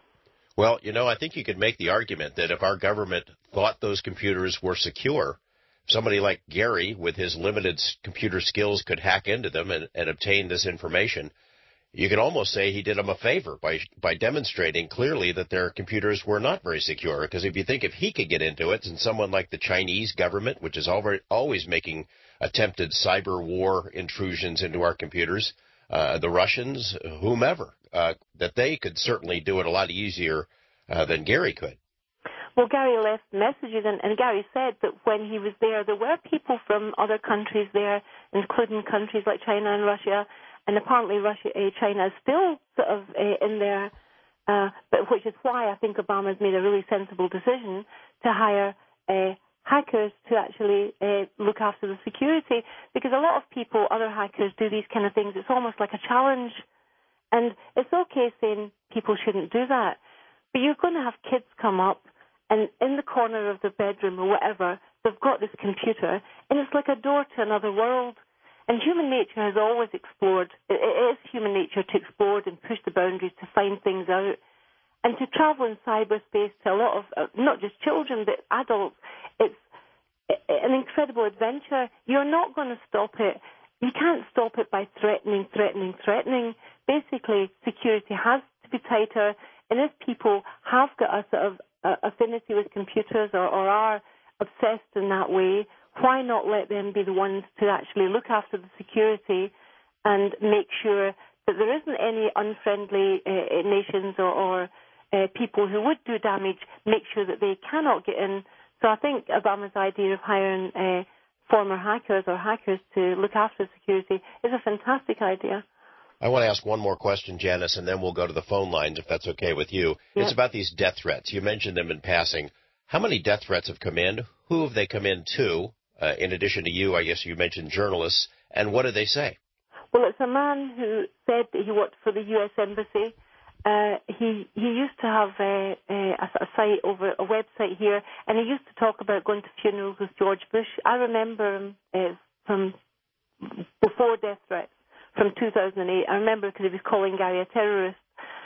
Well, you know, I think you could make the argument that if our government thought those computers were secure, somebody like Gary, with his limited computer skills, could hack into them and, and obtain this information. You could almost say he did them a favor by by demonstrating clearly that their computers were not very secure. Because if you think if he could get into it, and someone like the Chinese government, which is already, always making attempted cyber war intrusions into our computers, uh, the Russians, whomever, uh, that they could certainly do it a lot easier uh, than Gary could. Well, Gary left messages, and, and Gary said that when he was there, there were people from other countries there, including countries like China and Russia. And apparently Russia, uh, China is still sort of uh, in there, uh, but which is why I think Obama's made a really sensible decision to hire uh, hackers to actually uh, look after the security. Because a lot of people, other hackers, do these kind of things. It's almost like a challenge. And it's okay saying people shouldn't do that. But you're going to have kids come up, and in the corner of the bedroom or whatever, they've got this computer, and it's like a door to another world. And human nature has always explored. It is human nature to explore and push the boundaries to find things out. And to travel in cyberspace to a lot of, uh, not just children, but adults, it's an incredible adventure. You're not going to stop it. You can't stop it by threatening, threatening, threatening. Basically, security has to be tighter. And if people have got a sort of uh, affinity with computers or, or are obsessed in that way, why not let them be the ones to actually look after the security and make sure that there isn't any unfriendly uh, nations or, or uh, people who would do damage, make sure that they cannot get in. So I think Obama's idea of hiring uh, former hackers or hackers to look after security is a fantastic idea. I want to ask one more question, Janice, and then we'll go to the phone lines, if that's okay with you. Yep. It's about these death threats. You mentioned them in passing. How many death threats have come in? Who have they come in to? Uh, in addition to you, I guess you mentioned journalists. And what do they say? Well, it's a man who said that he worked for the U S Embassy. Uh, he he used to have a, a, a site over a website here, and he used to talk about going to funerals with George Bush. I remember him uh, from before death threats, from two thousand eight. I remember because he was calling Gary a terrorist.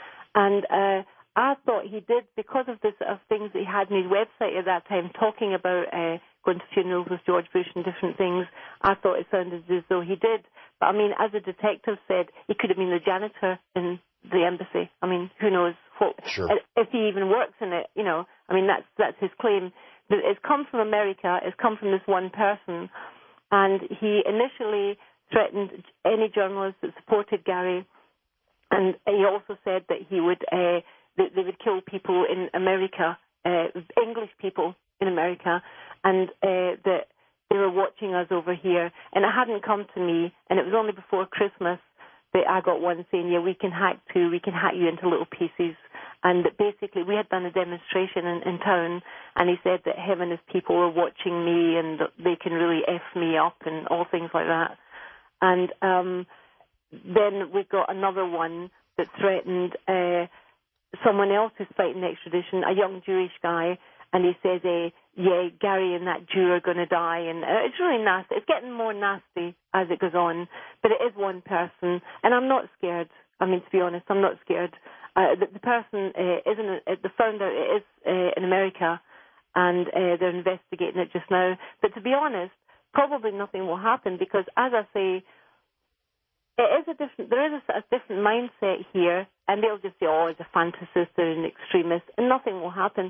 And uh, I thought he did, because of the sort of things that he had on his website at that time, talking about uh, going to funerals with George Bush and different things. I thought it sounded as though he did. But, I mean, as a detective said, he could have been the janitor in the embassy. I mean, who knows what, sure. if he even works in it, you know. I mean, that's that's his claim. But it's come from America. It's come from this one person. And he initially threatened any journalist that supported Gary. And he also said that he would... Uh, They, they would kill people in America, uh, English people in America, and uh, that they were watching us over here. And it hadn't come to me, and it was only before Christmas that I got one saying, yeah, we can hack too, we can hack you into little pieces. And that basically we had done a demonstration in, in town, and he said that him and his people were watching me and they can really F me up and all things like that. And um, then we got another one that threatened... Uh, someone else who's fighting extradition, a young Jewish guy, and he says, eh, yeah, Gary and that Jew are going to die. And uh, it's really nasty. It's getting more nasty as it goes on. But it is one person, and I'm not scared. I mean, to be honest, I'm not scared. Uh, the, the person uh, isn't, uh, the founder is uh, in America, and uh, they're investigating it just now. But to be honest, probably nothing will happen because, as I say, it is a different. There is a, a different mindset here, and they'll just say, "Oh, it's a fantasist, they're an extremist," and nothing will happen.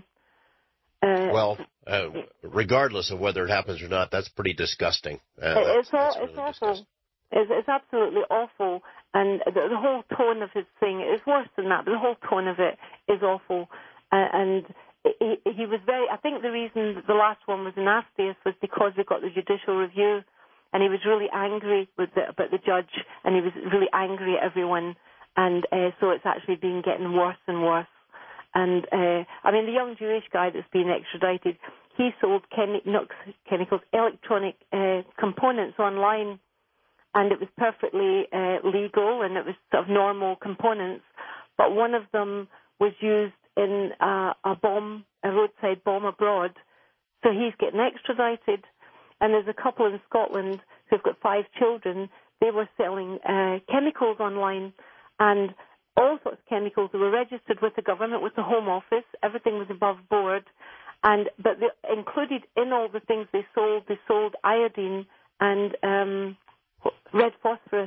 Uh, well, uh, regardless of whether it happens or not, that's pretty disgusting. Uh, it's that's, all, that's really it's awful. disgusting. It's, it's absolutely awful, and the, the whole tone of his thing is worse than that. But the whole tone of it is awful, uh, and he, he was very. I think the reason that the last one was nastiest was because we got the judicial review. And he was really angry with the, about the judge, and he was really angry at everyone. And uh, so it's actually been getting worse and worse. And, uh, I mean, the young Jewish guy that's been extradited, he sold chemi- not chemicals, electronic uh, components online, and it was perfectly uh, legal, and it was sort of normal components. But one of them was used in uh, a bomb, a roadside bomb abroad. So he's getting extradited. And there's a couple in Scotland who've got five children. They were selling uh, chemicals online, and all sorts of chemicals. They were registered with the government, with the Home Office. Everything was above board. And but they, included in all the things they sold, they sold iodine and um, red phosphorus.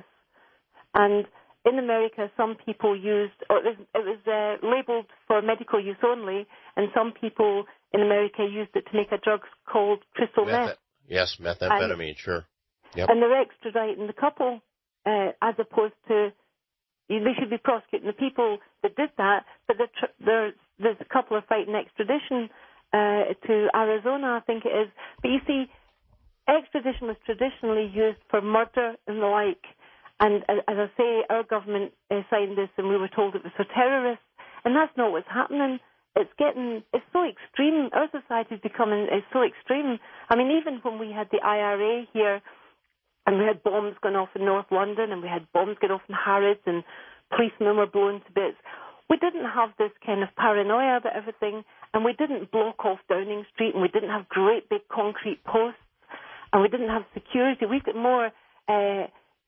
And in America, some people used, or it was, it was uh, labeled for medical use only, and some people in America used it to make a drug called crystal meth. meth. Yes, methamphetamine, and, sure. Yep. And they're extraditing the couple uh, as opposed to, they should be prosecuting the people that did that, but tr- there's a couple of fighting extradition uh, to Arizona, I think it is. But you see, extradition was traditionally used for murder and the like. And uh, as I say, our government uh, signed this and we were told it was for terrorists, and that's not what's happening. It's getting, it's so extreme. Our society is becoming it's so extreme. I mean, even when we had the I R A here, and we had bombs going off in North London, and we had bombs going off in Harrods, and policemen were blown to bits, we didn't have this kind of paranoia about everything, and we didn't block off Downing Street, and we didn't have great big concrete posts, and we didn't have security. We've got more uh,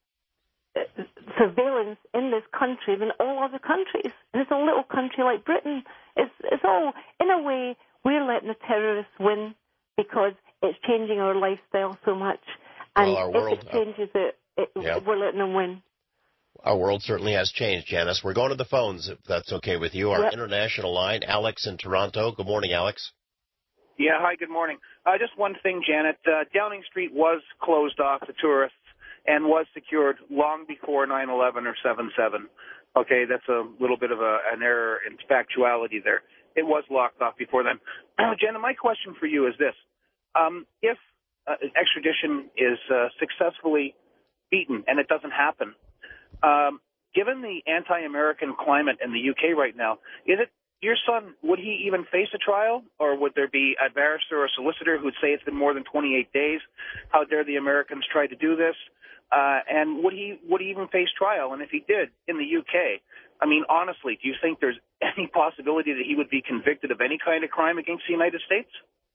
surveillance in this country than all other countries. And it's a little country like Britain. It's, it's all, in a way, we're letting the terrorists win because it's changing our lifestyle so much. And well, our world, if it changes it, it yeah. we're letting them win. Our world certainly has changed, Janice. We're going to the phones, if that's okay with you. Our yep. international line, Alex in Toronto. Good morning, Alex. Yeah, hi, good morning. Uh, just one thing, Janet. Uh, Downing Street was closed off to tourists and was secured long before nine eleven or seven seven. Okay, that's a little bit of a, an error in factuality there. It was locked off before then. Uh, Jenna, my question for you is this. Um, if uh, extradition is uh, successfully beaten and it doesn't happen, um, given the anti-American climate in the U K right now, is it your son, would he even face a trial, or would there be a barrister or a solicitor who'd say it's been more than twenty-eight days? How dare the Americans try to do this? Uh, and would he would he even face trial? And if he did, in the U K, I mean, honestly, do you think there's any possibility that he would be convicted of any kind of crime against the United States?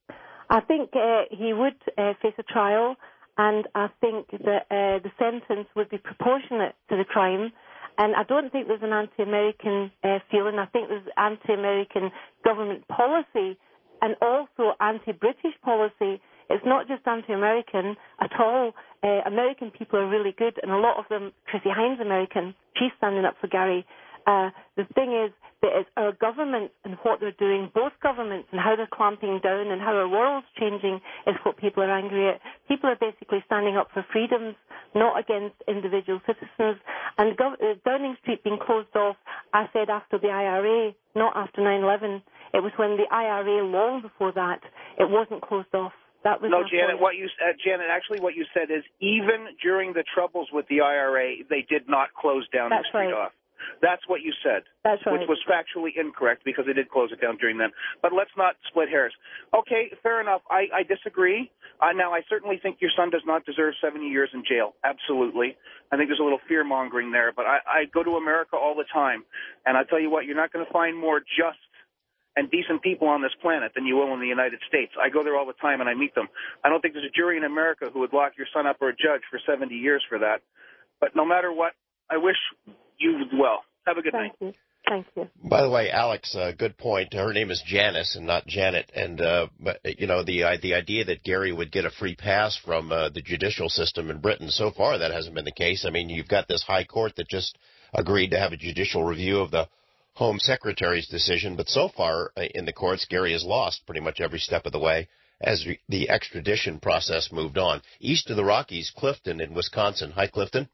I think uh, he would uh, face a trial, and I think that uh, the sentence would be proportionate to the crime. And I don't think there's an anti-American uh, feeling. I think there's anti-American government policy and also anti-British policy. It's not just anti-American at all. Uh, American people are really good, and a lot of them, Chrissy Hines American, she's standing up for Gary. Uh, the thing is that it's our governments and what they're doing, both governments, and how they're clamping down and how our world's changing is what people are angry at. People are basically standing up for freedoms, not against individual citizens. And Gov- uh, Downing Street being closed off, I said after the I R A, not after nine eleven. It was when the I R A, long before that, it wasn't closed off. That was no, Janet. Point. What you uh, Janet, actually, what you said is even during the troubles with the I R A, they did not close Downing That's Street right. off. That's what you said. That's right. Which was factually incorrect because they did close it down during then. But let's not split hairs. Okay, fair enough. I, I disagree. Uh, now, I certainly think your son does not deserve seventy years in jail. Absolutely. I think there's a little fear-mongering there. But I, I go to America all the time, and I tell you what, you're not going to find more just and decent people on this planet than you will in the United States. I go there all the time, and I meet them. I don't think there's a jury in America who would lock your son up or a judge for seventy years for that. But no matter what, I wish you well. Have a good Thank night. You. Thank you. By the way, Alex, uh, good point. Her name is Janice and not Janet. And, uh, but, you know, the uh, the idea that Gary would get a free pass from uh, the judicial system in Britain, so far that hasn't been the case. I mean, you've got this high court that just agreed to have a judicial review of the Home Secretary's decision. But so far uh, in the courts, Gary has lost pretty much every step of the way as re- the extradition process moved on. East of the Rockies, Clifton in Wisconsin. Hi, Clifton.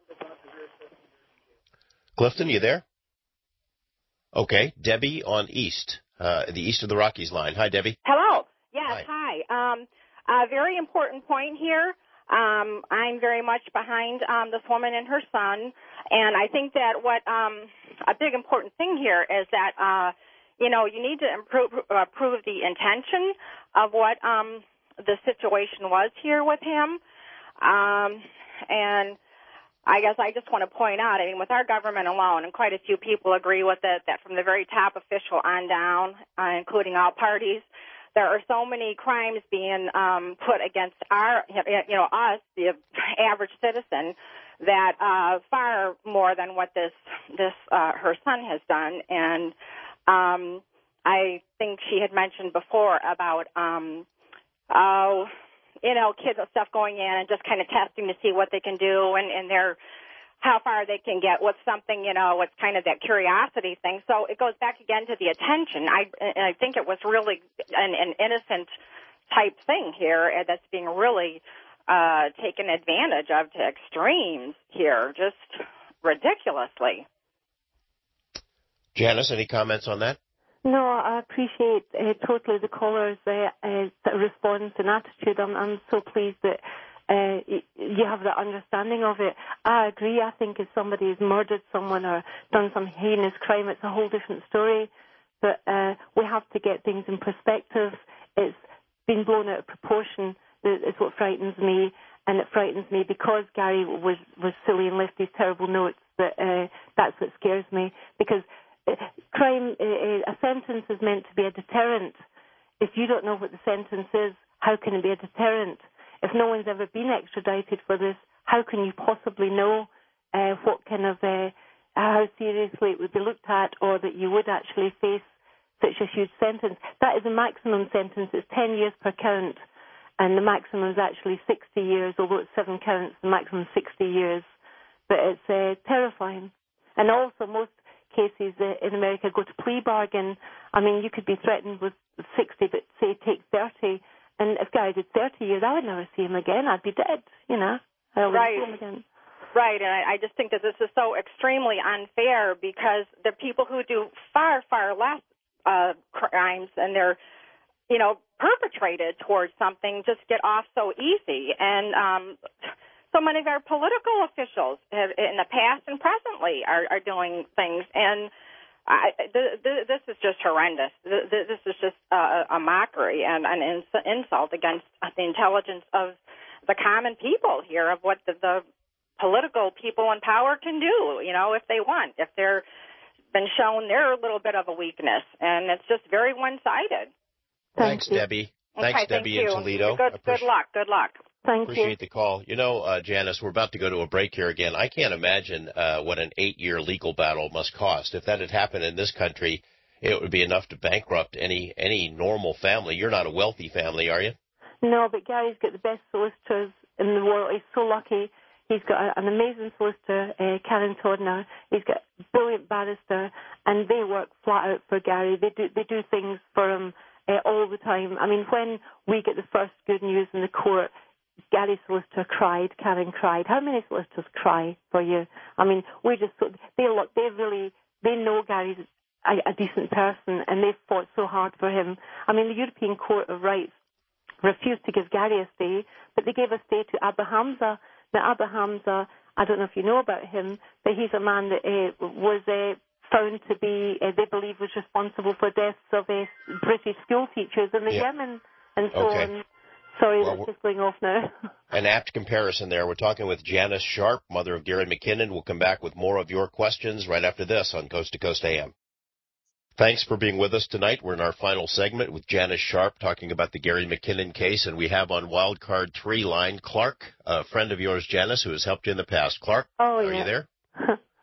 Clifton, you there? Okay, Debbie on East, uh, the East of the Rockies line. Hi, Debbie. Hello. Yes, hi. hi. Um, a very important point here. Um, I'm very much behind um, this woman and her son, and I think that what um, a big important thing here is that, uh, you know, you need to improve, uh, prove the intention of what um, the situation was here with him, um, and I guess I just want to point out, I mean, with our government alone, and quite a few people agree with it, that from the very top official on down, uh, including all parties, there are so many crimes being um, put against our, you know, us, the average citizen, that uh, far more than what this, this uh, her son has done. And um, I think she had mentioned before about, um, oh, you know, kids and stuff going in and just kind of testing to see what they can do and, and their, how far they can get with something, you know, it's kind of that curiosity thing. So it goes back again to the attention. I, I think it was really an, an innocent type thing here that's being really uh, taken advantage of to extremes here, just ridiculously. Janice, any comments on that? No, I appreciate uh, totally the caller's uh, uh, response and attitude. I'm, I'm so pleased that uh, you have that understanding of it. I agree. I think if somebody has murdered someone or done some heinous crime, it's a whole different story. But uh, we have to get things in perspective. It's been blown out of proportion. It's what frightens me, and it frightens me because Gary was, was silly and left these terrible notes. That uh, that's what scares me, because crime, a sentence is meant to be a deterrent. If you don't know what the sentence is, how can it be a deterrent? If no one's ever been extradited for this, how can you possibly know uh, what kind of, uh, how seriously it would be looked at, or that you would actually face such a huge sentence? That is a maximum sentence. It's ten years per count, and the maximum is actually sixty years, although it's seven counts, the maximum is sixty years. But it's uh, terrifying. And also, most cases in America go to plea bargain. I mean, you could be threatened with sixty, but say take thirty. And if Gary did thirty years, I would never see him again. I'd be dead, you know. I would right. see him again. Right, and I, I just think that this is so extremely unfair because the people who do far, far less uh, crimes and they're, you know, perpetrated towards something just get off so easy. And um so many of our political officials have, in the past and presently are, are doing things, and I, th- th- this is just horrendous. Th- th- this is just uh, a mockery and an ins- insult against the intelligence of the common people here, of what the, the political people in power can do, you know, if they want, if they're been shown their little bit of a weakness, and it's just very one-sided. Thanks, Thank Debbie. Thanks, okay, Debbie thank in you. Toledo. Good, good luck. Good luck. Thank Appreciate you. the call. You know, uh, Janice, we're about to go to a break here again. I can't imagine uh, what an eight-year legal battle must cost. If that had happened in this country, it would be enough to bankrupt any any normal family. You're not a wealthy family, are you? No, but Gary's got the best solicitors in the world. He's so lucky. He's got a, an amazing solicitor, uh, Karen Todner. He's got a brilliant barrister, and they work flat out for Gary. They do they do things for him uh, all the time. I mean, when we get the first good news in the court, Gary's solicitor cried, Karen cried. How many solicitors cry for you? I mean, we just, they look, they really, they know Gary's a, a decent person, and they've fought so hard for him. I mean, the European Court of Rights refused to give Gary a stay, but they gave a stay to Abba Hamza. Now, Abba Hamza, I don't know if you know about him, but he's a man that uh, was uh, found to be, uh, they believe, was responsible for deaths of uh, British school teachers in the yeah. Yemen and so okay. on. Sorry, well, that's just going off now. An apt comparison there. We're talking with Janice Sharp, mother of Gary McKinnon. We'll come back with more of your questions right after this on Coast to Coast A M. Thanks for being with us tonight. We're in our final segment with Janice Sharp talking about the Gary McKinnon case, and we have on Wildcard three line Clark, a friend of yours, Janice, who has helped you in the past. Clark, oh, are yeah. you there?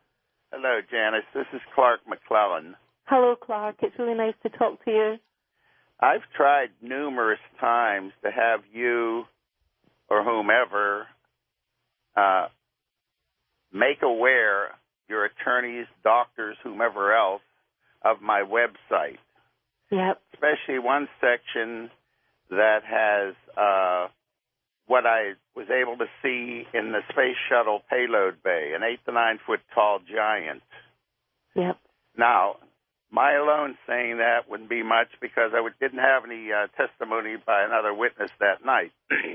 Hello, Janice. This is Clark McClellan. Hello, Clark. It's really nice to talk to you. I've tried numerous times to have you or whomever uh, make aware, your attorneys, doctors, whomever else, of my website. Yep. Especially one section that has uh, what I was able to see in the Space Shuttle payload bay, an eight to nine foot tall giant. Yep. Now, my alone saying that wouldn't be much because I would, didn't have any uh, testimony by another witness that night.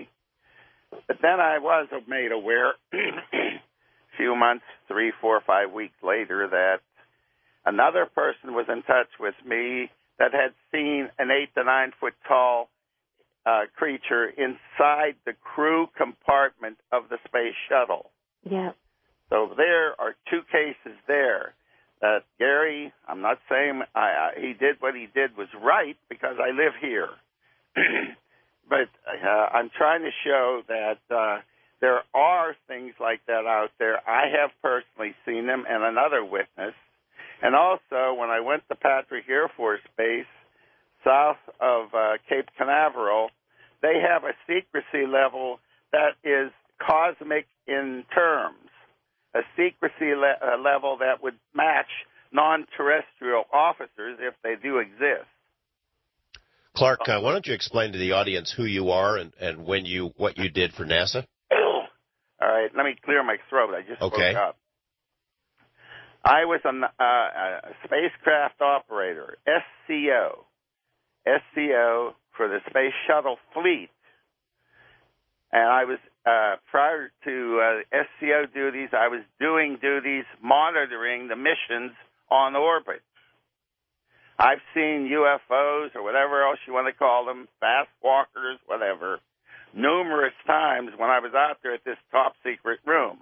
But then I was made aware a few months, three, four, five weeks later, that another person was in touch with me that had seen an eight to nine foot tall uh, creature inside the crew compartment of the space shuttle. Yeah. So there are two cases there. That Gary, I'm not saying I, I, he did what he did was right because I live here. But uh, I'm trying to show that uh, there are things like that out there. I have personally seen them and another witness. And also, when I went to Patrick Air Force Base, south of uh, Cape Canaveral, they have a secrecy level that is cosmic in terms, a secrecy le- uh, level that would match non-terrestrial officers if they do exist. Clark, uh, why don't you explain to the audience who you are and, and when you what you did for NASA? All right, let me clear my throat. I just okay. spoke up. I was a, uh, a spacecraft operator, S C O, S C O for the Space Shuttle fleet. And I was, uh, prior to uh, S C O duties, I was doing duties monitoring the missions on orbit. I've seen U F Os or whatever else you want to call them, fast walkers, whatever, numerous times when I was out there at this top secret room.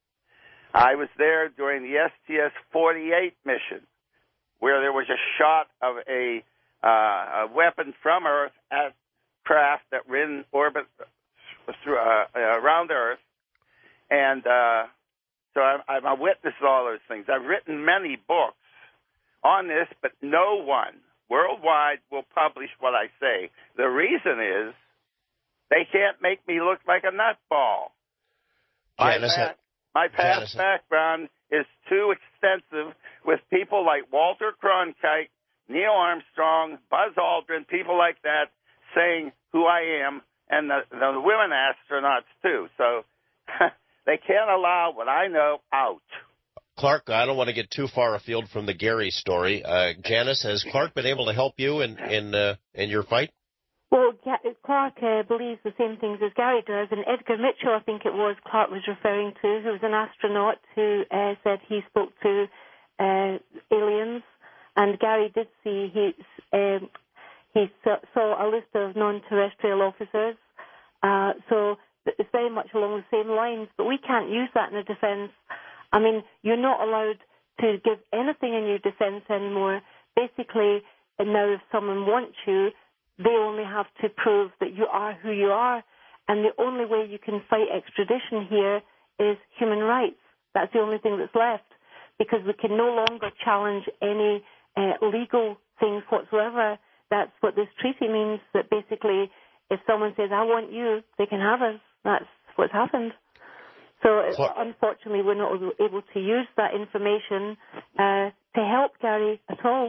I was there during the S T S forty-eight mission, where there was a shot of a, uh, a weapon from Earth at craft that were in orbit through, uh, around Earth. And uh, so I'm, I'm a witness to all those things. I've written many books on this, but no one worldwide will publish what I say. The reason is they can't make me look like a nutball. Janice, my, past, my past Janice. background is too extensive with people like Walter Cronkite, Neil Armstrong, Buzz Aldrin, people like that saying who I am, and the, the women astronauts too. So they can't allow what I know out. Clark, I don't want to get too far afield from the Gary story. Uh, Janice, has Clark been able to help you in in, uh, in your fight? Well, Clark uh, believes the same things as Gary does, and Edgar Mitchell, I think it was, Clark was referring to, who was an astronaut who uh, said he spoke to uh, aliens, and Gary did see, he, um, he saw a list of non-terrestrial officers, uh, so it's very much along the same lines, but we can't use that in a defense. I mean, you're not allowed to give anything in your defense anymore. Basically, now if someone wants you, they only have to prove that you are who you are. And the only way you can fight extradition here is human rights. That's the only thing that's left, because we can no longer challenge any uh, legal things whatsoever. That's what this treaty means, that basically if someone says, I want you, they can have us. That's what's happened. So, Clark. unfortunately, we're not able to use that information uh, to help Gary at all.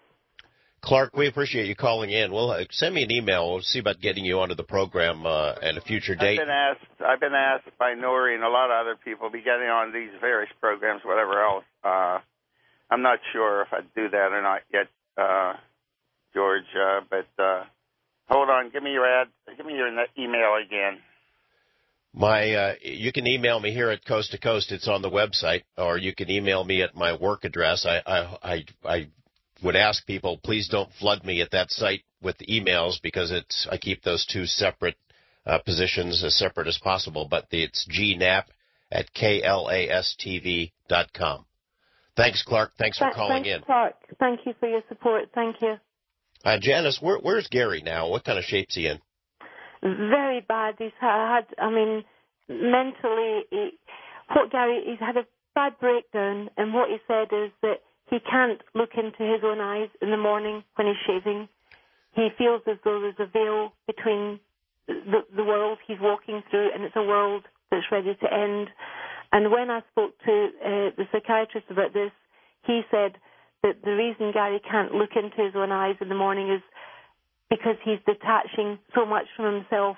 Clark, we appreciate you calling in. Well, uh, send me an email. We'll see about getting you onto the program uh, at a future date. I've been asked. I've been asked by Nori and a lot of other people to be getting on these various programs, whatever else. Uh, I'm not sure if I'd do that or not yet, uh, George. Uh, but uh, hold on. Give me your ad. Give me your email again. My, uh, you can email me here at Coast to Coast. It's on the website, or you can email me at my work address. I, I, I, I would ask people, please don't flood me at that site with emails, because it's, I keep those two separate uh, positions as separate as possible. But the, it's G Knapp at K L A S T V dot com. Thanks, Clark. Thanks for Th- calling thanks, in. Clark. Thank you for your support. Thank you. Uh, Janice, where, where's Gary now? What kind of shape's he in? Very bad. He's had, I mean, mentally, he, what Gary, he's had a bad breakdown, and what he said is that he can't look into his own eyes in the morning when he's shaving. He feels as though there's a veil between the, the world he's walking through, and it's a world that's ready to end. And when I spoke to uh, the psychiatrist about this, he said that the reason Gary can't look into his own eyes in the morning is because he's detaching so much from himself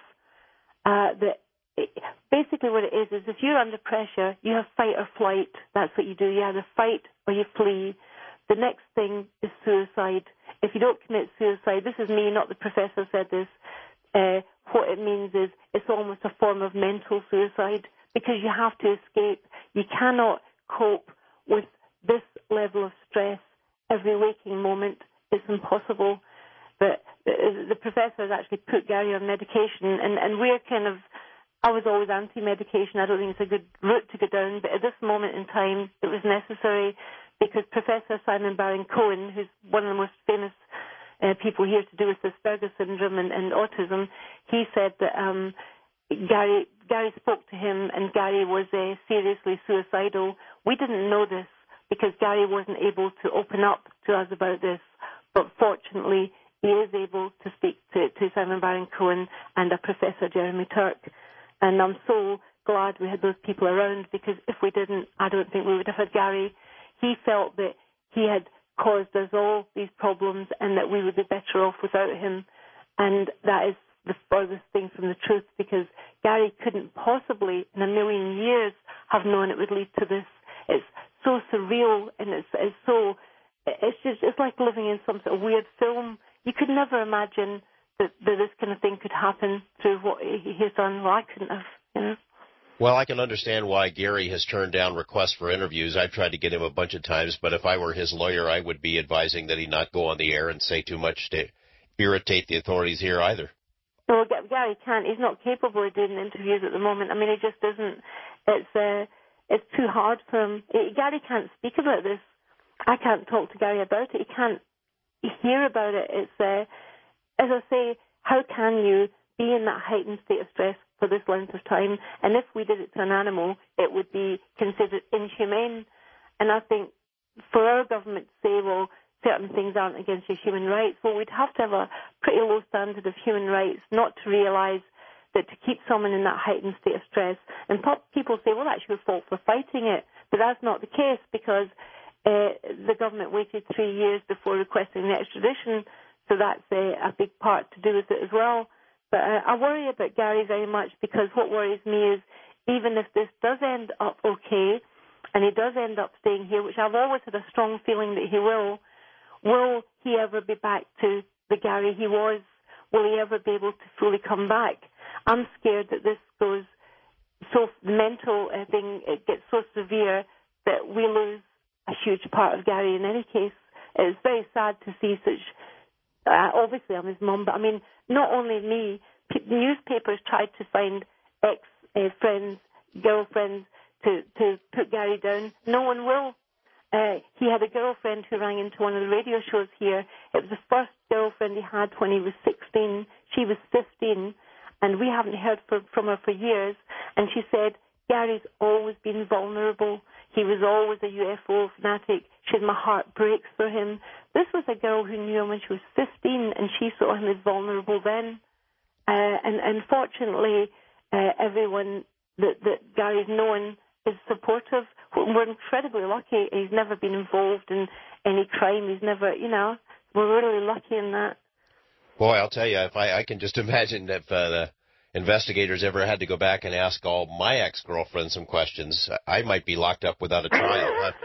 uh, that it, basically what it is is if you're under pressure, you have fight or flight. That's what you do. You either fight or you flee. The next thing is suicide. If you don't commit suicide, this is me, not the professor said this, uh, what it means is it's almost a form of mental suicide because you have to escape. You cannot cope with this level of stress every waking moment. It's impossible. But the, the professor has actually put Gary on medication, and, and we're kind of, I was always anti-medication. I don't think it's a good route to go down, but at this moment in time, it was necessary because Professor Simon Baron-Cohen, who's one of the most famous uh, people here to do with Asperger syndrome and, and autism, he said that um, Gary Gary spoke to him, and Gary was uh, seriously suicidal. We didn't know this because Gary wasn't able to open up to us about this, but fortunately, he is able to speak to, to Simon Baron-Cohen and a Professor Jeremy Turk. And I'm so glad we had those people around because if we didn't, I don't think we would have had Gary. He felt that he had caused us all these problems and that we would be better off without him. And that is the furthest thing from the truth because Gary couldn't possibly in a million years have known it would lead to this. It's so surreal and it's, it's so, it's just, it's like living in some sort of weird film. You could never imagine that, that this kind of thing could happen through what he's done. Well, I couldn't have, you know. Well, I can understand why Gary has turned down requests for interviews. I've tried to get him a bunch of times, but if I were his lawyer, I would be advising that he not go on the air and say too much to irritate the authorities here either. Well, Gary can't. He's not capable of doing interviews at the moment. I mean, he just isn't. It's uh, it's too hard for him. It, Gary can't speak about this. I can't talk to Gary about it. He can't hear about it. It's, uh, as I say, how can you be in that heightened state of stress for this length of time? And if we did it to an animal, it would be considered inhumane. And I think for our government to say, well, certain things aren't against your human rights, well, we'd have to have a pretty low standard of human rights not to realise that to keep someone in that heightened state of stress. And people say, well, that's your fault for fighting it. But that's not the case because Uh, the government waited three years before requesting the extradition, so that's uh, a big part to do with it as well. But uh, I worry about Gary very much because what worries me is even if this does end up okay, and he does end up staying here, which I've always had a strong feeling that he will, will he ever be back to the Gary he was? Will he ever be able to fully come back? I'm scared that this goes so, the mental uh, thing, it gets so severe that we lose a huge part of Gary in any case. It's very sad to see such, uh, obviously I'm his mum, but I mean, not only me, p- newspapers tried to find ex-friends, uh, girlfriends to, to put Gary down. No one will. Uh, he had a girlfriend who rang into one of the radio shows here. It was the first girlfriend he had when he was sixteen. She was fifteen, and we haven't heard from, from her for years. And she said, Gary's always been vulnerable. He was always a U F O fanatic. She said, my heart breaks for him. This was a girl who knew him when she was fifteen, and she saw him as vulnerable then. Uh, and unfortunately, uh, everyone that, that Gary's known is supportive. We're incredibly lucky. He's never been involved in any crime. He's never, you know, we're really lucky in that. Boy, I'll tell you, if I, I can just imagine if uh, the investigators ever had to go back and ask all my ex-girlfriends some questions, I might be locked up without a trial.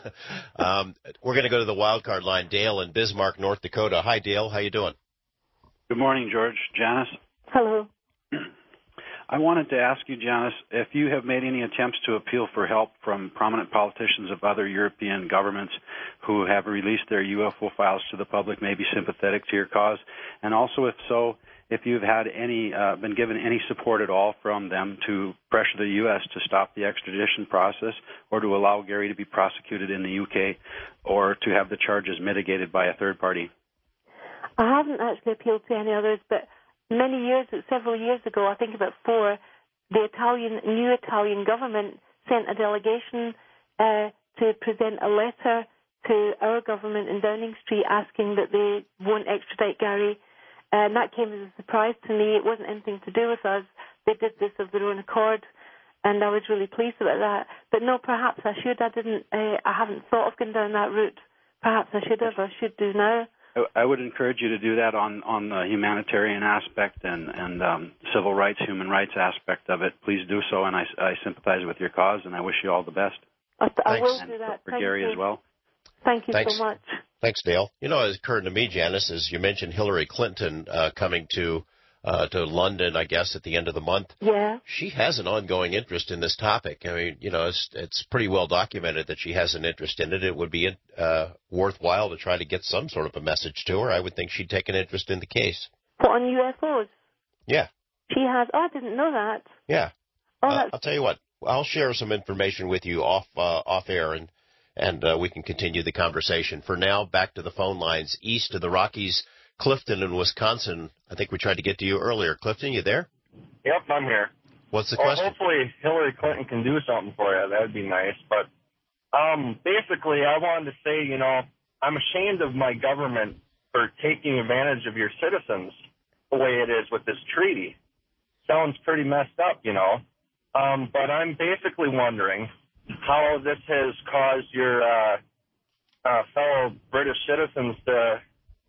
um, we're going to go to the wild card line. Dale in Bismarck, North Dakota. Hi, Dale. How you doing? Good morning, George. Janice? Hello. I wanted to ask you, Janice, if you have made any attempts to appeal for help from prominent politicians of other European governments who have released their U F O files to the public, maybe sympathetic to your cause, and also, if so, if you've had any, uh, been given any support at all from them to pressure the U S to stop the extradition process or to allow Gary to be prosecuted in the U K or to have the charges mitigated by a third party? I haven't actually appealed to any others, but many years, several years ago, I think about four, the Italian, new Italian government sent a delegation uh, to present a letter to our government in Downing Street asking that they won't extradite Gary. And that came as a surprise to me. It wasn't anything to do with us. They did this of their own accord, and I was really pleased about that. But no, perhaps I should. I didn't. Uh, I haven't thought of going down that route. Perhaps I should have. I should do now. I would encourage you to do that on, on the humanitarian aspect and, and um, civil rights, human rights aspect of it. Please do so, and I, I sympathize with your cause, and I wish you all the best. I, I will and do that. For Thank Gary you. as well. Thank you Thanks. so much. Thanks, Dale. You know, it occurred to me, Janice, as you mentioned Hillary Clinton uh, coming to uh, to London, I guess, at the end of the month. Yeah. She has an ongoing interest in this topic. I mean, you know, it's, it's pretty well documented that she has an interest in it. It would be uh, worthwhile to try to get some sort of a message to her. I would think she'd take an interest in the case. What, on U F Os? Yeah. She has. Oh, I didn't know that. Yeah. Oh, uh, I'll tell you what. I'll share some information with you off uh, off air, and and uh, we can continue the conversation. For now, back to the phone lines east of the Rockies, Clifton in Wisconsin. I think we tried to get to you earlier. Clifton, you there? Yep, I'm here. What's the well, question? Hopefully Hillary Clinton can do something for you. That would be nice. But um, basically, I wanted to say, you know, I'm ashamed of my government for taking advantage of your citizens the way it is with this treaty. Sounds pretty messed up, you know. Um, but I'm basically wondering how this has caused your uh, uh, fellow British citizens to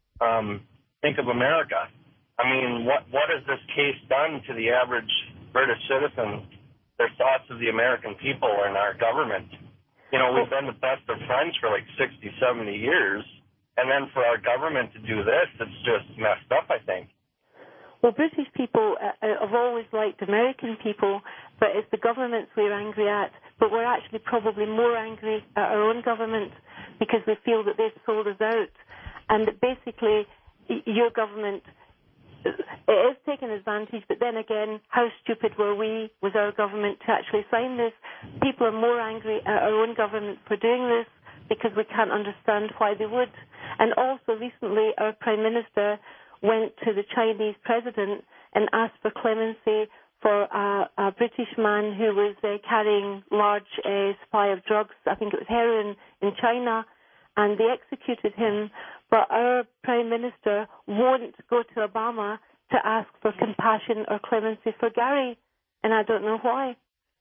um, think of America. I mean, what what has this case done to the average British citizen, their thoughts of the American people and our government? You know, we've been the best of friends for like sixty, seventy years, and then for our government to do this, it's just messed up, I think. Well, British people uh, have always liked American people, but it's the governments we're angry at. But we're actually probably more angry at our own government because we feel that they've sold us out. And that basically, your government, it is taking advantage, but then again, how stupid were we, was our government, to actually sign this? People are more angry at our own government for doing this because we can't understand why they would. And also recently, our Prime Minister went to the Chinese president and asked for clemency for a, a British man who was uh, carrying large uh, supply of drugs, I think it was heroin, in China, and they executed him. But our Prime Minister won't go to Obama to ask for compassion or clemency for Gary, and I don't know why.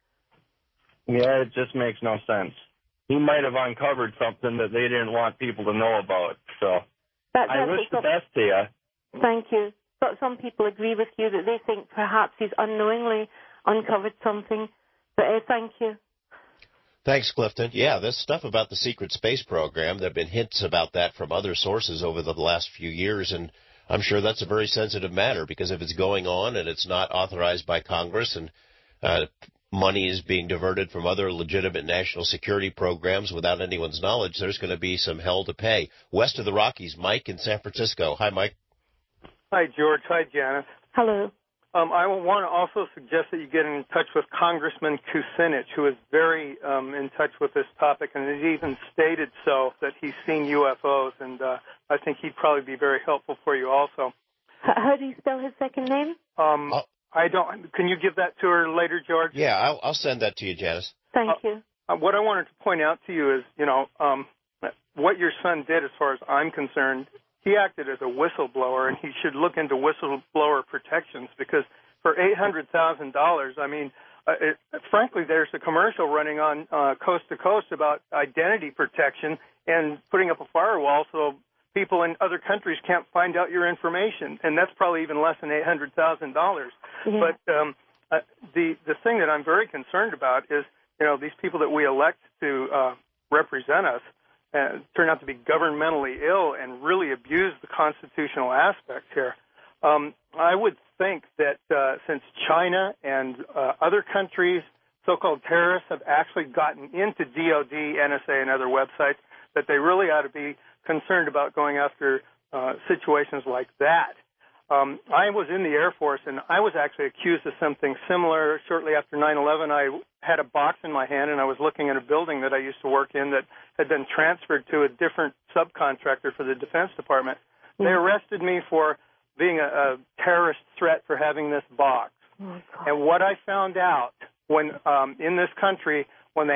Yeah, it just makes no sense. He might have uncovered something that they didn't want people to know about. So that, I wish the best to you. Thank you. But some people agree with you that they think perhaps he's unknowingly uncovered something. But uh, thank you. Thanks, Clifton. Yeah, this stuff about the secret space program, there have been hints about that from other sources over the last few years, and I'm sure that's a very sensitive matter because if it's going on and it's not authorized by Congress and uh, money is being diverted from other legitimate national security programs without anyone's knowledge, there's going to be some hell to pay. West of the Rockies, Mike in San Francisco. Hi, Mike. Hi, George. Hi, Janice. Hello. Um, I want to also suggest that you get in touch with Congressman Kucinich, who is very um, in touch with this topic, and has even stated so, that he's seen U F Os, and uh, I think he'd probably be very helpful for you also. How do you spell his second name? Um, oh. I don't. Can you give that to her later, George? Yeah, I'll, I'll send that to you, Janice. Thank uh, you. Uh, what I wanted to point out to you is, you know, um, what your son did, as far as I'm concerned, he acted as a whistleblower, and he should look into whistleblower protections because for eight hundred thousand dollars, I mean, uh, it, frankly, there's a commercial running on uh, Coast to Coast about identity protection and putting up a firewall so people in other countries can't find out your information, and that's probably even less than eight hundred thousand dollars. Yeah. But um, uh, the the thing that I'm very concerned about is, you know, these people that we elect to uh, represent us uh, turn out to be governmentally ill and really abuse the constitutional aspects here. Um, I would think that uh, since China and uh, other countries, so-called terrorists, have actually gotten into D O D, N S A, and other websites, that they really ought to be concerned about going after uh, situations like that. Um, I was in the Air Force, and I was actually accused of something similar. Shortly after nine eleven, I had a box in my hand, and I was looking at a building that I used to work in that had been transferred to a different subcontractor for the Defense Department. Mm-hmm. They arrested me for being a, a terrorist threat for having this box. Oh, and what I found out when um, in this country, when they ask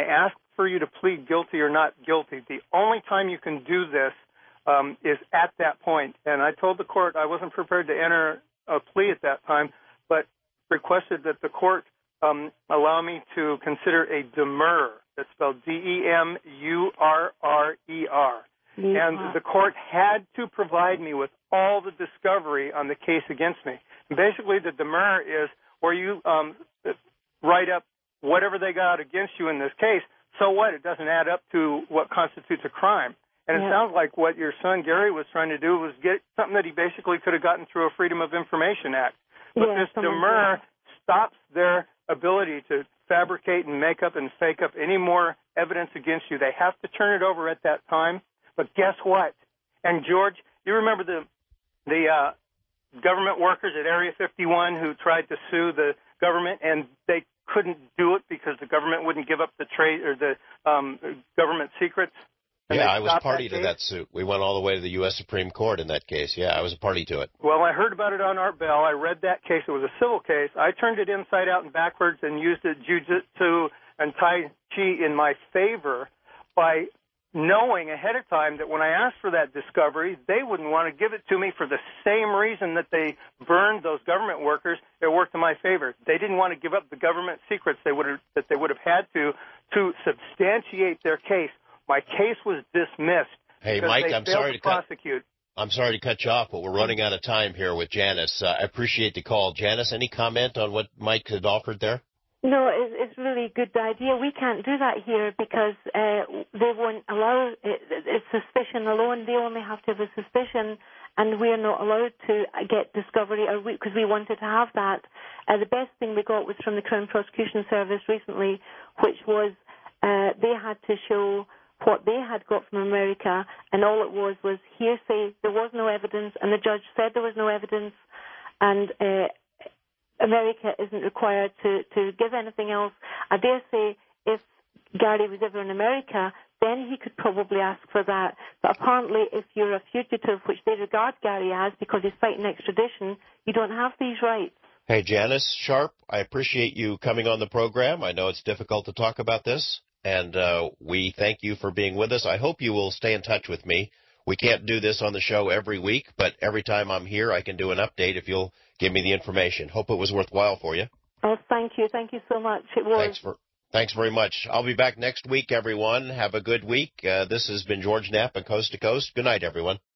for you to plead guilty or not guilty. The only time you can do this um, is at that point. And I told the court I wasn't prepared to enter a plea at that time, but requested that the court um, allow me to consider a demurrer. That's spelled D E M U R R E R. Yeah. And the court had to provide me with all the discovery on the case against me. And basically, the demurrer is where you um, write up whatever they got against you in this case. So what? It doesn't add up to what constitutes a crime. And it yeah. sounds like what your son Gary was trying to do was get something that he basically could have gotten through a Freedom of Information Act. But yeah, this demurrer stops their ability to fabricate and make up and fake up any more evidence against you. They have to turn it over at that time. But guess what? And George, you remember the the uh, government workers at Area fifty-one who tried to sue the government, and they couldn't do it because the government wouldn't give up the trade or the um, government secrets. Yeah, I was party to that suit. We went all the way to the U S Supreme Court in that case. Yeah, I was a party to it. Well, I heard about it on Art Bell. I read that case. It was a civil case. I turned it inside out and backwards and used it jiu-jitsu and tai chi in my favor by knowing ahead of time that when I asked for that discovery, they wouldn't want to give it to me for the same reason that they burned those government workers. It worked in my favor. They didn't want to give up the government secrets they would have, that they would have had to to substantiate their case. My case was dismissed. Hey, Mike, I'm sorry to, to prosecute. Cut, I'm sorry to cut you off, but we're running out of time here with Janice. Uh, I appreciate the call. Janice, any comment on what Mike had offered there? No, it's, it's really a good idea. We can't do that here because uh, they won't allow it, it's suspicion alone. They only have to have a suspicion, and we're not allowed to get discovery because we, we wanted to have that. Uh, the best thing we got was from the Crown Prosecution Service recently, which was uh, they had to show what they had got from America, and all it was was hearsay. There was no evidence, and the judge said there was no evidence, and uh, America isn't required to, to give anything else. I dare say if Gary was ever in America, then he could probably ask for that. But apparently if you're a fugitive, which they regard Gary as because he's fighting extradition, you don't have these rights. Hey, Janice Sharp, I appreciate you coming on the program. I know it's difficult to talk about this, and uh, we thank you for being with us. I hope you will stay in touch with me. We can't do this on the show every week, but every time I'm here, I can do an update if you'll give me the information. Hope it was worthwhile for you. Oh, thank you. Thank you so much. It was. Thanks, for, thanks very much. I'll be back next week, everyone. Have a good week. Uh, this has been George Knapp and Coast to Coast. Good night, everyone.